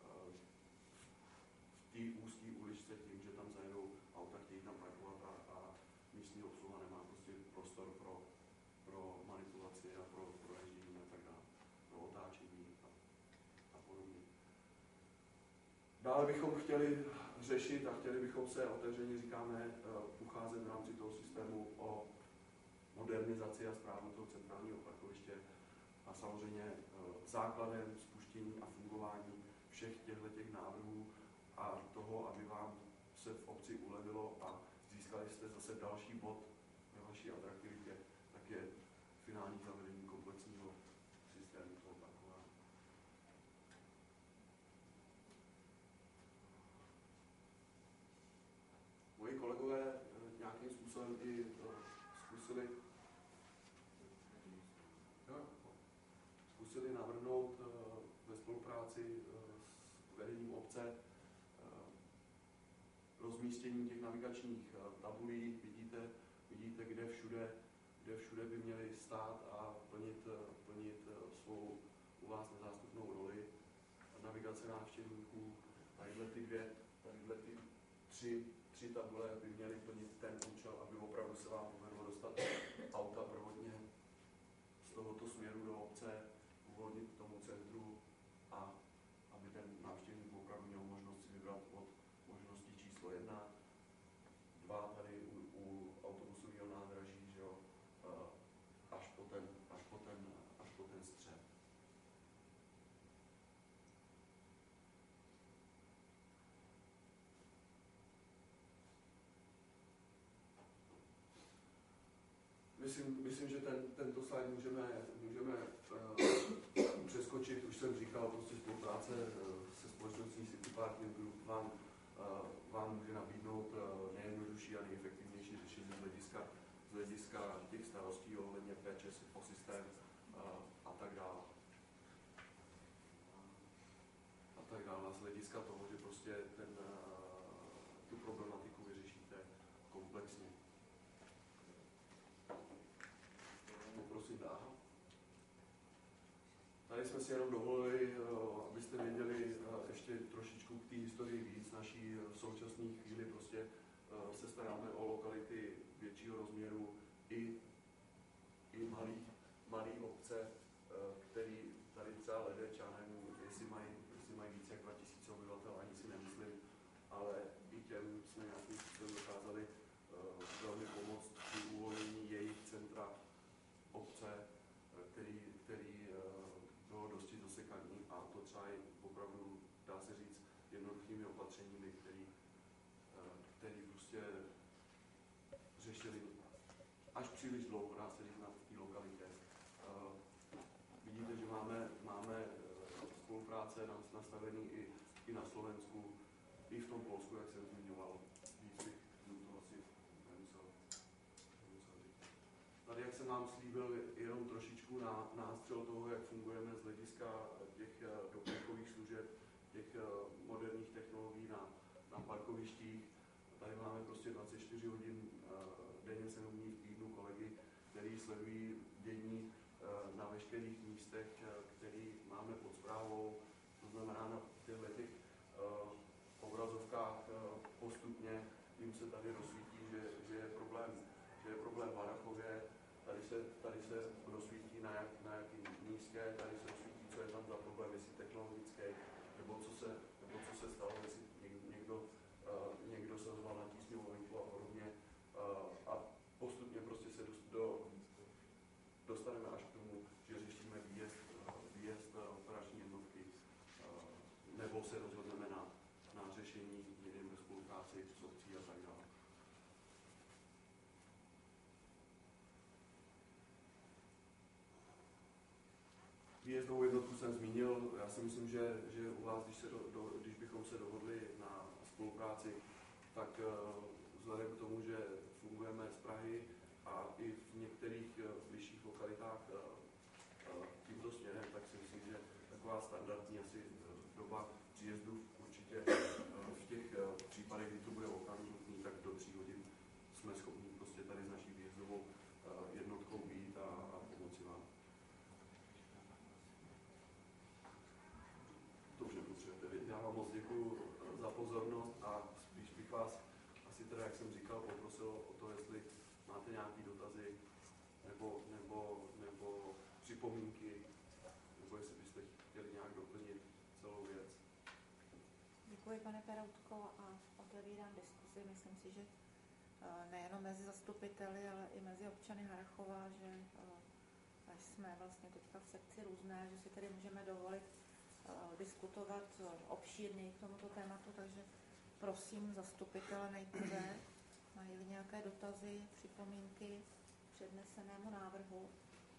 v té úzké uličce tím, že tam zajedou auta, chtějí tam parkovat a, a místní obsluha nemá prostě prostor pro, pro manipulaci a pro, pro ježdění a tak dále, pro otáčení a, a podobně. Dále bychom chtěli řešit a chtěli bychom se otevřeně, říkáme, ucházet v rámci toho systému o modernizaci a správu toho centrálního parkoviště a samozřejmě základem spuštění a fungování všech těchto těch návrhů a toho, aby vám se v obci ulevilo a získali jste zase další bod ve vaší atraktivitě, tak je finální zavedení komplexního systému toho parkování. Moji kolegové nějakým způsobem i zkusili zkusili navrhnout ve spolupráci s vedením obce rozmístění těch navigačních tabulí. Vidíte, vidíte kde, všude, kde všude by měly stát a plnit, plnit svou u vás nezástupnou roli. Navigace návštěvníků, tadyhle ty dvě, tadyhle ty tři, tři tabule by měly plnit ten účel, aby opravdu se vám povedlo dostat auta provodně z tohoto směru do obce, uvolnit k tomu centru a aby ten návštěvník opravdu měl možnost si vybrat myslím, myslím, že ten, tento slide můžeme, můžeme uh, přeskočit. Už jsem říkal, prostě spolupráce uh, se společností City Partner Group vám, uh, vám může nabídnout uh, nejjednodušší a nejefektivnější řešení z hlediska, z hlediska těch starostí ohledně péče o systém uh, a tak dále. A tak dále. Z hlediska toho, že prostě ten, uh, tu problematiku vyřešíte komplexně. Prosím, dáha. Tady jsme si jenom dovolili, abyste věděli ještě trošičku k té historii víc. Naší v současné chvíli prostě se staráme o lokality většího rozměru i, i malý, malý obce, který tady třeba Ledeč, já nevím, jestli mají, jestli mají více jak dva tisíce obyvatel, ani si nemyslím, ale i těm jsme nějakým způsobem dokázali velmi pomoct při uvolnění jejich centra obce, který, který bylo dosti zasekaný, a to třeba i opravdu, dá se říct, jednoduchými opatřeními, který, který prostě řešili až příliš dlouho, dá se říct, na té lokalitě. Vidíte, že máme, máme spolupráce nastavený i, i na Slovensku, i v tom Polsku, jak jsem zmiňoval. Víc bych to asi nemusel, nemusel říct. Tady, jak jsem vám slíbil, jenom trošičku na nástřel toho, jak fungujeme z hlediska těch doplňkových služeb, těch moderních technologií na, na parkovištích. Tady máme prostě dvacet čtyři hodin denně, sedm dní v týdnu kolegy, který sledují dění na veškerých místech, který máme pod správou. To znamená, na těchto těch obrazovkách postupně jim se tady rozsvítí, že, že je problém, že je problém v Harrachově. Tady se, tady se rozsvítí na, jak, na jaký nízké, tady se rozsvítí, co je tam za problém, jestli technologický, nebo co se, nebo co se stalo, jestli někdo, uh, někdo se ozval na tísňovou linku a podobně. Uh, a postupně prostě se do, dostaneme až k tomu, že řešíme výjezd, uh, výjezd uh, operační jednotky, uh, nebo se rozhodneme na, na řešení jiným ve spolupráci s obcí a tak dále. Výjezdovou jednotku jsem zmínil. Já si myslím, že, že u vás, když, se do, do, když bychom se dohodli na spolupráci, tak uh, vzhledem k tomu, že fungujeme z Prahy a i v některých uh, bližších lokalitách uh, uh, tímto směrem, tak si myslím, že taková standardní asi uh, doba příjezdu určitě uh, v těch uh, případech, kdy to bude opravdu nutný, tak do tří hodin jsme schopni prostě tady s naší výjezdovou uh, jednotkou být a, a pomoci vám. To už nepotřebujete vědět. Já vám moc děkuji za pozornost a spíš bych vás asi teda, jak jsem říkal, poprosil o to, jestli máte nějaké dotazy nebo, nebo, nebo připomínky, nebo jestli byste chtěli nějak doplnit celou věc. Děkuji, pane Peroutko, a otevírám diskuzi. Myslím si, že nejenom mezi zastupiteli, ale i mezi občany Harrachova, že až jsme vlastně teďka v sekci různé, že si tedy můžeme dovolit diskutovat obšírněji k tomuto tématu, takže prosím zastupitele nejprve, mají nějaké dotazy, připomínky k přednesenému návrhu.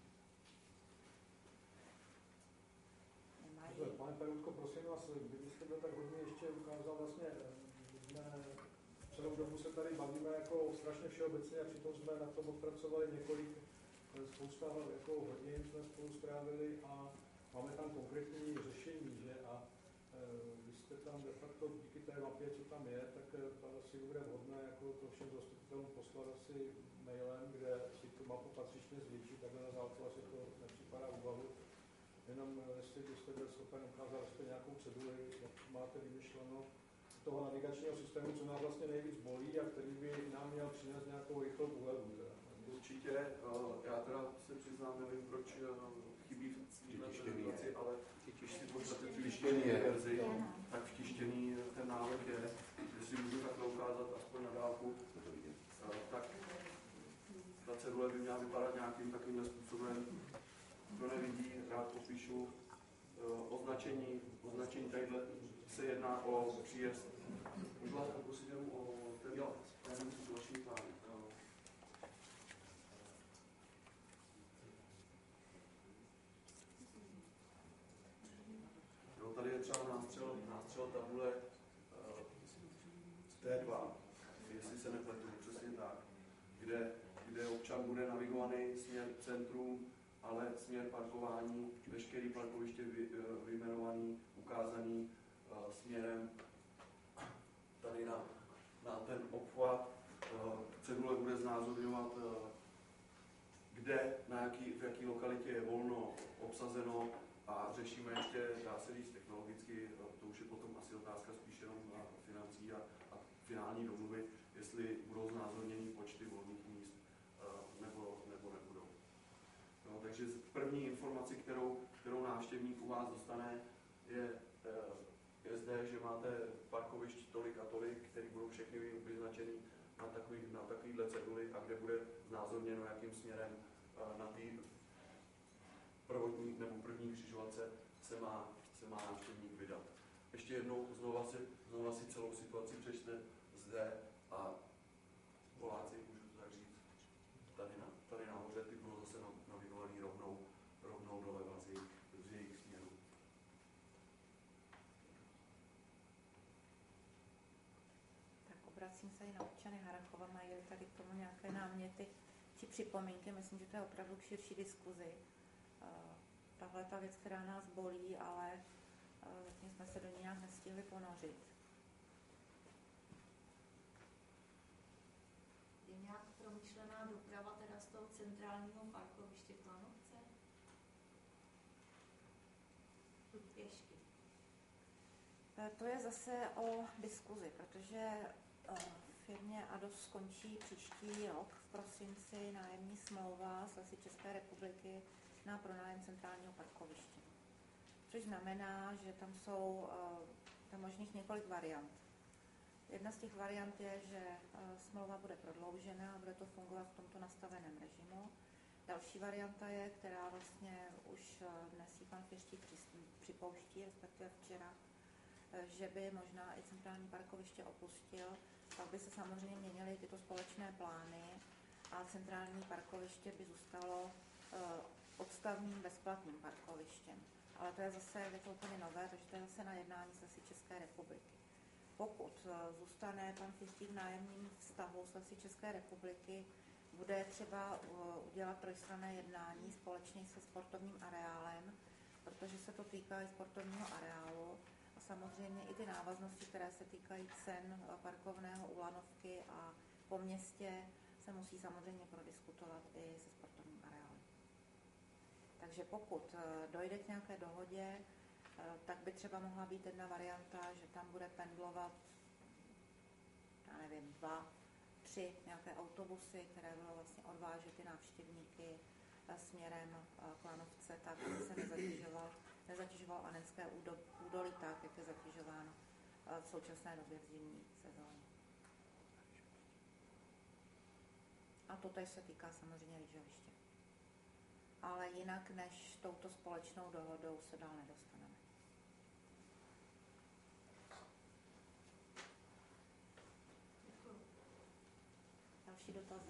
Nemají. Pane Peroutko, prosím vás, kdybyste byl tak hodně ještě ukázal, vlastně jsme celou dobu se tady bavíme jako strašně všeobecně a přitom jsme na tom odpracovali několik, spousta jako hodin jsme spolu strávili a máme tam konkrétní řešení, že? A e, vy jste tam de facto díky té mapě, co tam je, tak to asi bude vhodné jako to všem zastupitelům poslat asi mailem, kde si tu mapu patřičně zvětší, takhle na záletu asi to nepřipadá úvahu. Jenom jestli byste byl schopen ukázat jste nějakou ceduli, jak máte vymyšleno toho navigačního systému, co nás vlastně nejvíc bolí a který by nám měl přinést nějakou rychlou úlevu. Určitě, já teda se přiznám, nevím, proč chybí v této prezentaci, ale když si pošlete tu tištěný verzi, tak vtištěný ten návrh je, jestli můžu takhle ukázat aspoň na dálku, tak ta cedule by měla vypadat nějakým takovým způsobem. Kdo nevidí, rád popíšu označení, označení tadyhle se jedná o příjezd. Můžu vás poprosit jenom o ten, ten společný plán. ale směr parkování, veškerý parkoviště vy, vyjmenovaný, ukázaný uh, směrem tady na, na ten obchvat. Uh, cedule bude znázorňovat, uh, kde, na jaký, v jaký lokalitě je volno obsazeno a řešíme ještě, dá se říct technologicky, to už je potom asi otázka spíš jenom na financí a, a finální domluvy, jestli budou znázorněny počty volných míst uh, nebo, nebo nebudou. No, takže první informaci, kterou, kterou návštěvník u vás dostane, je, je zde, že máte parkovišť tolik a tolik, které budou všechny vyznačeny na, takový, na takovýhle ceduli a kde bude znázorněno, jakým směrem na té prvotní nebo první křižovatce se má, se má návštěvník vydat. Ještě jednou znova si, znova si celou situaci přečte zde a Poláci, můžu to tak říct, tady, na, tady nahoře ty budou zase navigovaný rovnou, rovnou doleva z jejich, z jejich směru. Tak obracím se i na občany Harrachova, mají tady k tomu nějaké náměty či připomínky. Myslím, že to je opravdu k širší diskuzi. Tahle ta věc, která nás bolí, ale zatím jsme se do ní nějak nestihli ponořit. Je nějak promyšlená doprava teda z toho centrálního parkoviště Klanovce? Pěšky. To je zase o diskuzi, protože v firmě ADOS skončí příští rok v prosinci nájemní smlouva s Lesy České republiky na pronájem centrálního parkoviště. Což znamená, že tam jsou tam možných několik variant. Jedna z těch variant je, že smlouva bude prodloužena a bude to fungovat v tomto nastaveném režimu. Další varianta je, která vlastně už dnes ji pan Fiští připouští, respektive včera, že by možná i centrální parkoviště opustil, pak by se samozřejmě měnily tyto společné plány a centrální parkoviště by zůstalo odstavným bezplatným parkovištěm. Ale to je zase je to úplně nové, takže to je zase na jednání s Lesy České republiky. Pokud zůstane pan Fiští v nájemním vztahu s Lesy České republiky, bude třeba udělat trojstranné jednání společně se sportovním areálem, protože se to týká i sportovního areálu a samozřejmě i ty návaznosti, které se týkají cen parkovného u lanovky a po městě, se musí samozřejmě prodiskutovat i se sportovním areálem. Takže pokud dojde k nějaké dohodě, tak by třeba mohla být jedna varianta, že tam bude pendlovat, já nevím, dva, tři nějaké autobusy, které budou vlastně odvážet ty návštěvníky směrem k Lanovce, tak aby se nezatěžoval, nezatěžoval Anenské údolí tak, jak je zatěžováno v současné době v zimní sezóně. A to tež se týká samozřejmě lyžoviště. Ale jinak než touto společnou dohodou se dál nedostaneme. Další dotazy?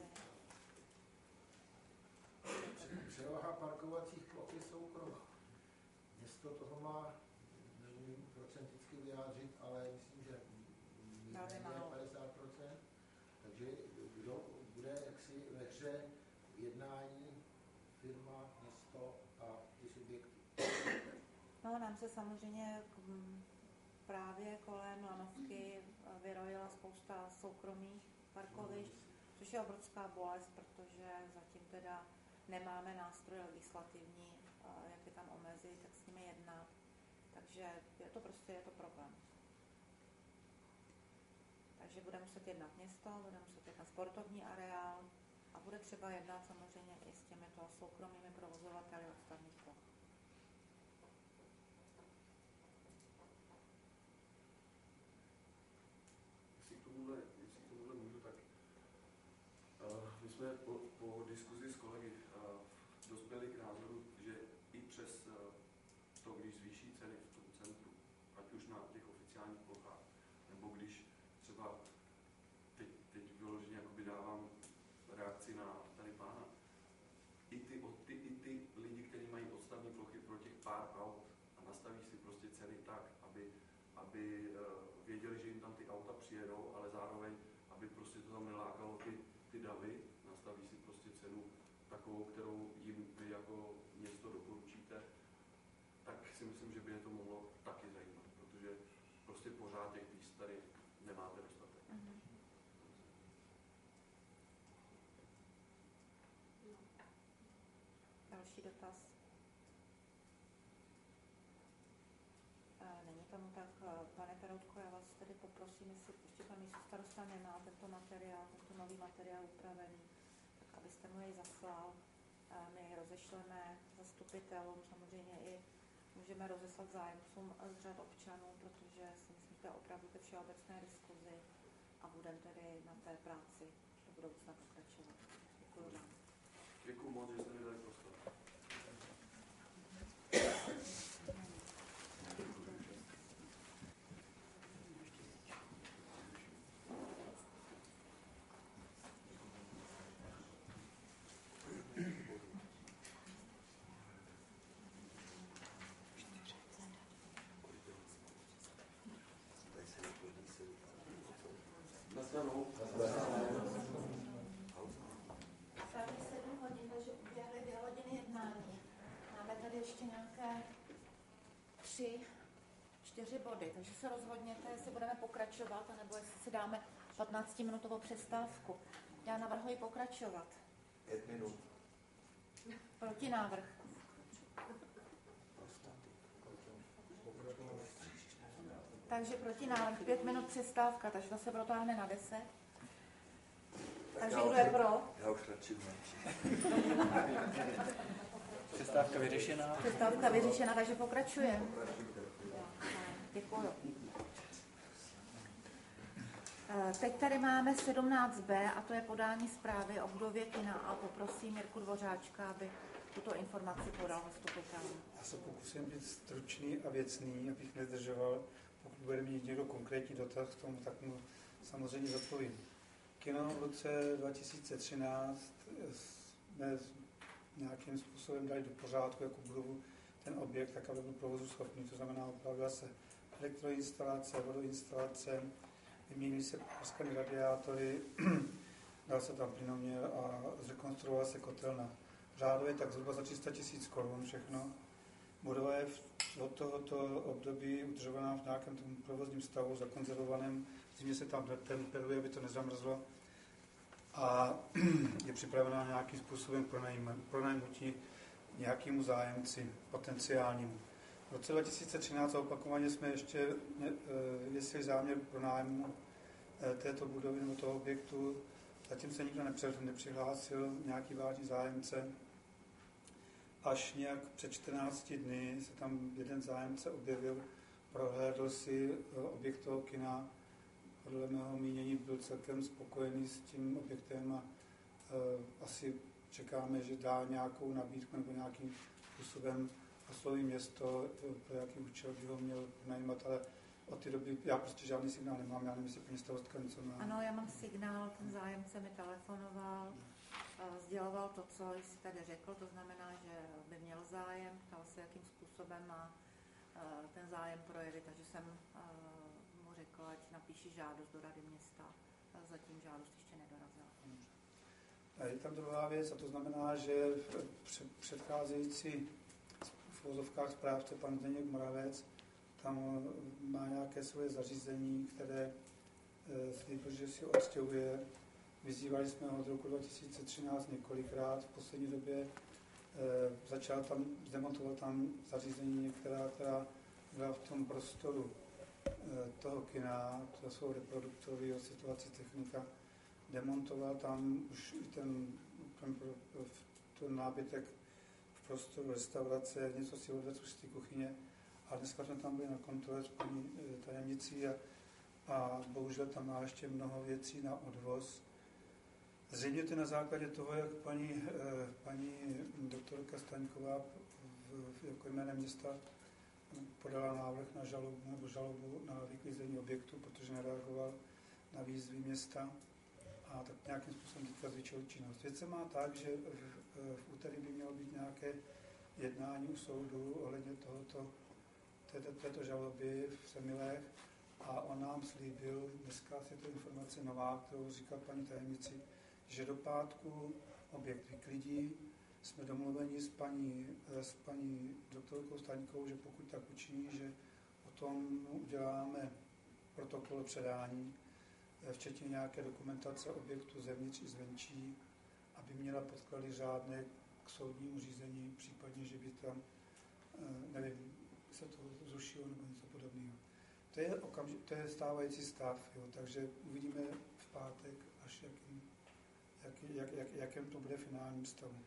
Převaha parkovacích ploch je soukromá. Město toho má, nevím procenticky vyjádřit, ale myslím, že méně padesát procent. Takže kdo bude jaksi ve hře jednání, firma, město a ty subjekty? No, nám se samozřejmě právě kolem Lanovky vyrojila spousta soukromých parkovišť, což je obrovská bolest, protože zatím teda nemáme nástroj legislativní, jak je tam omezit, tak s nimi jednat. Takže je to prostě je to problém. Takže bude muset jednat město, bude muset jednat sportovní areál a bude třeba jednat samozřejmě i s těmito soukromými provozovateli odstavných ploch. Jestli k tomuhle, jestli k tomuhle můžu, tak uh, my jsme po, po diskuzi s kolegy uh, dospěli k názoru, že i přes uh, to, když zvýší ceny v tom centru, ať už na těch oficiálních plochách, nebo když třeba teď, teď vyloženě jakoby dávám reakci na tady pána, i ty, ty, i ty lidi, kteří mají odstavní plochy pro těch pár aut a nastaví si prostě ceny tak, aby, aby uh, věděli, že jim tam ty auta přijedou, ale zároveň, aby prostě to tam nelákalo ty, ty davy, nastaví si prostě cenu takovou, kterou jim vy jako další dotaz? Není tomu tak. Pane Peroutko, já vás tedy poprosím, jestli ještě pan místostarosta nemá tento materiál, tento nový materiál upravený, tak abyste mu jej zaslal. My jej rozešleme zastupitelům, samozřejmě i můžeme rozeslat zájemcům z řad občanů, protože si myslím, že to je opravdu ke všeobecné diskuzi a budeme tedy na té práci do budoucna pokračovat. Děkuji vám. Děkuji moc, že jste mi dali prostor. Ještě nějaké tři, čtyři body, takže se rozhodněte, jestli budeme pokračovat, anebo jestli si dáme patnáctiminutovou přestávku. Já navrhuji pokračovat. Pět minut. Protinávrh. Takže protinávrh, pět minut přestávka, takže to se protáhne na deset. Takže kdo je pro? Já už radši ne. Přestávka vyřešená. Přestávka vyřešená, takže pokračujeme. Děkuju. Teď tady máme sedmnáct bé a to je podání zprávy o budově kina a poprosím Jirku Dvořáčka, aby tuto informaci podal zastupitelům. Já se pokusím být stručný a věcný, abych nezdržoval. Pokud bude mít někdo konkrétní dotaz k tomu, tak mu samozřejmě zodpovím. Kino v roce dva tisíce třináct jsme nějakým způsobem dali do pořádku jako budovu ten objekt, tak aby byl provozu schopný. To znamená, opravila se elektroinstalace, vodoinstalace, vyměnily se praskané radiátory, dal se tam plynoměr a zrekonstruovala se kotelna. Řádově tak zhruba za tři sta tisíc korun všechno. Budova je od tohoto období udržovaná v nějakém tom provozním stavu, zakonzervovaném. V zimě se tam temperuje, aby to nezamrzlo. A je připravená nějakým způsobem pronajmutí nějakému zájemci potenciálnímu. V roce dva tisíce třináct opakovaně jsme ještě jestli záměr pronájmu této budovy nebo toho objektu. Zatím se nikdo nepřihlásil, nějaký vážný zájemce. Až nějak před čtrnácti dny se tam jeden zájemce objevil, prohlédl si objekt toho kina. Podle mého mínění byl celkem spokojený s tím objektem a e, asi čekáme, že dá nějakou nabídku nebo nějakým způsobem osloví město, pro jaký účel by ho měl najímat, ale od té doby já prostě žádný signál nemám, já nevím, jestli paní starostka něco má. Ano, já mám signál, ten zájemce mi telefonoval, sděloval to, co jsi tady řekl, to znamená, že by měl zájem, ptal se, jakým způsobem má ten zájem projevit, takže jsem mu řekl, ať napíši žádost do rady města. Zatím žádost ještě nedorazila. A je tam druhá věc, a to znamená, že předcházející v uvozovkách správce pan Zdeněk Moravec tam má nějaké svoje zařízení, které slíbil, že si odstěhuje. Vyzývali jsme ho od roku dva tisíce třináct několikrát. V poslední době začal tam, zdemontovat tam zařízení některá, která byla v tom prostoru toho kina, to jsou reproduktory, osvětlovací technika, demontoval tam už i ten, ten, ten nábytek v prostoru restaurace, něco si odvedl z té kuchyně. A dneska jsme tam byli na kontrole s paní tajemnicí a, a bohužel tam má ještě mnoho věcí na odvoz. Zřejmě to na základě toho, jak paní, paní doktorka Staňková v, jako jménem města podala návrh na žalobu nebo žalobu na vyklízení objektu, protože nereagoval na výzvy města a tak nějakým způsobem teďka zvětšil činnost. Věc se má tak, že v, v úterý by mělo být nějaké jednání u soudu ohledně tohoto, této, této žaloby v Semilech a on nám slíbil, dneska je to informace nová, kterou říkal paní tajemnici, že do pátku objekt vyklidí. Jsme domluveni s paní, s paní doktorkou Staňkou, že pokud tak učiní, že o tom uděláme protokol předání, včetně nějaké dokumentace objektu zevnitř i zvenčí, aby měla podklady řádné k soudnímu řízení, případně, že by tam, nevím, se to zrušilo nebo něco podobného. To je, okamži- to je stávající stav, jo, takže uvidíme v pátek, až jakým, jak, jak, jak, jakém to bude finálním stavu.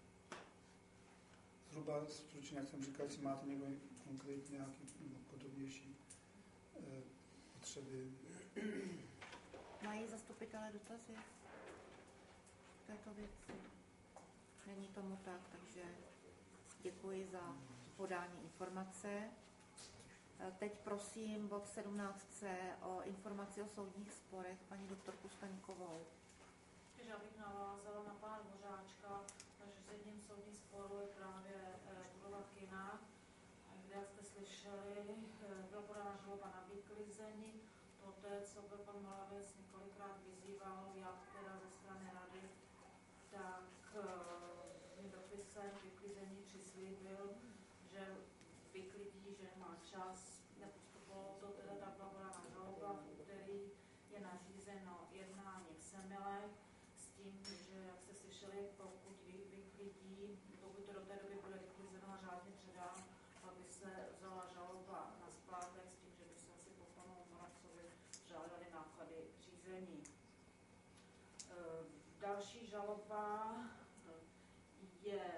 Zhruba stručně, jak jsem říkal, jestli máte někdo konkrétně nějaký podobnější eh, potřeby. Mají zastupitelé dotazy v této věci? Není tomu tak, takže děkuji za podání informace. Teď prosím bod sedmnáct c o informaci o soudních sporech paní doktorku Staňkovou. Takže abych navázala na pana Dvořáčka, řešením soudních sporů je právě budova kina, kde, jak jste slyšeli, byla podána žaloba na vyklizení. Poté, co byl pan Moravec několikrát vyzýval, jak teda ze strany rady, tak mi dopisem vyklizení přislíbil, že vyklidí, že má čas. Nepostupovalo to teda, tak byla podána žaloba, v úterý je nařízeno jednání v Semilech s tím, že, jak jste slyšeli, pokud vyklidí, pokud to do té doby bude vyklizeno a řádně předán, pak by se vzala žaloba na splátek s tím, že by se asi po panu Moravcovi žádali náklady řízení. Další žaloba je,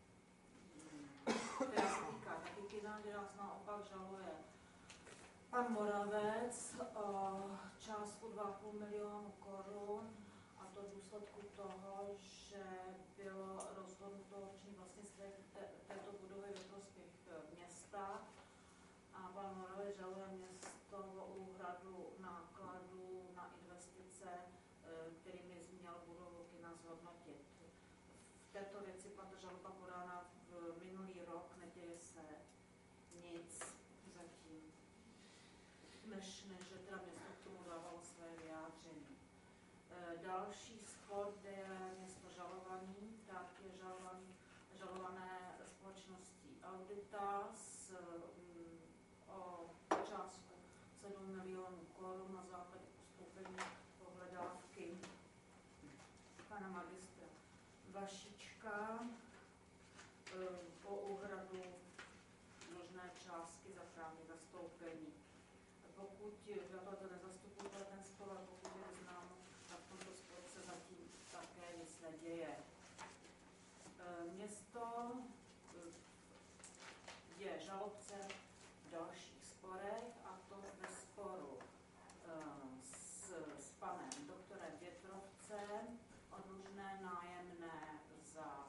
která se týká Nekikina, kde nás naopak žaluje pan Moravec o částku dva a půl milionu korun, a to v důsledku toho, že bylo rozhodnuto určení vlastnictví této budovy ve prospěch města a pan Moravec žaluje město o úhradu nákladů na investice, kterými měl budovu kina zhodnotit. V této věci byla ta žaloba podána v minulý rok, neděje se nic zatím, než, než že teda město k tomu dávalo své vyjádření. Další spor, kde je město žalovaný, tak je žalovaný, žalované společností Auditas um, o částku sedm milionů korun na základě postoupení pohledávky pana magistra Vašíčka o úhradu možné částky za právní zastoupení. Pokud já to nezastupujete ten spor, ale pokud je známo, tak v tomto sporu se zatím také nic neděje. Město je žalobce v dalších sporech, a to ve sporu s, s panem doktorem Větrovcem o dlužné nájemné za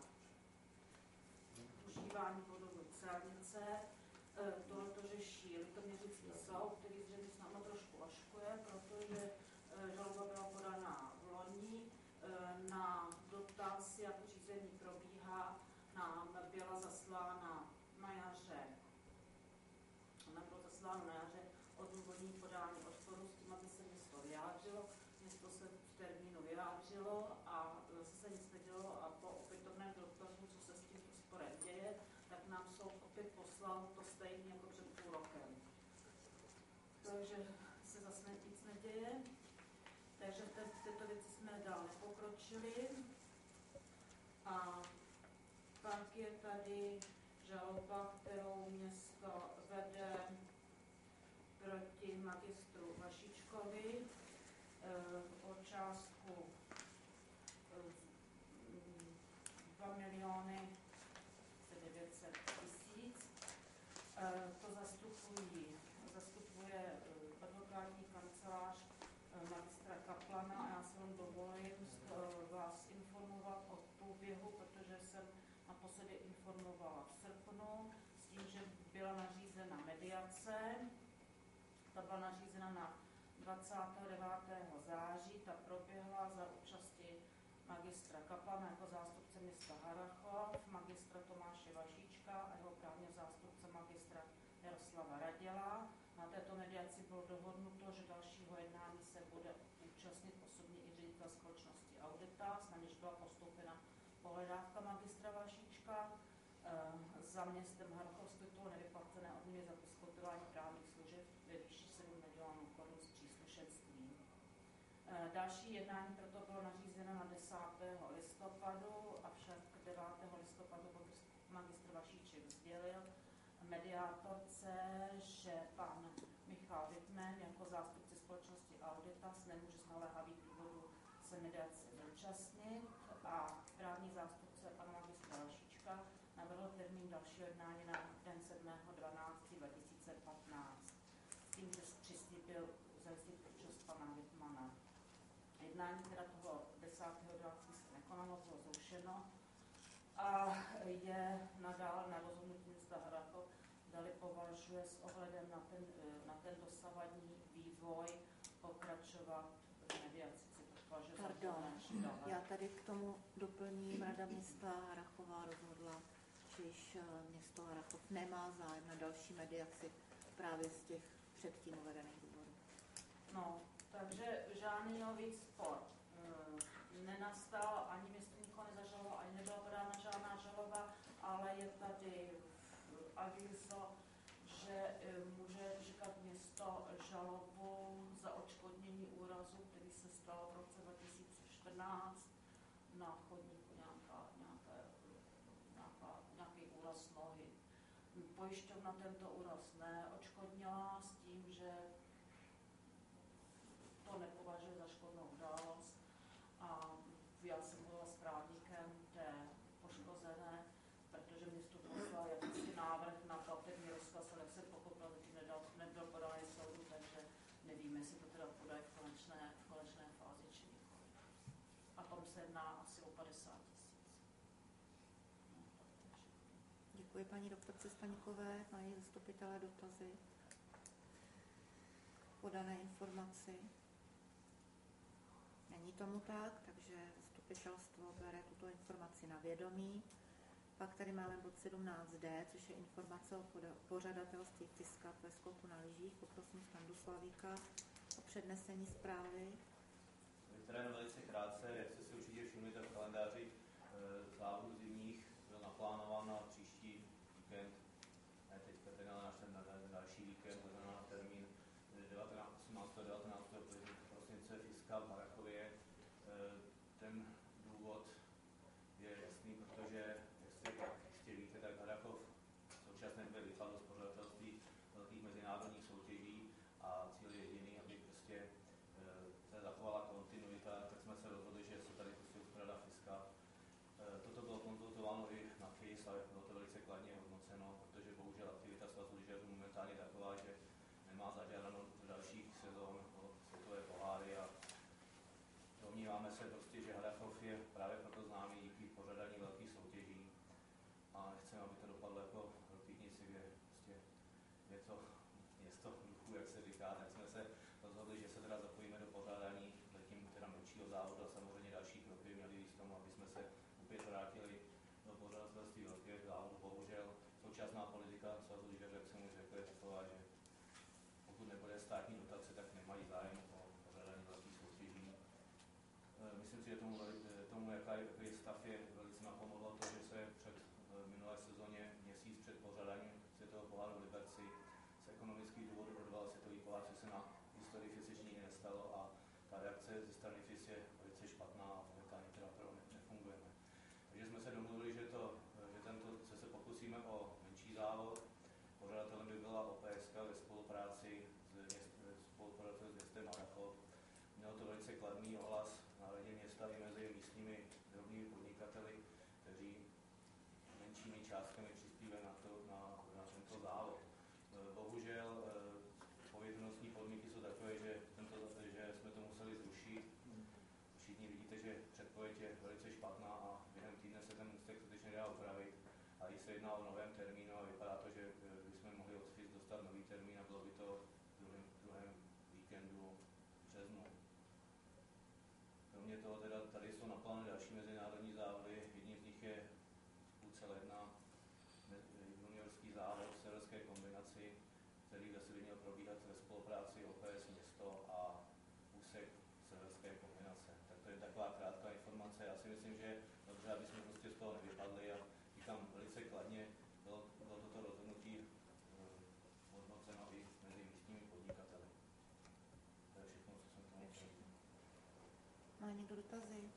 užívání budovy celnice. Tohle to řeší Litoměřický soud, který zřejmě s námi trošku oškuje, protože žaloba byla podaná v loni. Na dotaz, jak řízení probíhá, nám byla zaslána na jaře, nám bylo zasláno na jaře odůvodnění podání odporu s tím, aby se město vyjádřilo. Město se v termínu vyjádřilo a zase se nic nedělo a po opětovném dotazu, co se s tím sporem děje, tak nám soud opět poslal to stejně jako před půl rokem. Takže se zase nic neděje. Takže v, té, v této věci jsme dál nepokročili. A pak je tady žaloba, kterou město vede proti magistru Vašíčkovi o částku dva miliony devět set tisíc. To zastupují, zastupuje advokátní kancelář magistra Kaplana a já se vám dovolím vás informovat o průběhu, protože jsem naposledy informovala v srpnu s tím, že byla nařízena mediace. Ta byla nařízena na dvacátého devátého září, ta proběhla za účasti magistra Kaplana jako zástupce města Harrachov, magistra Tomáše Vašíčka a jeho právního zástupce magistra Jaroslava Raděla. Na této mediaci bylo dohodnuto, že dalšího jednání se bude účastnit osobně i ředitel společnosti Auditas, na něž byla postoupena pohledávka magistra Vašíčka. E, za městem Harrachov z titulu nevyplacené odměny za poskytování právních služeb ve výši sedm milionů korun s příslušenstvím. E, další jednání proto bylo nařízeno na desátého listopadu, avšak devátého listopadu mediátorce, že pan Michal Wittmann jako zástupce společnosti Auditas nemůže z naléhavých důvodů se mediace zúčastnit a právní zástupce pana magistra Lašička navrhl termín dalšího jednání na den sedmého dvanáctého dva tisíce patnáct. S tím, že přislíbil zajistit účast pana Wittmanna. Jednání teda toho desátého dvanáctého se nekonalo, bylo zrušeno a je nadále na rozhodnutí města Harrachov, dali považuje s ohledem na ten, na ten dosavadní vývoj pokračovat v mediaci. Pardon, já tady k tomu doplním, Rada města Harrachova rozhodla, že již město Harrachov nemá zájem na další mediaci právě z těch předtím uvedených důvodů. No, takže žádný nový spor e, nenastal, ani město nikoho nezažalovalo, ani nebyla podána žádná žaloba, ale je tady avízo, že e, může říkat město žalobu za odškodnění úrazu, který se stalo v roce dva tisíce čtrnáct na chodníku nějaká, nějaké, nějaká, nějaký úraz nohy. Pojišťovna tento úraz neodškodnila s tím, že to nepovažuje za škodnou událost a já jsem mluvila s právníkem té poškozené, protože město poslal jakýsi návrh na platební rozkaz, ale jak se pochopil, zatím nebyl podaný soudu, takže nevíme, jestli to teda podají v konečné, v konečné fázi či nikoli. A tam se jedná asi o padesát tisíc. No, děkuji paní doktorce Staníkové, mají zastupitelé dotazy po dané informaci. Není tomu tak, takže zastupitelstvo bere tuto informaci na vědomí. Pak tady máme bod sedmnáct D, což je informace o pořadatelství Fiska ve skoku na lyžích. Poprosím Standu Slavíka o přednesení zprávy. Která je velice krátce, jak jste si určitě všimli, tak v kalendáři e, závodů zimních byl naplánován na příští víkend, ne teďka teda na náš na další víkend, na termín osmnáctého devatenáctého prosince Fiska v Harrachově. E, ten důvod je jasný, protože, jak jste, jak jistě víte, tak Harrachov v současné době vypadl z pořadatelství velkých mezinárodních soutěží a cíl je jediný, aby prostě e, se zachovala kontinuita, tak jsme se rozhodli, že se tady prostě uspořádá Fiska. E, toto bylo konzultováno i na F I S, ale bylo to velice kladně hodnoceno, protože bohužel aktivita svazu lyžařů momentálně taková, že nemá zažádáno do dalších sezón o světové poháry a domníváme se prostě, že Harrachov je právě proto známý díky pořadání velkých soutěží a nechceme, aby to dopadlo jako v Pítnici, kde prostě je to město duchu, jak se říká, tak jsme se rozhodli, že se teda zapojíme do pořádání zatím teda menšího závodu a samozřejmě další kroky měli jít k tomu, aby jsme se opět vrátili do pořadatelství velkého závodu. Bohužel současná politika svazu lyžařů, jak jsem už řekl, je taková, že pokud nebude státní dotace, tak nemají zájem o pořádání velkých soutěží. Myslím si, že tomu, tomu jaká je, jaký stav je, velice napomohlo to, že se před minulé sezóně, měsíc před pořádáním světového poháru v Liberci z ekonomických důvodů odvolal světový pohár, co se na historii F I S ještě nikdy nestalo a ta reakce ze strany F I S je velice špatná a momentálně teda pro nefungujeme. Takže jsme se domluvili, že, to, že tento, se, se pokusíme o menší závod. Pořadatelem by byla O P S K ve spolupráci s, měst, spolupráci s městem Harrachov. Mělo to velice kladný ohlas na radě města i mezi místními drobnými podnikateli, kteří menšími částkami přispívají na, to, na, na tento závod. Bohužel povědomostní podmínky jsou takové, že, tento, že jsme to museli zrušit. Všichni vidíte, že předpověď je velice špatná a během týdne se ten ústek skutečně dá opravit. A i se jedná o novém termínu a vypadá to, že bychom mohli od F I S dostat nový termín a bylo by to v druhém, druhém víkendu v březnu. Kromě toho teda tady jsou naplánovány další mezinárodní závody. Jedním z nich je v půlce ledna juniorský závod v severské kombinaci, který zase by měl probíhat ve spolupráci O P S město a úsek severské kombinace. Tak to je taková krátká informace. Já si myslím, že dobře, aby jsme prostě z toho nevypadli a říkám velice kladně, bylo, bylo toto rozhodnutí hodnoceno i mezi místními podnikateli. To je všechno, co jsem tomu chtěl. Má někdo dotazy?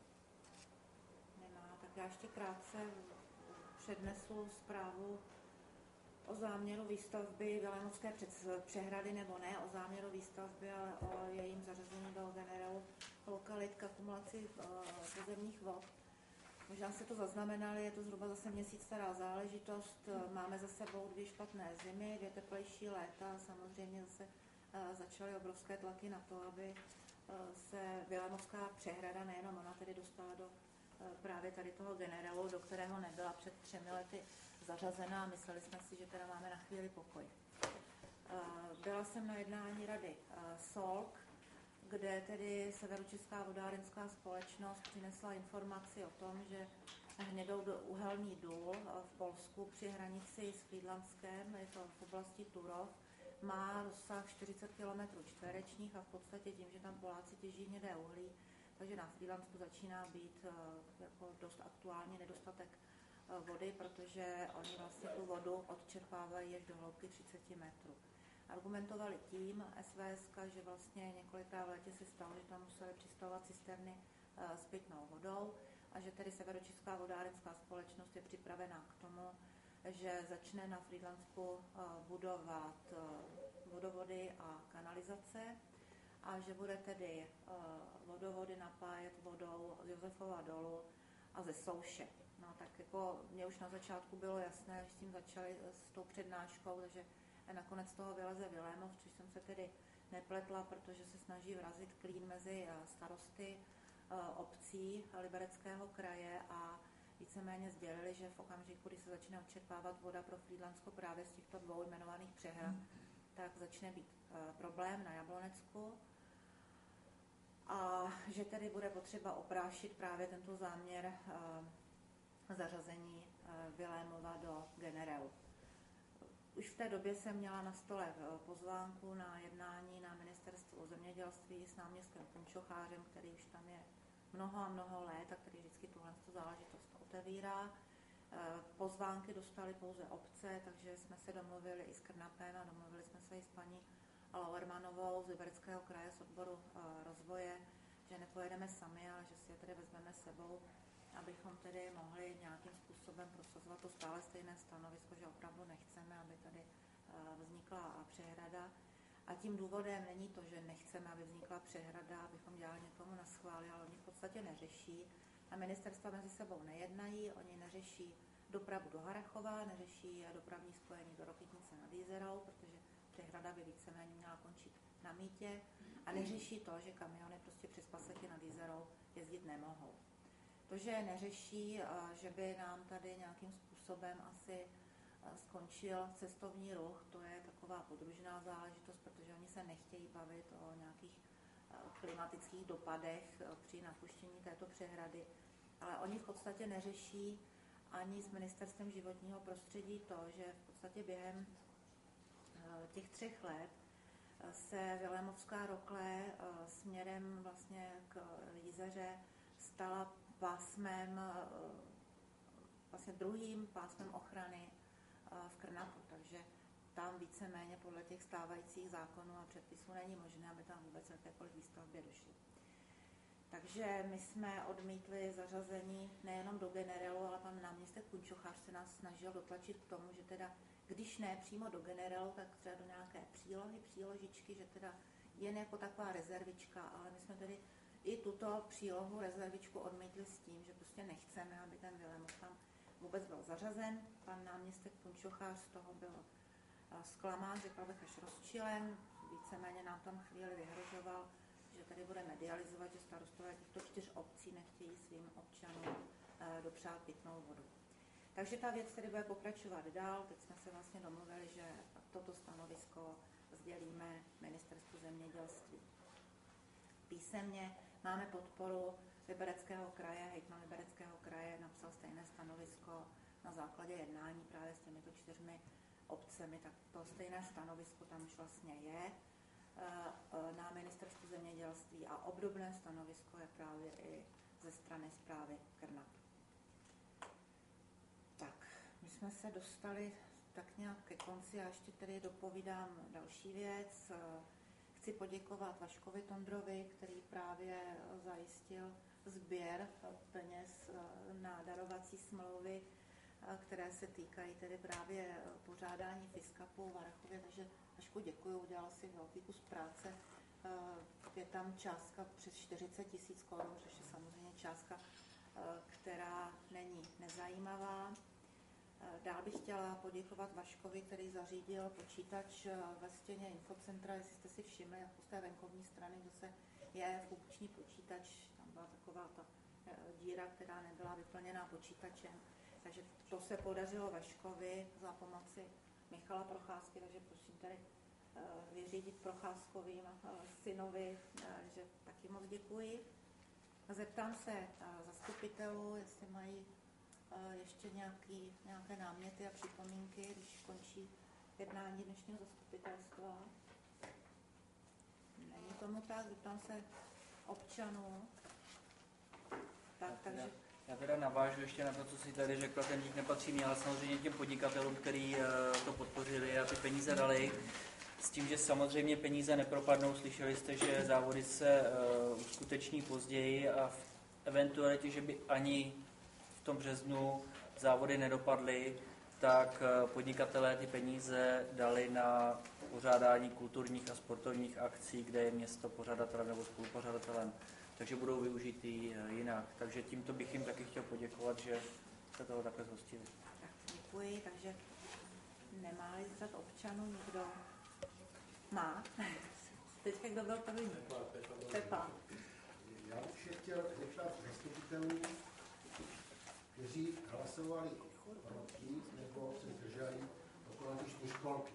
Nemá. Tak já ještě krátce přednesu zprávu o záměru výstavby Vilémovské přehrady, nebo ne o záměru výstavby, ale o jejím zařazení do generálu lokalit k akumulaci pozemních vod. Možná se to zaznamenali, je to zhruba zase měsíc stará záležitost. Máme za sebou dvě špatné zimy, dvě teplejší léta a samozřejmě zase začaly obrovské tlaky na to, aby se Vilémovská přehrada, nejenom ona, tedy dostala do právě tady toho generálu, do kterého nebyla před třemi lety zařazená. Mysleli jsme si, že teda máme na chvíli pokoj. Byla jsem na jednání rady S O L K, kde tedy Severočeská vodárenská společnost přinesla informaci o tom, že hnědou uhelný důl v Polsku při hranici s Frýdlanskem, je to v oblasti Turów, má rozsah čtyřicet kilometrů čtverečních a v podstatě tím, že tam Poláci těží hnědé uhlí, takže na Frýdlansku začíná být jako dost aktuální nedostatek vody, protože oni vlastně tu vodu odčerpávají až do hloubky třicet metrů. Argumentovali tím S V S K, že vlastně několikrát v létě se stalo, že tam museli přistavovat cisterny s pitnou vodou a že tedy Severočeská vodárenská společnost je připravená k tomu, že začne na Frýdlansku budovat vodovody a kanalizace a že bude tedy vodovody napájet vodou z Josefova dolu a ze souše. No tak jako mě už na začátku bylo jasné, že s tím začali s tou přednáškou, takže nakonec toho vyleze Vilémov, což jsem se tedy nepletla, protože se snaží vrazit klín mezi starosty obcí Libereckého kraje a víceméně sdělili, že v okamžiku, kdy se začne odčerpávat voda pro Frýdlansko právě z těchto dvou jmenovaných přehrad, tak začne být problém na Jablonecku a že tedy bude potřeba oprášit právě tento záměr zařazení Vilémova do generálu. Už v té době jsem měla na stole pozvánku na jednání na ministerstvu zemědělství s náměstkem Punčochářem, který už tam je mnoho a mnoho let a který vždycky tuhle záležitost otevírá. Pozvánky dostaly pouze obce, takže jsme se domluvili i s Krnapem a domluvili jsme se i s paní Lauermanovou z Libereckého kraje z odboru rozvoje, že nepojedeme sami, ale že si je tedy vezmeme sebou, abychom tedy mohli nějakým způsobem prosazovat to stále stejné stanovisko, že opravdu nechceme, aby tady vznikla přehrada. A tím důvodem není to, že nechceme, aby vznikla přehrada, abychom dělali někomu na schvály, ale oni v podstatě neřeší. A ministerstva mezi sebou nejednají, oni neřeší dopravu do Harrachova, neřeší dopravní spojení do Rokytnice nad Jizerou, protože přehrada by víceméně měla končit na mýtě. A neřeší to, že kamiony prostě přes paseky nad Jizerou jezdit nemohou. To, že neřeší, že by nám tady nějakým způsobem asi skončil cestovní ruch, to je taková podružná záležitost, protože oni se nechtějí bavit o nějakých klimatických dopadech při napuštění této přehrady, ale oni v podstatě neřeší ani s ministerstvem životního prostředí to, že v podstatě během těch třech let se Vilémovská rokle směrem vlastně k Jizeře stala pásmem, vlastně druhým pásmem ochrany v Krnapu, takže tam víceméně podle těch stávajících zákonů a předpisů není možné, aby tam vůbec jakékoliv výstavbě došlo. Takže my jsme odmítli zařazení nejenom do generálu, ale pan náměstek Punčochář se nás snažil dotlačit k tomu, že teda, když ne přímo do generálu, tak třeba do nějaké přílohy, příložičky, že teda jen jako taková rezervička, ale my jsme tedy i tuto přílohu, rezervičku odmítli s tím, že prostě nechceme, aby ten Vilémov tam vůbec byl zařazen. Pan náměstek Punčochář z toho byl zklamán, řekl bych až rozčilen, víceméně nám tam chvíli vyhrožoval, že tady bude medializovat, že starostové těchto čtyř obcí nechtějí svým občanům dopřát pitnou vodu. Takže ta věc tedy bude pokračovat dál. Teď jsme se vlastně domluvili, že toto stanovisko sdělíme ministerstvu zemědělství. Písemně máme podporu Libereckého kraje, hejtman Libereckého kraje napsal stejné stanovisko na základě jednání právě s těmito čtyřmi obcemi, tak to stejné stanovisko tam už vlastně je na ministerstvu zemědělství a obdobné stanovisko je právě i ze strany správy Krnap. Tak, my jsme se dostali tak nějak ke konci a ještě tedy dopovídám další věc. Chci poděkovat Vaškovi Tondrovi, který právě zajistil sběr peněz na darovací smlouvy které se týkají tedy právě pořádání Fiskapu v Harrachově, takže Vašku děkuji, udělala si velký kus práce. Je tam částka přes čtyřicet tisíc korun, což je samozřejmě částka, která není nezajímavá. Dál bych chtěla poděkovat Vaškovi, který zařídil počítač ve stěně infocentra, jestli jste si všimli, jako z té venkovní strany, kde se je funkční počítač, tam byla taková ta díra, která nebyla vyplněná počítačem. Takže to se podařilo Vaškovi za pomoci Michala Procházky, takže prosím tady vyřídit Procházkovým synovi, že taky moc děkuji. Zeptám se zastupitelů, jestli mají ještě nějaký, nějaké náměty a připomínky, když končí jednání dnešního zastupitelstva. Není tomu tak, zeptám se občanů. Tak, takže... Já teda navážu ještě na to, co si tady řekla, ten dík nepatří mě, ale samozřejmě těm podnikatelům, kteří to podpořili a ty peníze dali. S tím, že samozřejmě peníze nepropadnou, slyšeli jste, že závody se uh, uskuteční později a v eventualitě, že by ani v tom březnu závody nedopadly, tak uh, podnikatelé ty peníze dali na pořádání kulturních a sportovních akcí, kde je město pořadatelem nebo spolupořadatelem, takže budou využitý uh, jinak. Takže tímto bych jim taky chtěl poděkovat, že se toho takhle zhostili. Tak, děkuji, takže nemá-li z řad občanů nikdo. Má. Teď kdo byl první? Pepa. Já bych je chtěl zeptat zastupitelů, kteří hlasovali proti nebo se zdrželi okolo ty čtyřkolky.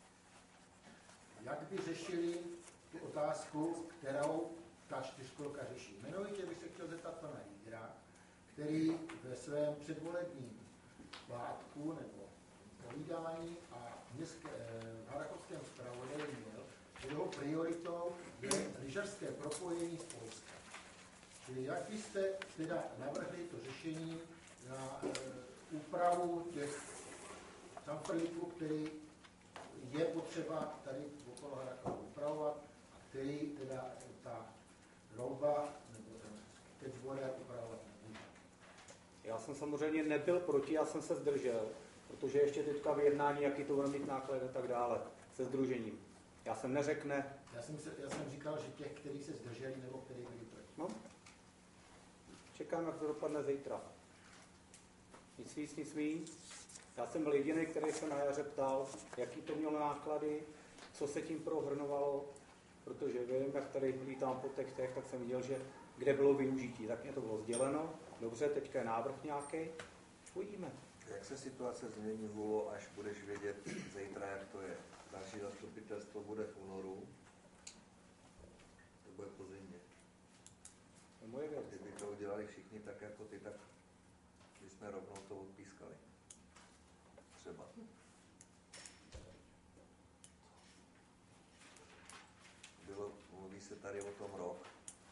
Jak by řešili tu otázku, kterou ta čtyřkolka řeší? Jmenovitě bych se chtěl zeptat pana Jígra, který ve svém předvolebním plátku nebo povídání a městské, v Harrachovském zpravodaji měl, že jeho prioritou je lyžařské propojení s Polskem. Čili jak byste teda navrhli to řešení na e, úpravu těch samfrlíků, který je potřeba tady okolo Harrachova upravovat, a který teda ta rouba nebo ten catchboard upravovat nemůže. Já jsem samozřejmě nebyl proti, já jsem se zdržel, protože ještě teďka v jednání, jaký to bude mít náklad a tak dále, se sdružením. Já jsem neřekne. Já jsem, se, já jsem říkal, že těch, kteří se zdrželi, nebo kteří byli proti. No. Čekám, jak to dopadne zítra. Nic víc, nic víc. Já jsem byl jediný, který se na jaře ptal, jaký to mělo náklady, co se tím prohrnovalo, protože vím, jak tady lítám po textech, tak jsem viděl, že kde bylo využití, tak mě to bylo sděleno. Dobře, teďka je návrh nějaký, uvidíme. Jak se situace změní, Hulo, až budeš vědět zítra, jak to je? Další zastupitelstvo bude v únoru, to bude po zimě. To je moje věc. Kdyby to udělali všichni tak jako ty, tak bychom rovnou to odpískali. Třeba. Bylo, mluví se tady o tom rok.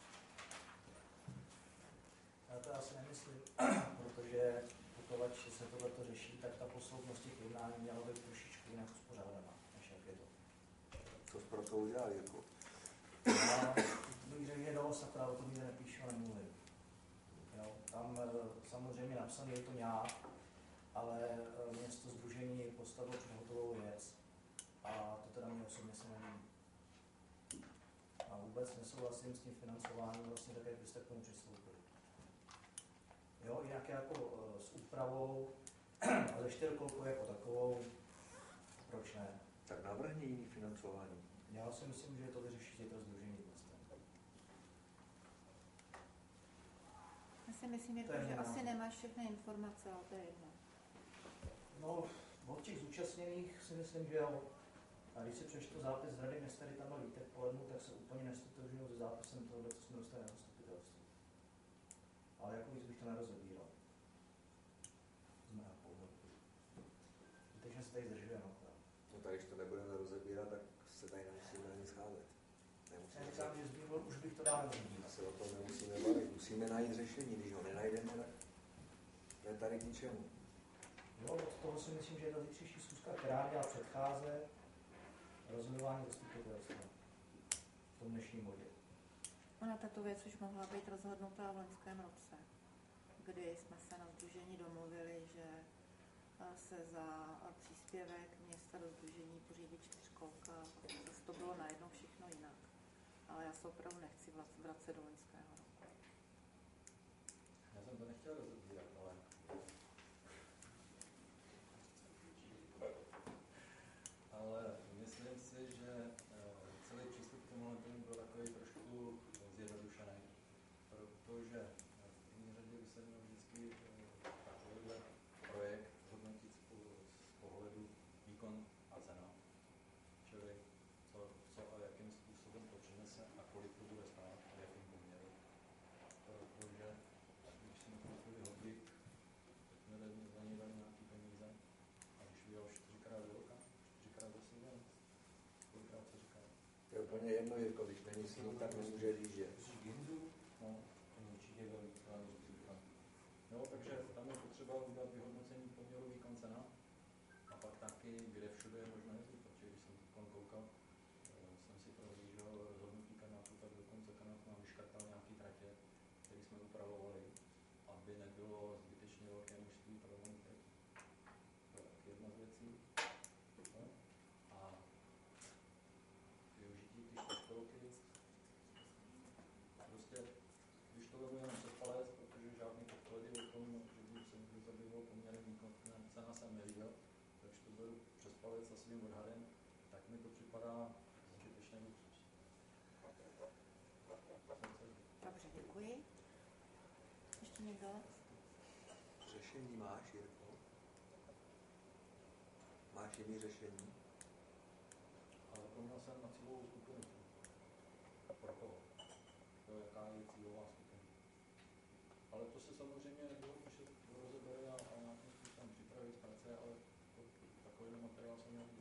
Já to asi nemyslím, protože pokud se tohleto řeší, tak ta posloupnost těch jednání měla být trošičku jinak uspořádaná, než jak je to. Co jsi pro to udělal, Jirko? Já bych řekl, že dalo sakra, o tom nikde nepíšu a nemluvím. Jo, tam samozřejmě napsaný je to nějak, ale město sdružení postavilo před hotovou věc a to teda mě osobně se nevím. A vůbec nesouhlasím s tím financováním, vlastně tak, jak byste k tomu přistoupili. Jo, jinak jako uh, s úpravou a ze čtyřkolkou jako takovou, proč ne? Tak navrhni jiný financování. Já si myslím, že to vyřeší to sdružení městem. Já si myslím, Jirko, že asi nemáš všechny informace, ale to je jedno. No, od těch zúčastněných si myslím, že jo. A když si přečtu zápis z Rady města, kdy tam byl Vítek polednu, tak se úplně nestotožňuji se zápisem toho, co jsme dostali na zastupitelství. Ale jako víc bych to nerozebíral. Z mého pohledu. Takže se tady zdržujeme. No tak když to nebudeme rozebírat, tak se tady nemusíme ani scházet. Já říkám, že zbývalo, už bych to dál rozebíral. Asi o tom nemusíme bavit. Musíme najít řešení, když ho nenajdeme, tak to je tady k ničemu. Jo, od toho si myslím, že je ta zítřejší schůzka, která měla předcházet rozhodování zastupitelstva v tom dnešním bodě. Ona tato věc už mohla být rozhodnutá v loňském roce, kdy jsme se na sdružení domluvili, že se za příspěvek města do sdružení pořídit čtyřkolka. Zase to bylo najednou všechno jinak. Ale já se opravdu nechci vracet do loňského roku. Já jsem to nechtěl rozebírat, ale... Ale myslím si, že celý přístup k tomuhle byl takový trošku zjednodušený, protože v první řadě by se měl vždycky takovýhle projekt hodnotit z pohledu výkon a cena. Čili co, co a jakým způsobem to přinese a kolik to bude stát a jakým poměru. Protože když si koupili hobby, tak jsme za něj dali nějaký peníze a když vyjel čtyřikrát do roka, čtyřikrát do sebe, kolikrát se říká? To je úplně jedno, Jirko, když není sníh, tak nemůže lížet. No, to určitě velmi říká. No, takže tam je potřeba udělat vyhodnocení poměru výkon cena a pak taky, kde všude je možné jezdit, protože když jsem koukal, jsem si prohlížel rozhodnutí kanátu, tak dokonce kanát nám vyškrtal nějaký tratě, které jsme upravovali, aby nebylo zbytečně velké množství provolených tratí. To je taky jedna z věcí. No. A využití ty čtyřkolky, prostě, když to vezmu jenom přes palec, protože žádný podklady o tom, že by se někdo zabýval poměrem výkon cena jsem neviděl, takže to beru přes palec a svým odhadem, tak mi to připadá zbytečný luxus. Dobře, děkuji. Ještě někdo? Řešení máš, Jirko? Máš jiný řešení? Ale zapomněl jsem na cílovou skupinu. Pro koho? To je jaká je cílová skupina. Ale to se samozřejmě dlouhodobě rozebere a, a nějakým způsobem připravit z práce, ale to, takový materiál jsem neviděl.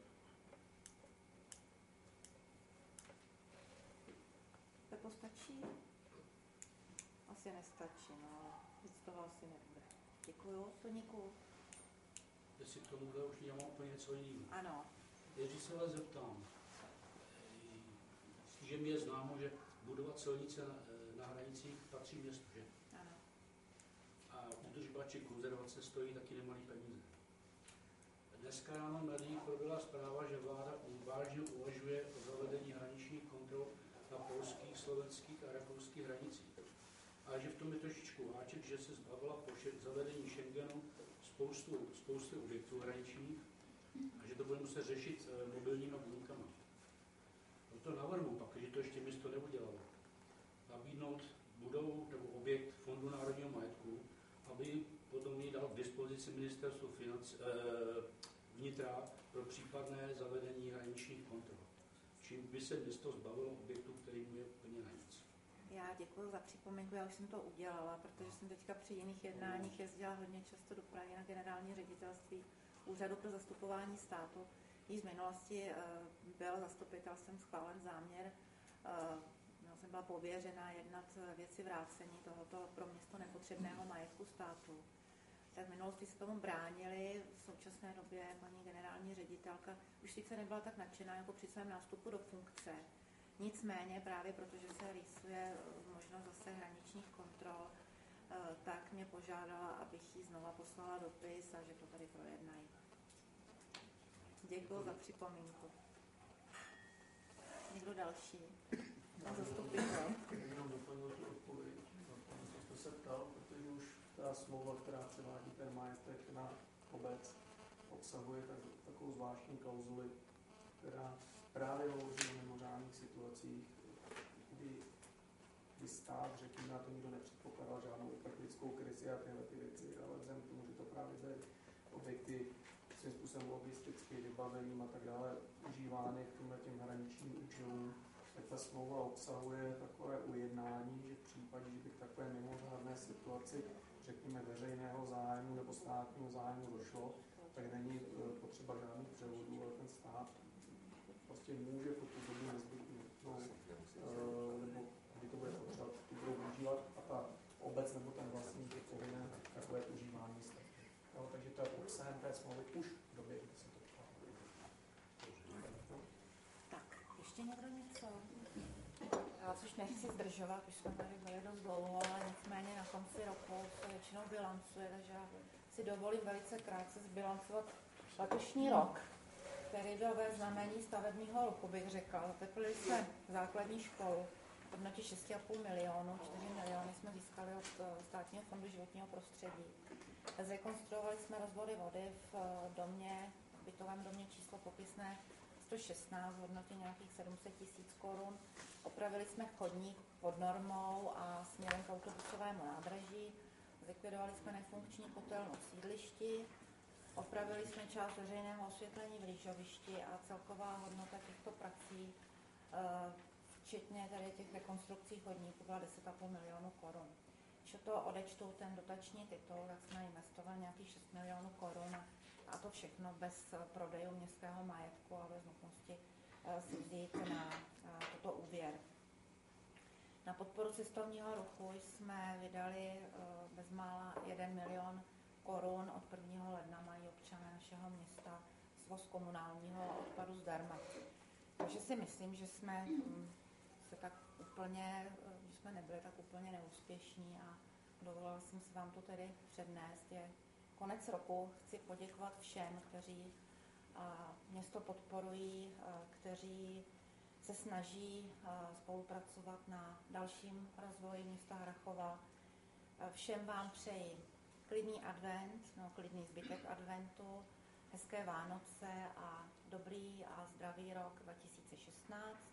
Pepo, stačí? Asi nestačí, no ale víc toho asi nebude. Děkuju. Toníku. Jestli k tomu už já mám úplně něco jiného. Ano. Jestli se vás zeptám, že mi je známo, že budovat silnice na, na hranicích patří městu, že? Ano. A údržba či konzervace stojí taky nemalý peníze. Dneska ráno v médiích proběhla zpráva, že vláda vážně uvažuje o zavedení hraničních kontrol na polských, slovenských a rakouských hranicích. A že v tom je trošičku háček, že se zbavila po zavedení Schengenu spoustu, spoustu objektů hraničních a že to bude muset řešit e, mobilníma buňkama. Proto navrhu, pak, že to ještě město neudělalo, nabídnout budovu nebo objekt Fondu národního majetku, aby potom ji dal k dispozici ministerstvu financ, e, vnitra pro případné zavedení hraničních kontrol. Čím by se město zbavilo objektu, který mu je plně na nic. Já děkuji za připomínku, já už jsem to udělala, protože jsem teďka při jiných jednáních jezdila hodně často do Prahy na generální ředitelství Úřadu pro zastupování státu. Již z minulosti byl zastupitelstvem schválen záměr, já jsem byla pověřena jednat věci vrácení tohoto pro město nepotřebného majetku státu. Tak v minulosti se tomu bránili, v současné době paní generální ředitelka už sice nebyla tak nadšená jako při svém nástupu do funkce. Nicméně právě protože se rýsuje možnost zase hraničních kontrol, tak mě požádala, abych jí znova poslala dopis a že to tady projednají. Děkuji za připomínku. Někdo další? Zastupitel. Jenom doplnil tu odpověď. Na to jste se ptal, protože už ta smlouva, která převádí ten majetek na obec, obsahuje tak, takovou zvláštní klauzuli, která právě hovoří o mimořádných situacích, kdy, kdy stát, řekněme, na to nikdo nepředpokládal žádnou uprchlickou krizi a tyhle ty věci, ale vzhledem k tomu, že to právě byly objekty svým způsobem logisticky vybavením a tak dále užívány k těmhle těm hraničním účelům, tak ta smlouva obsahuje takové ujednání, že v případě, že by k takové mimořádné situaci, řekněme, veřejného zájmu nebo státního zájmu došlo, tak není potřeba žádných převodů, ale ten stát prostě může po tu dobu nezbytně no, nebo kdy to bude potřeba, tu budou užívat a ta obec nebo ten vlastník je povinen takové užívání stav. No, takže to je obsahem té smlouvy už v době, kdy se to dělá. Tak, ještě někdo něco? Já což nechci zdržovat, už jsme tady byli dost dlouho, ale nicméně na konci roku se většinou bilancuje, takže já si dovolím velice krátce zbilancovat letošní rok, který byl ve znamení stavebního ruchu, bych řekla. Zateplili jsme základní školu v hodnotě šest a půl milionu, čtyři miliony jsme získali od Státního fondu životního prostředí. Zrekonstruovali jsme rozvody vody v domě, v bytovém domě číslo popisné sto šestnáct v hodnotě nějakých sedm set tisíc korun. Opravili jsme chodník pod normou a směrem k autobusovému nádraží. Zlikvidovali jsme nefunkční kotelnu v sídlišti. Opravili jsme část veřejného osvětlení v Lížovišti a celková hodnota těchto prací, včetně tady těch rekonstrukcí chodníků, byla deset a půl milionu korun. Když to odečtou ten dotační titul, tak jsme investovali nějakých šest milionů korun a to všechno bez prodejů městského majetku a bez nutnosti si vzít na toto úvěr. Na podporu cestovního ruchu jsme vydali bezmála jeden milion korun. Od prvního ledna mají občané našeho města svoz komunálního odpadu zdarma. Takže si myslím, že jsme se tak úplně, že jsme nebyli tak úplně neúspěšní a dovolila jsem si vám to tedy přednést. Je konec roku, chci poděkovat všem, kteří město podporují, kteří se snaží spolupracovat na dalším rozvoji města Hrachova. Všem vám přeji klidný advent, no klidný zbytek adventu, hezké Vánoce a dobrý a zdravý rok dva tisíce šestnáct.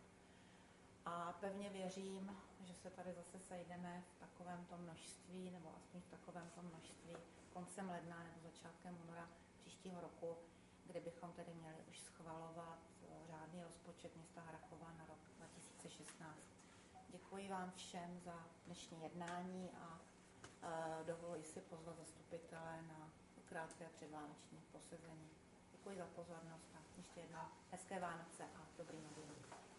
A pevně věřím, že se tady zase sejdeme v takovémto množství, nebo aspoň v takovémto množství koncem ledna nebo začátkem února příštího roku, kdy bychom tedy měli už schvalovat řádný rozpočet města Hrachova na rok dva tisíce šestnáct. Děkuji vám všem za dnešní jednání a e, dovoluji si pozvat zastupitele na krátké předvánoční posezení. Děkuji za pozornost a ještě jednou hezké Vánoce a dobrý nový rok.